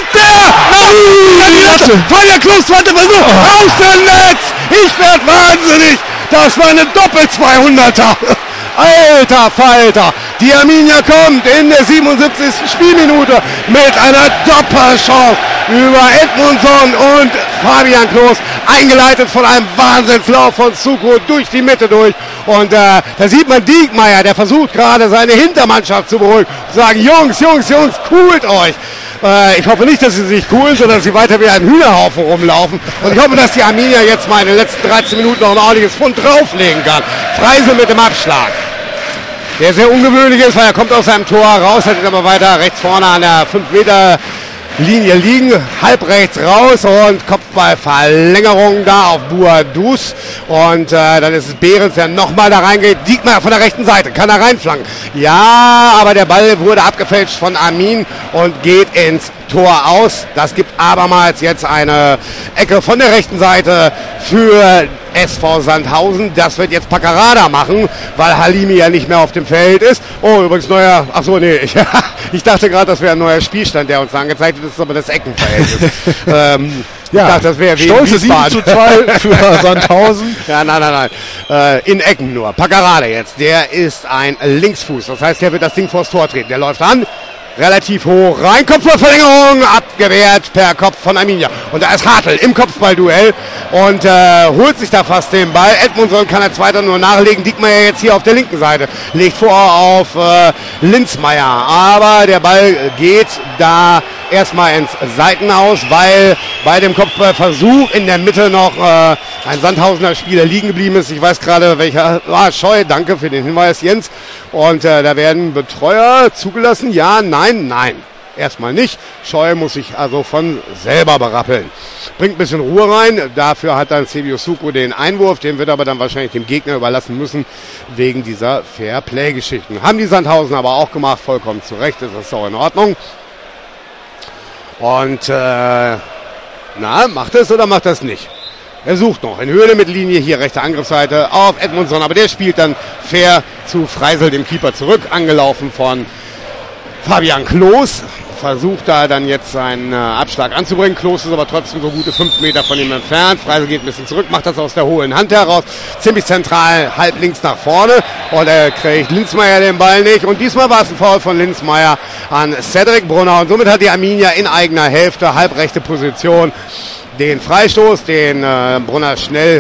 Fabian Klos, zweiter Versuch, aus dem Netz. Ich werde wahnsinnig. Das war eine Doppel-200er. Alter Falter, die Arminia kommt in der 77. Spielminute mit einer Doppelchance über Edmundsson und Fabian Klos, eingeleitet von einem Wahnsinnslauf von Suko durch die Mitte durch. Und da sieht man Diekmeyer, der versucht gerade seine Hintermannschaft zu beruhigen, zu sagen, Jungs, coolt euch. Ich hoffe nicht, dass sie sich coolen, sondern dass sie weiter wie ein Hühnerhaufen rumlaufen. Und ich hoffe, dass die Arminia jetzt mal in den letzten 13 Minuten noch ein ordentliches Pfund drauflegen kann. Freisel mit dem Abschlag. Der sehr ungewöhnlich ist, weil er kommt aus seinem Tor raus, hat ihn aber weiter rechts vorne an der 5-Meter-Linie liegen, halb rechts raus und Kopfballverlängerung da auf Buadus. Und dann ist es Behrens, der nochmal da reingeht. Diekmeyer von der rechten Seite, kann er reinflanken. Ja, aber der Ball wurde abgefälscht von Amin und geht ins Tor aus. Das gibt abermals jetzt eine Ecke von der rechten Seite für SV Sandhausen. Das wird jetzt Paccarada machen, weil Halimi ja nicht mehr auf dem Feld ist. Oh, übrigens neuer, ich dachte gerade, das wäre ein neuer Spielstand, der uns angezeigt wird. Das ist aber das Eckenverhältnis. Ja, ich dachte, das wäre stolze 7:2 für Sandhausen. Ja, nein. In Ecken nur. Paccarada jetzt, der ist ein Linksfuß. Das heißt, der wird das Ding vors Tor treten. Der läuft an. Relativ hoch rein, Kopfballverlängerung, abgewehrt per Kopf von Arminia. Und da ist Hartl im Kopfballduell und holt sich da fast den Ball. Edmundsson kann er zweiter nur nachlegen. Diekmeyer jetzt hier auf der linken Seite. Legt vor auf Linzmeier. Aber der Ball geht da erstmal ins Seitenhaus, weil bei dem Kopfballversuch in der Mitte noch ein Sandhausener Spieler liegen geblieben ist. Ich weiß gerade welcher. Scheu, danke für den Hinweis, Jens. Und da werden Betreuer zugelassen. Ja, nein. Erstmal nicht. Scheu muss sich also von selber berappeln. Bringt ein bisschen Ruhe rein. Dafür hat dann Sebio Suko den Einwurf. Den wird aber dann wahrscheinlich dem Gegner überlassen müssen, wegen dieser Fair-Play-Geschichten. Haben die Sandhausen aber auch gemacht. Vollkommen zu Recht. Das ist auch in Ordnung. Und macht es oder macht das nicht? Er sucht noch in Höhe der Mittellinie, hier rechte Angriffsseite auf Edmundsson, aber der spielt dann fair zu Freisel, dem Keeper, zurück, angelaufen von Fabian Klos. Versucht da dann jetzt seinen Abschlag anzubringen. Klos ist aber trotzdem so gute 5 Meter von ihm entfernt. Freisel geht ein bisschen zurück, macht das aus der hohlen Hand heraus. Ziemlich zentral, halb links nach vorne. Und er kriegt Linzmeier den Ball nicht. Und diesmal war es ein Foul von Linzmeier an Cedric Brunner. Und somit hat die Arminia in eigener Hälfte, halbrechte Position, den Freistoß, den Brunner schnell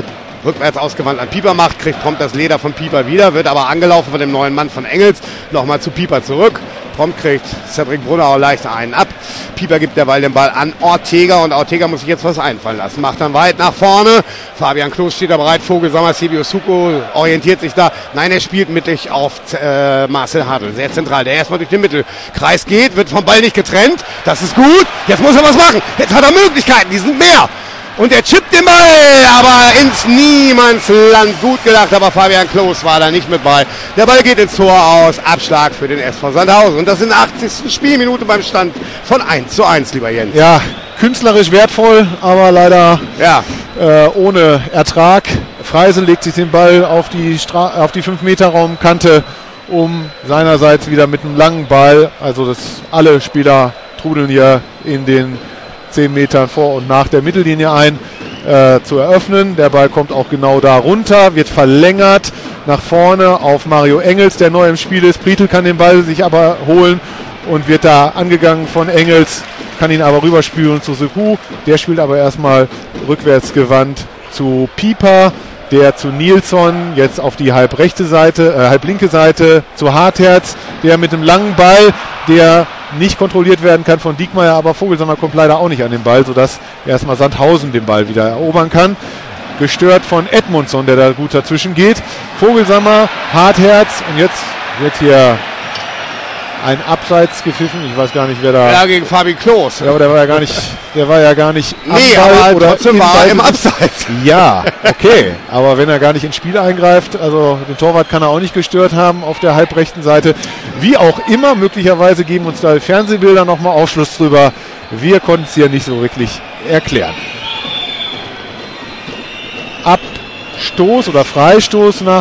rückwärts ausgewandt an Pieper macht, kriegt prompt das Leder von Pieper wieder, wird aber angelaufen von dem neuen Mann von Engels, nochmal zu Pieper zurück. Prompt kriegt Cedric Brunner auch leicht einen ab. Pieper gibt derweil den Ball an Ortega und Ortega muss sich jetzt was einfallen lassen. Macht dann weit nach vorne. Fabian Klos steht da bereit. Vogelsammer, Sebio Suko orientiert sich da. Nein, er spielt mittig auf Marcel Hartl. Sehr zentral. Der erstmal durch den Mittelkreis geht, wird vom Ball nicht getrennt. Das ist gut. Jetzt muss er was machen. Jetzt hat er Möglichkeiten. Die sind mehr. Und er chippt den Ball, aber ins Niemandsland. Gut gedacht, aber Fabian Klos war da nicht mit bei. Der Ball geht ins Tor aus. Abschlag für den SV Sandhausen. Und das in der 80. Spielminute beim Stand von 1:1, lieber Jens. Ja, künstlerisch wertvoll, aber leider ohne Ertrag. Freisel legt sich den Ball auf die 5-Meter-Raumkante, um seinerseits wieder mit einem langen Ball, also alle Spieler trudeln hier in den 10 Metern vor und nach der Mittellinie ein, zu eröffnen. Der Ball kommt auch genau da runter, wird verlängert nach vorne auf Mario Engels, der neu im Spiel ist. Prietl kann den Ball sich aber holen und wird da angegangen von Engels, kann ihn aber rüberspielen zu Sekou. Der spielt aber erstmal rückwärts gewandt zu Pieper, der zu Nilsson, jetzt auf die halblinke Seite zu Hartherz, der mit einem langen Ball, der nicht kontrolliert werden kann von Diekmeyer, aber Vogelsammer kommt leider auch nicht an den Ball, sodass erstmal Sandhausen den Ball wieder erobern kann. Gestört von Edmundsson, der da gut dazwischen geht. Vogelsammer, Hartherz und jetzt wird hier ein Abseits gepfiffen. Ich weiß gar nicht, wer da... Ja, gegen Fabi Klos. Ja, aber der war ja gar nicht am Ball, aber oder trotzdem war er im Abseits. Ja, okay. Aber wenn er gar nicht ins Spiel eingreift, also den Torwart kann er auch nicht gestört haben auf der halbrechten Seite. Wie auch immer, möglicherweise geben uns da die Fernsehbilder nochmal Aufschluss drüber. Wir konnten es hier nicht so wirklich erklären. Abstoß oder Freistoß nach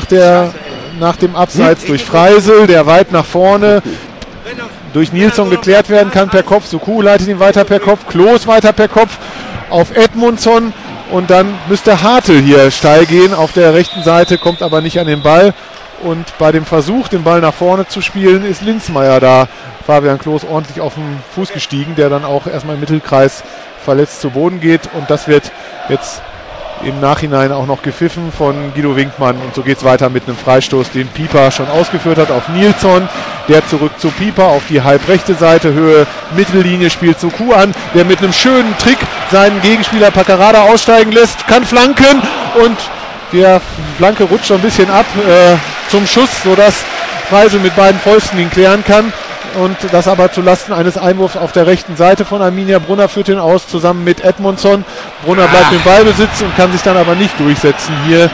dem Abseits durch Freisel, der weit nach vorne durch Nilsson geklärt werden kann per Kopf. Sukou leitet ihn weiter per Kopf, Klos weiter per Kopf auf Edmundsson und dann müsste Hartl hier steil gehen auf der rechten Seite, kommt aber nicht an den Ball und bei dem Versuch, den Ball nach vorne zu spielen, ist Linzmeier da. Fabian Klos ordentlich auf den Fuß gestiegen, der dann auch erstmal im Mittelkreis verletzt zu Boden geht und das wird jetzt im Nachhinein auch noch gepfiffen von Guido Winkmann und so geht es weiter mit einem Freistoß, den Pieper schon ausgeführt hat auf Nilsson, der zurück zu Pieper auf die halbrechte Seite, Höhe Mittellinie, spielt Sukou an, der mit einem schönen Trick seinen Gegenspieler Paccarada aussteigen lässt, kann flanken und der Flanke rutscht schon ein bisschen ab zum Schuss, sodass Freisel mit beiden Fäusten ihn klären kann. Und das aber zulasten eines Einwurfs auf der rechten Seite von Arminia. Brunner führt ihn aus, zusammen mit Edmundsson. Brunner bleibt im Ballbesitz und kann sich dann aber nicht durchsetzen hier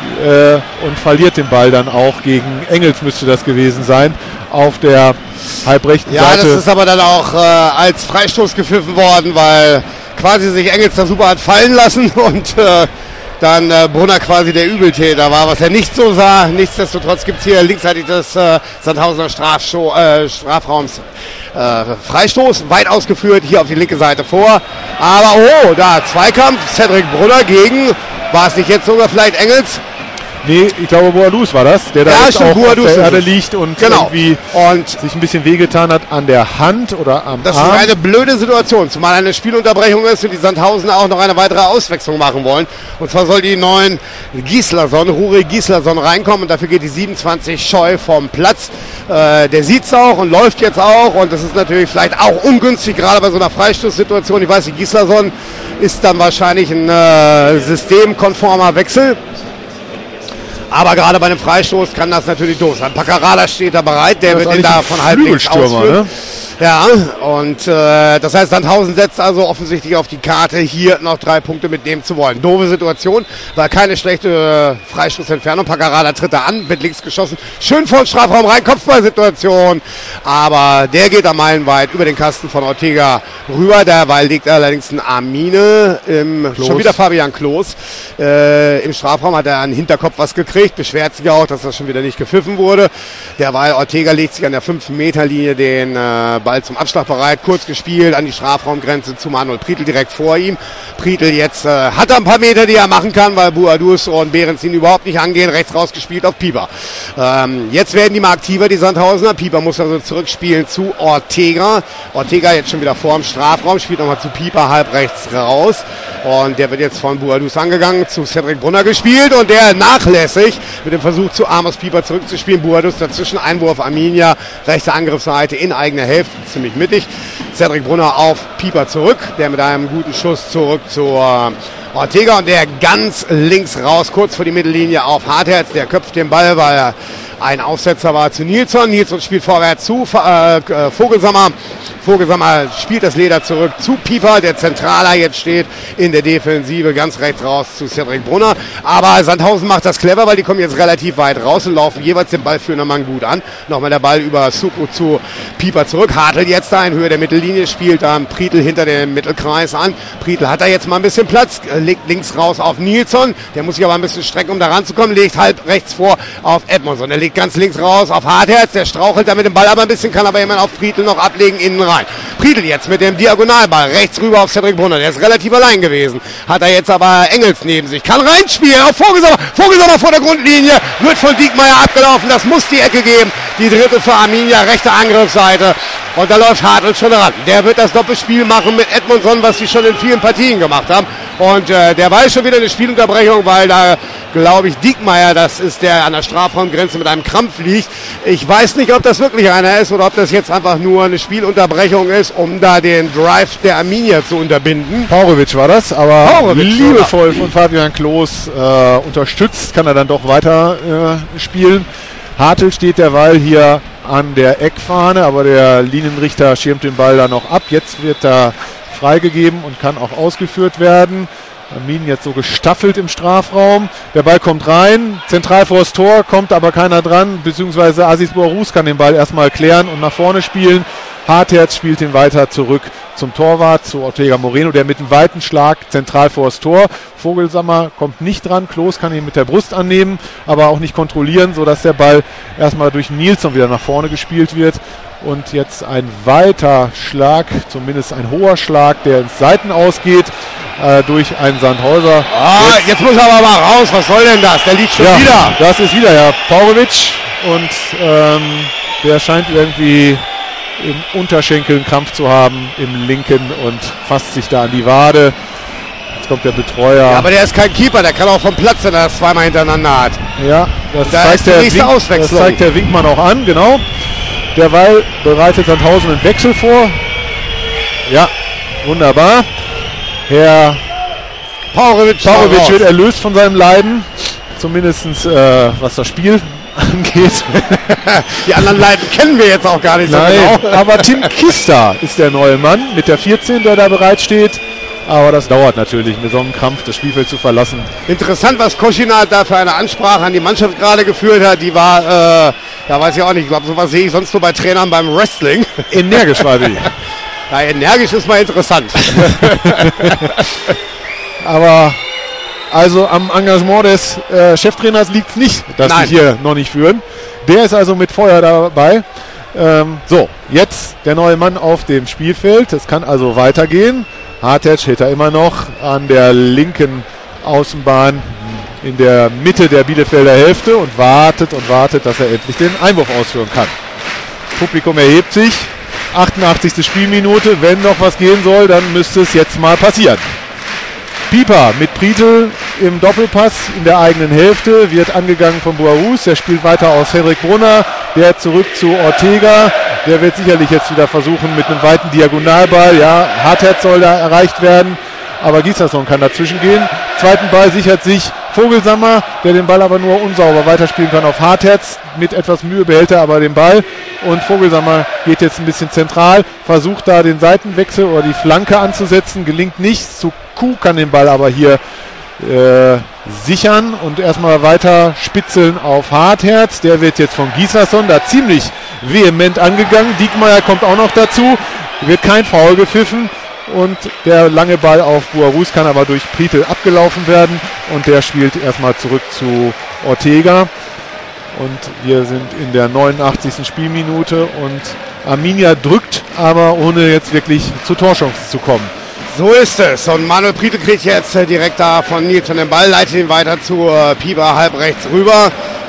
und verliert den Ball dann auch gegen Engels, müsste das gewesen sein, auf der halbrechten Seite. Ja, das ist aber dann auch als Freistoß gepfiffen worden, weil quasi sich Engels da super hat fallen lassen und dann Brunner quasi der Übeltäter war, was er nicht so sah. Nichtsdestotrotz gibt es hier linksseitig des Sandhausener Strafraums Freistoß, weit ausgeführt, hier auf die linke Seite vor. Aber da Zweikampf, Cedric Brunner gegen, war es nicht jetzt sogar vielleicht Engels? Nee, ich glaube Boadus war das, der da jetzt auch auf der Erde liegt und irgendwie sich ein bisschen wehgetan hat an der Hand oder am Arm. Das ist eine blöde Situation, zumal eine Spielunterbrechung ist und die Sandhausener auch noch eine weitere Auswechslung machen wollen. Und zwar soll die neuen Ruri Gislason reinkommen und dafür geht die 27 Scheu vom Platz. Der sieht's auch und läuft jetzt auch und das ist natürlich vielleicht auch ungünstig, gerade bei so einer Freistoßsituation. Ich weiß nicht, Gislason ist dann wahrscheinlich ein systemkonformer Wechsel. Aber gerade bei einem Freistoß kann das natürlich doof sein. Paccarada steht da bereit, der wird den da von halbwegs ausführen. Ne? Ja, und das heißt, Sandhausen setzt also offensichtlich auf die Karte, hier noch 3 Punkte mitnehmen zu wollen. Doofe Situation, war keine schlechte Freistoßentfernung. Paccarada tritt da an, wird links geschossen. Schön vor den Strafraum rein, Kopfballsituation. Aber der geht da meilenweit über den Kasten von Ortega rüber. Derweil liegt allerdings ein Armine, schon wieder Fabian Klos. Im Strafraum hat er an den Hinterkopf was gekriegt, beschwert sich auch, dass das schon wieder nicht gepfiffen wurde. Derweil Ortega legt sich an der 5-Meter-Linie den Ball zum Abschlag bereit, kurz gespielt an die Strafraumgrenze zu Manuel Prietl direkt vor ihm. Prietl jetzt hat er ein paar Meter, die er machen kann, weil Boadus und Behrens ihn überhaupt nicht angehen. Rechts rausgespielt auf Pieper. Jetzt werden die mal aktiver, die Sandhausener. Pieper muss also zurückspielen zu Ortega. Ortega jetzt schon wieder vor dem Strafraum, spielt nochmal zu Pieper halb rechts raus. Und der wird jetzt von Buadus angegangen, zu Cedric Brunner gespielt und der nachlässig mit dem Versuch zu Amos Pieper zurückzuspielen. Buadus dazwischen, Einwurf Arminia, rechte Angriffsseite in eigener Hälfte, ziemlich mittig. Cedric Brunner auf Pieper zurück, der mit einem guten Schuss zurück zur Ortega und der ganz links raus, kurz vor die Mittellinie auf Hartherz, der köpft den Ball, weil er ein Aufsetzer war zu Nilsson. Nilsson spielt vorwärts zu Vogelsammer. Vogelsammer spielt das Leder zurück zu Pieper, der Zentraler jetzt steht in der Defensive, ganz rechts raus zu Cedric Brunner. Aber Sandhausen macht das clever, weil die kommen jetzt relativ weit raus und laufen jeweils den ballführenden Mann gut an. Nochmal der Ball über Suko zu Pieper zurück. Hartl jetzt da in Höhe der Mittellinie, spielt dann Prietl hinter dem Mittelkreis an. Prietl hat da jetzt mal ein bisschen Platz, legt links raus auf Nilsson. Der muss sich aber ein bisschen strecken, um da ranzukommen, legt halb rechts vor auf Edmondson. Der legt ganz links raus auf Hartherz, der strauchelt da mit dem Ball aber ein bisschen, kann aber immer auf Prietl noch ablegen, innen rein. Prietl jetzt mit dem Diagonalball, rechts rüber auf Cedric Brunner, der ist relativ allein gewesen, hat er jetzt aber Engels neben sich, kann reinspielen auf Vogelsammer, Vogelsammer vor der Grundlinie, wird von Diekmeyer abgelaufen, das muss die Ecke geben, die dritte für Arminia, rechte Angriffsseite und da läuft Hartl schon ran, der wird das Doppelspiel machen mit Edmondson, was sie schon in vielen Partien gemacht haben und der war schon wieder eine Spielunterbrechung, weil da glaube ich Diekmeyer, das ist der an der Strafraumgrenze mit einem Krampf liegt. Ich weiß nicht, ob das wirklich einer ist oder ob das jetzt einfach nur eine Spielunterbrechung ist, um da den Drive der Arminia zu unterbinden. Paurovic war das, aber liebevoll von Fabian Klos unterstützt, kann er dann doch weiter spielen. Hartl steht derweil hier an der Eckfahne, aber der Linienrichter schirmt den Ball da noch ab. Jetzt wird er freigegeben und kann auch ausgeführt werden. Armin jetzt so gestaffelt im Strafraum. Der Ball kommt rein, zentral vor das Tor, kommt aber keiner dran, beziehungsweise Aziz Bouarous kann den Ball erstmal klären und nach vorne spielen. Hartherz spielt ihn weiter zurück zum Torwart, zu Ortega Moreno, der mit einem weiten Schlag zentral vor das Tor. Vogelsammer kommt nicht dran, Klos kann ihn mit der Brust annehmen, aber auch nicht kontrollieren, sodass der Ball erstmal durch Nilsson wieder nach vorne gespielt wird. Und jetzt ein weiter Schlag, zumindest ein hoher Schlag, der ins Seiten ausgeht, durch einen Sandhauser. Jetzt muss er aber mal raus, was soll denn das? Der liegt schon wieder. Das ist wieder Paurovic und der scheint irgendwie im Unterschenkel einen Krampf zu haben, im linken und fasst sich da an die Wade. Jetzt kommt der Betreuer. Ja, aber der ist kein Keeper, der kann auch vom Platz, wenn er das zweimal hintereinander hat. Ja, das zeigt der Winkmann auch an, genau. Derweil bereitet Sandhausen einen Wechsel vor. Ja, wunderbar. Herr Paurovic wird erlöst von seinem Leiden. Zumindest was das Spiel angeht. Die anderen Leiden kennen wir jetzt auch gar nicht so genau. Aber Tim Kista ist der neue Mann mit der 14, der da bereitsteht. Aber das dauert natürlich, mit so einem Krampf das Spielfeld zu verlassen. Interessant, was Koschinat da für eine Ansprache an die Mannschaft gerade geführt hat. Die war, ja weiß ich auch nicht, ich glaube, sowas sehe ich sonst nur bei Trainern beim Wrestling. Energisch war die. Ja, energisch ist mal interessant. Aber also am Engagement des Cheftrainers liegt es nicht, dass sie hier noch nicht führen. Der ist also mit Feuer dabei. So, jetzt der neue Mann auf dem Spielfeld. Es kann also weitergehen. Hartherz steht da immer noch an der linken Außenbahn in der Mitte der Bielefelder Hälfte und wartet, dass er endlich den Einwurf ausführen kann. Publikum erhebt sich. 88. Spielminute. Wenn noch was gehen soll, dann müsste es jetzt mal passieren. Pieper mit Prietl im Doppelpass in der eigenen Hälfte, wird angegangen von Bouarous, der spielt weiter aus Cedric Brunner, der zurück zu Ortega, der wird sicherlich jetzt wieder versuchen mit einem weiten Diagonalball, ja, Hartherz soll da erreicht werden, aber Gislason kann dazwischen gehen. Zweiten Ball sichert sich Vogelsammer, der den Ball aber nur unsauber weiterspielen kann auf Hartherz. Mit etwas Mühe behält er aber den Ball und Vogelsammer geht jetzt ein bisschen zentral, versucht da den Seitenwechsel oder die Flanke anzusetzen, gelingt nicht. Suku kann den Ball aber hier sichern und erstmal weiter spitzeln auf Hartherz. Der wird jetzt von Gislason da ziemlich vehement angegangen. Diekmeyer kommt auch noch dazu, wird kein Foul gepfiffen. Und der lange Ball auf Bouarous kann aber durch Prietl abgelaufen werden und der spielt erstmal zurück zu Ortega. Und wir sind in der 89. Spielminute und Arminia drückt, aber ohne jetzt wirklich zu Torchancen zu kommen. So ist es. Und Manuel Prietl kriegt jetzt direkt da von Nilsson den Ball, leitet ihn weiter zu Pieper halb rechts rüber.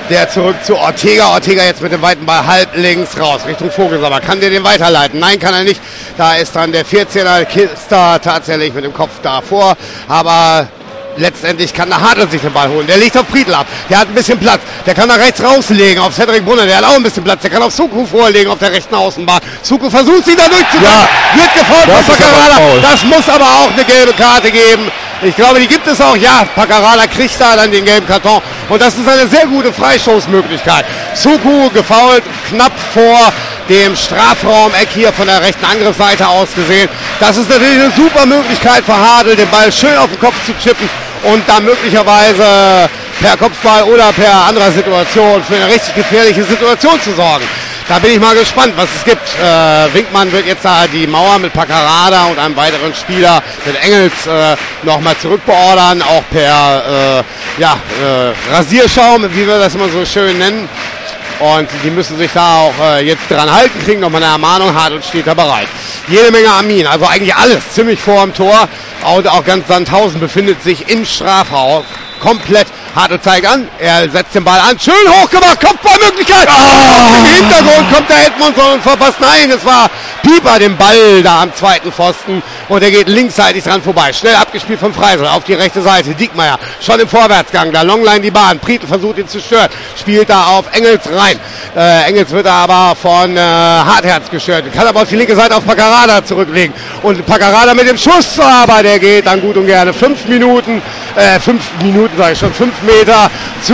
Der zurück zu Ortega. Ortega jetzt mit dem weiten Ball halb links raus, Richtung Vogelsammer. Kann der den weiterleiten? Nein, kann er nicht. Da ist dann der 14er Kista tatsächlich mit dem Kopf davor. Aber letztendlich kann der Hartl sich den Ball holen. Der legt auf Prietl ab. Der hat ein bisschen Platz. Der kann nach rechts rauslegen auf Cedric Brunner. Der hat auch ein bisschen Platz. Der kann auf Suku vorlegen auf der rechten Außenbahn. Suku versucht sich da durchzukommen. Ja. Wird gefault von Paccarada. Das muss aber auch eine gelbe Karte geben. Ich glaube, die gibt es auch. Ja, Paccarada kriegt da dann den gelben Karton. Und das ist eine sehr gute Freistoßmöglichkeit. Suku gefoult, knapp vor dem Strafraum-Eck hier von der rechten Angriffsseite aus gesehen. Das ist natürlich eine super Möglichkeit für Hartl, den Ball schön auf den Kopf zu chippen und dann möglicherweise per Kopfball oder per anderer Situation für eine richtig gefährliche Situation zu sorgen. Da bin ich mal gespannt, was es gibt. Winkmann wird jetzt da die Mauer mit Paccarada und einem weiteren Spieler, mit Engels, nochmal zurückbeordern, auch per Rasierschaum, wie wir das immer so schön nennen. Und die müssen sich da auch jetzt dran halten, kriegen nochmal eine Ermahnung. Hartl steht da bereit. Jede Menge Armin, also eigentlich alles ziemlich vor dem Tor. Und auch ganz Sandhausen befindet sich im Strafraum. Komplett. Hartl zeigt an, er setzt den Ball an, schön hochgemacht, Kopfballmöglichkeit. Im Hintergrund kommt der Edmundson und verpasst. Nein, es war Pieper, den Ball da am zweiten Pfosten. Und er geht linksseitig dran vorbei. Schnell abgespielt von Freisel auf die rechte Seite. Diekmeyer schon im Vorwärtsgang, da Longline die Bahn. Prietl versucht ihn zu stören, spielt da auf Engels rein. Engels wird aber von Hartherz gestört. Kann aber auf die linke Seite auf Paccarada zurücklegen. Und Paccarada mit dem Schuss, aber der geht dann gut und gerne 5 Minuten sage ich schon, 5 Meter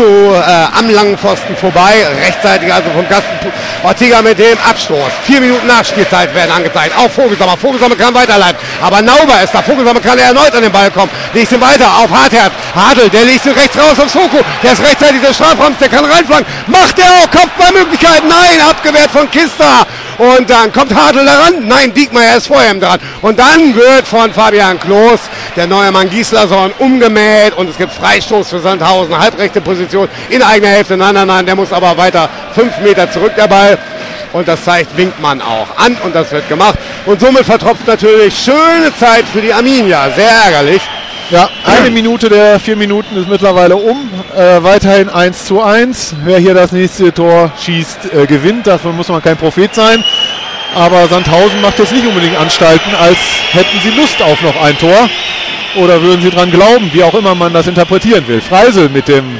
am langen Pfosten vorbei. Rechtzeitig also vom Gasten. Ortega mit dem Abstoß. 4 Minuten Nachspielzeit werden angezeigt. Auch Vogelsammer. Vogelsammer kann weiterleiten. Aber Nauber ist da. Vogelsammer kann erneut an den Ball kommen. Legt ihn weiter auf Hartherz. Hartl, der legt ihn rechts raus auf Soko. Der ist rechtzeitig der Strafraum. Der kann reinflanken. Macht er auch. Kopfballmöglichkeit. Nein, abgewehrt von Kista. Und dann kommt Hartl daran. Nein, Diekmeyer ist vor ihm dran. Und dann wird von Fabian Klos der neue Mann Gislason umgemäht. Und es gibt Freistoß für Sandhausen. Halbrechte Position in eigener Hälfte. Nein, der muss aber weiter 5 Meter zurück der Ball. Und das zeigt Winkmann auch an. Und das wird gemacht. Und somit vertropft natürlich schöne Zeit für die Arminia. Sehr ärgerlich. Ja, 1 Minute der 4 Minuten ist mittlerweile um. Weiterhin 1:1. Wer hier das nächste Tor schießt, gewinnt. Dafür muss man kein Prophet sein. Aber Sandhausen macht jetzt nicht unbedingt Anstalten, als hätten sie Lust auf noch ein Tor. Oder würden sie dran glauben, wie auch immer man das interpretieren will. Freisel mit dem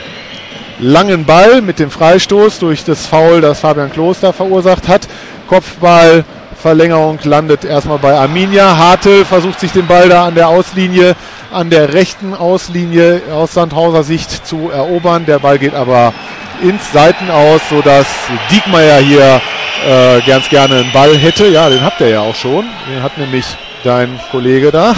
langen Ball, mit dem Freistoß durch das Foul, das Fabian Klos da verursacht hat. Kopfball, Verlängerung landet erstmal bei Arminia. Hartl versucht sich den Ball da an der Auslinie, an der rechten Auslinie aus Sandhauser Sicht zu erobern. Der Ball geht aber ins Seitenaus, sodass Diekmeyer hier ganz gerne einen Ball hätte. Ja, den habt ihr ja auch schon. Den hat nämlich dein Kollege da.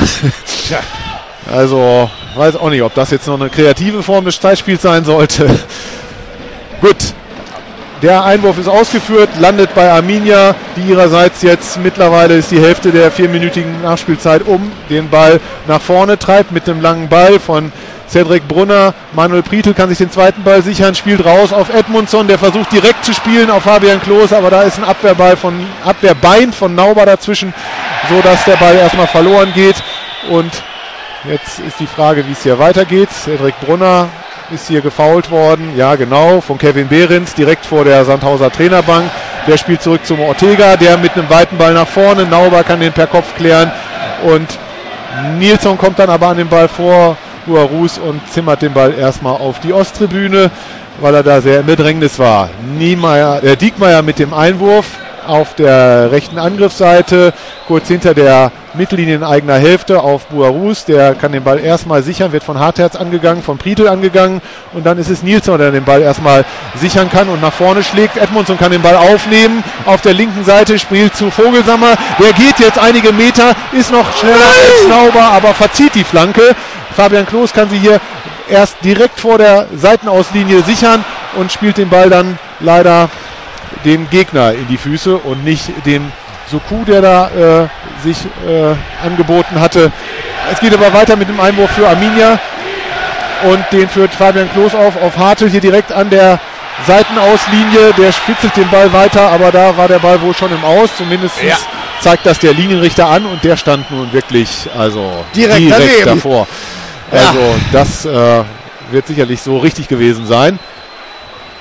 Also, weiß auch nicht, ob das jetzt noch eine kreative Form des Zeitspiels sein sollte. Gut. Der Einwurf ist ausgeführt, landet bei Arminia, die ihrerseits jetzt mittlerweile ist die Hälfte der 4-minütigen Nachspielzeit den Ball nach vorne treibt mit dem langen Ball von Cedric Brunner. Manuel Prietl kann sich den zweiten Ball sichern, spielt raus auf Edmundson, der versucht direkt zu spielen auf Fabian Klos, aber da ist ein Abwehrbein von Nauber dazwischen, so dass der Ball erstmal verloren geht. Und jetzt ist die Frage, wie es hier weitergeht. Cedric Brunner ist hier gefoult worden, ja genau, von Kevin Behrens, direkt vor der Sandhauser Trainerbank. Der spielt zurück zum Ortega, der mit einem weiten Ball nach vorne. Nauber kann den per Kopf klären und Nilsson kommt dann aber an den Ball vor, Buarus, und zimmert den Ball erstmal auf die Osttribüne, weil er da sehr im Bedrängnis war. Diekmeyer mit dem Einwurf auf der rechten Angriffsseite, kurz hinter der Mittellinie in eigener Hälfte auf Buarus. Der kann den Ball erstmal sichern, wird von Hartherz angegangen, von Prietl angegangen. Und dann ist es Nilsson, der den Ball erstmal sichern kann und nach vorne schlägt. Edmundson kann den Ball aufnehmen. Auf der linken Seite spielt zu Vogelsammer. Der geht jetzt einige Meter, ist noch schneller als Nauber, aber verzieht die Flanke. Fabian Klos kann sie hier erst direkt vor der Seitenauslinie sichern und spielt den Ball dann leider dem Gegner in die Füße und nicht dem Suku, der da sich angeboten hatte. Es geht aber weiter mit dem Einwurf für Arminia und den führt Fabian Klos auf Hartl hier direkt an der Seitenauslinie. Der spitzelt den Ball weiter, aber da war der Ball wohl schon im Aus. Zumindest zeigt das der Linienrichter an und der stand nun wirklich direkt davor. Also das wird sicherlich so richtig gewesen sein.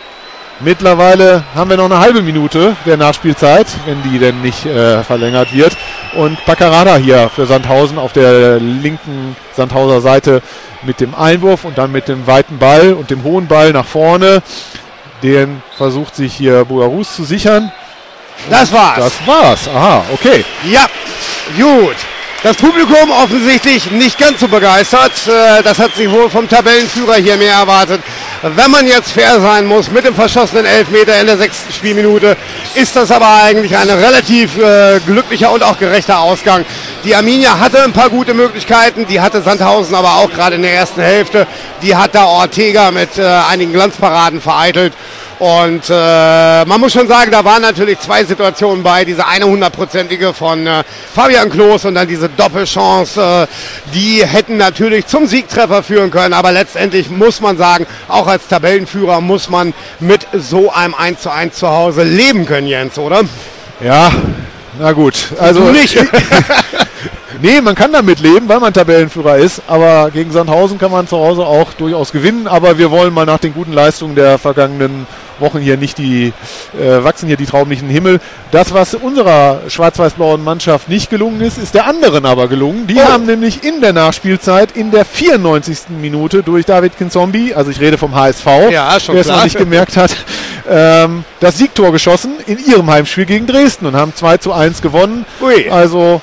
Mittlerweile haben wir noch eine halbe Minute der Nachspielzeit, wenn die denn nicht verlängert wird. Und Paccarada hier für Sandhausen auf der linken Sandhauser Seite mit dem Einwurf und dann mit dem weiten Ball und dem hohen Ball nach vorne. Den versucht sich hier Bogarus zu sichern. Das war's. Das war's. Aha, okay. Ja, gut. Das Publikum offensichtlich nicht ganz so begeistert. Das hat sich wohl vom Tabellenführer hier mehr erwartet. Wenn man jetzt fair sein muss mit dem verschossenen Elfmeter in der 6. Spielminute, ist das aber eigentlich ein relativ glücklicher und auch gerechter Ausgang. Die Arminia hatte ein paar gute Möglichkeiten, die hatte Sandhausen aber auch gerade in der ersten Hälfte. Die hat da Ortega mit einigen Glanzparaden vereitelt. Und man muss schon sagen, da waren natürlich zwei Situationen bei. Diese eine 100-prozentige von Fabian Klos und dann diese Doppelchance. Die hätten natürlich zum Siegtreffer führen können. Aber letztendlich muss man sagen, auch als Tabellenführer muss man mit so einem 1:1 zu Hause leben können, Jens, oder? Ja, na gut. Also du nicht. Nee, man kann damit leben, weil man Tabellenführer ist, aber gegen Sandhausen kann man zu Hause auch durchaus gewinnen, aber wir wollen mal nach den guten Leistungen der vergangenen Wochen hier nicht wachsen hier die Trauben nicht in den Himmel. Das, was unserer schwarz-weiß-blauen Mannschaft nicht gelungen ist, ist der anderen aber gelungen. Die haben nämlich in der Nachspielzeit in der 94. Minute durch David Kinzombie, also ich rede vom HSV, ja, schon wer es noch nicht gemerkt hat, das Siegtor geschossen in ihrem Heimspiel gegen Dresden und haben 2:1 gewonnen. Ui. Also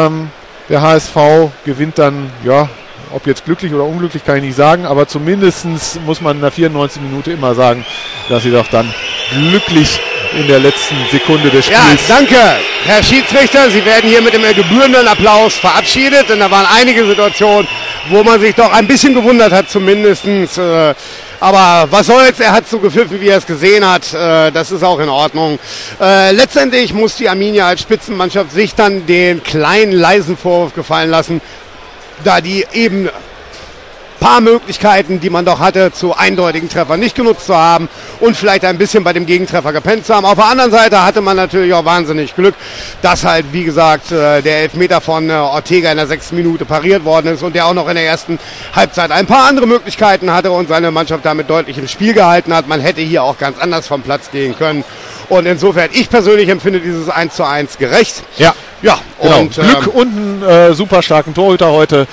der HSV gewinnt dann, ja, ob jetzt glücklich oder unglücklich, kann ich nicht sagen, aber zumindest muss man in der 94. Minute immer sagen, dass sie doch dann glücklich in der letzten Sekunde des Spiels... Ja, danke, Herr Schiedsrichter. Sie werden hier mit dem gebührenden Applaus verabschiedet, denn da waren einige Situationen, wo man sich doch ein bisschen gewundert hat zumindestens. Aber was soll's, er hat so gepfiffen, wie er es gesehen hat. Das ist auch in Ordnung. Letztendlich muss die Arminia als Spitzenmannschaft sich dann den kleinen, leisen Vorwurf gefallen lassen, da die eben paar Möglichkeiten, die man doch hatte, zu eindeutigen Treffern nicht genutzt zu haben und vielleicht ein bisschen bei dem Gegentreffer gepennt zu haben. Auf der anderen Seite hatte man natürlich auch wahnsinnig Glück, dass halt, wie gesagt, der Elfmeter von Ortega in der 6. Minute pariert worden ist und der auch noch in der ersten Halbzeit ein paar andere Möglichkeiten hatte und seine Mannschaft damit deutlich im Spiel gehalten hat. Man hätte hier auch ganz anders vom Platz gehen können. Und insofern, ich persönlich empfinde dieses 1:1 gerecht. Ja, genau. Und Glück und einen super starken Torhüter heute,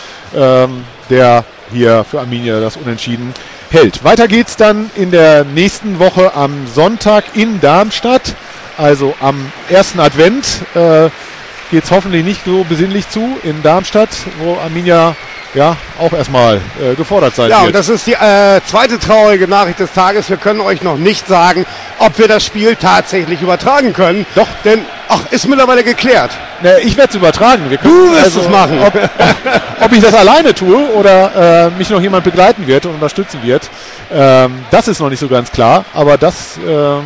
der hier für Arminia das Unentschieden hält. Weiter geht's dann in der nächsten Woche am Sonntag in Darmstadt, also am ersten Advent. Geht's hoffentlich nicht so besinnlich zu in Darmstadt, wo Arminia ja auch erstmal gefordert sein ja, wird. und das ist die zweite traurige Nachricht des Tages. Wir können euch noch nicht sagen, ob wir das Spiel tatsächlich übertragen können. Doch. Denn, ist mittlerweile geklärt. Ich werde es übertragen. Wir können Du wirst es machen. Ob ich das alleine tue oder mich noch jemand begleiten wird und unterstützen wird, das ist noch nicht so ganz klar. Aber das,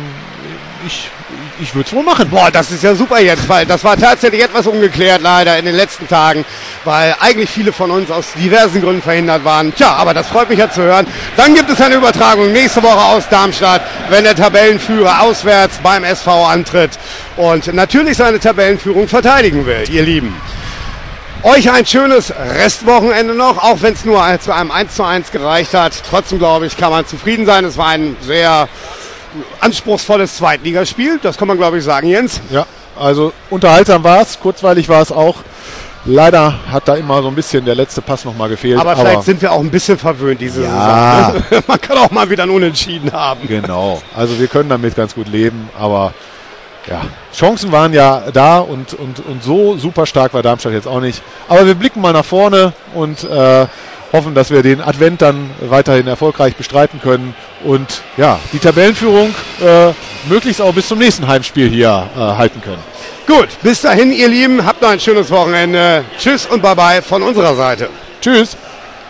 ich würde es wohl machen. Boah, das ist ja super jetzt, weil das war tatsächlich etwas ungeklärt leider in den letzten Tagen, weil eigentlich viele von uns aus diversen Gründen verhindert waren. Tja, aber das freut mich ja zu hören. Dann gibt es eine Übertragung nächste Woche aus Darmstadt, wenn der Tabellenführer auswärts beim SV antritt und natürlich seine Tabellenführung verteidigen will, ihr Lieben. Euch ein schönes Restwochenende noch, auch wenn es nur zu einem 1:1 gereicht hat. Trotzdem, glaube ich, kann man zufrieden sein. Es war ein sehr anspruchsvolles Zweitligaspiel, das kann man, glaube ich, sagen, Jens. Ja, also unterhaltsam war es, kurzweilig war es auch. Leider hat da immer so ein bisschen der letzte Pass nochmal gefehlt. Aber vielleicht sind wir auch ein bisschen verwöhnt diese Saison. Ne? Man kann auch mal wieder ein Unentschieden haben. Genau, also wir können damit ganz gut leben, aber ja, Chancen waren ja da und so super stark war Darmstadt jetzt auch nicht. Aber wir blicken mal nach vorne und hoffen, dass wir den Advent dann weiterhin erfolgreich bestreiten können und ja, die Tabellenführung möglichst auch bis zum nächsten Heimspiel hier halten können. Gut, bis dahin, ihr Lieben, habt noch ein schönes Wochenende. Tschüss und Bye-bye von unserer Seite. Tschüss.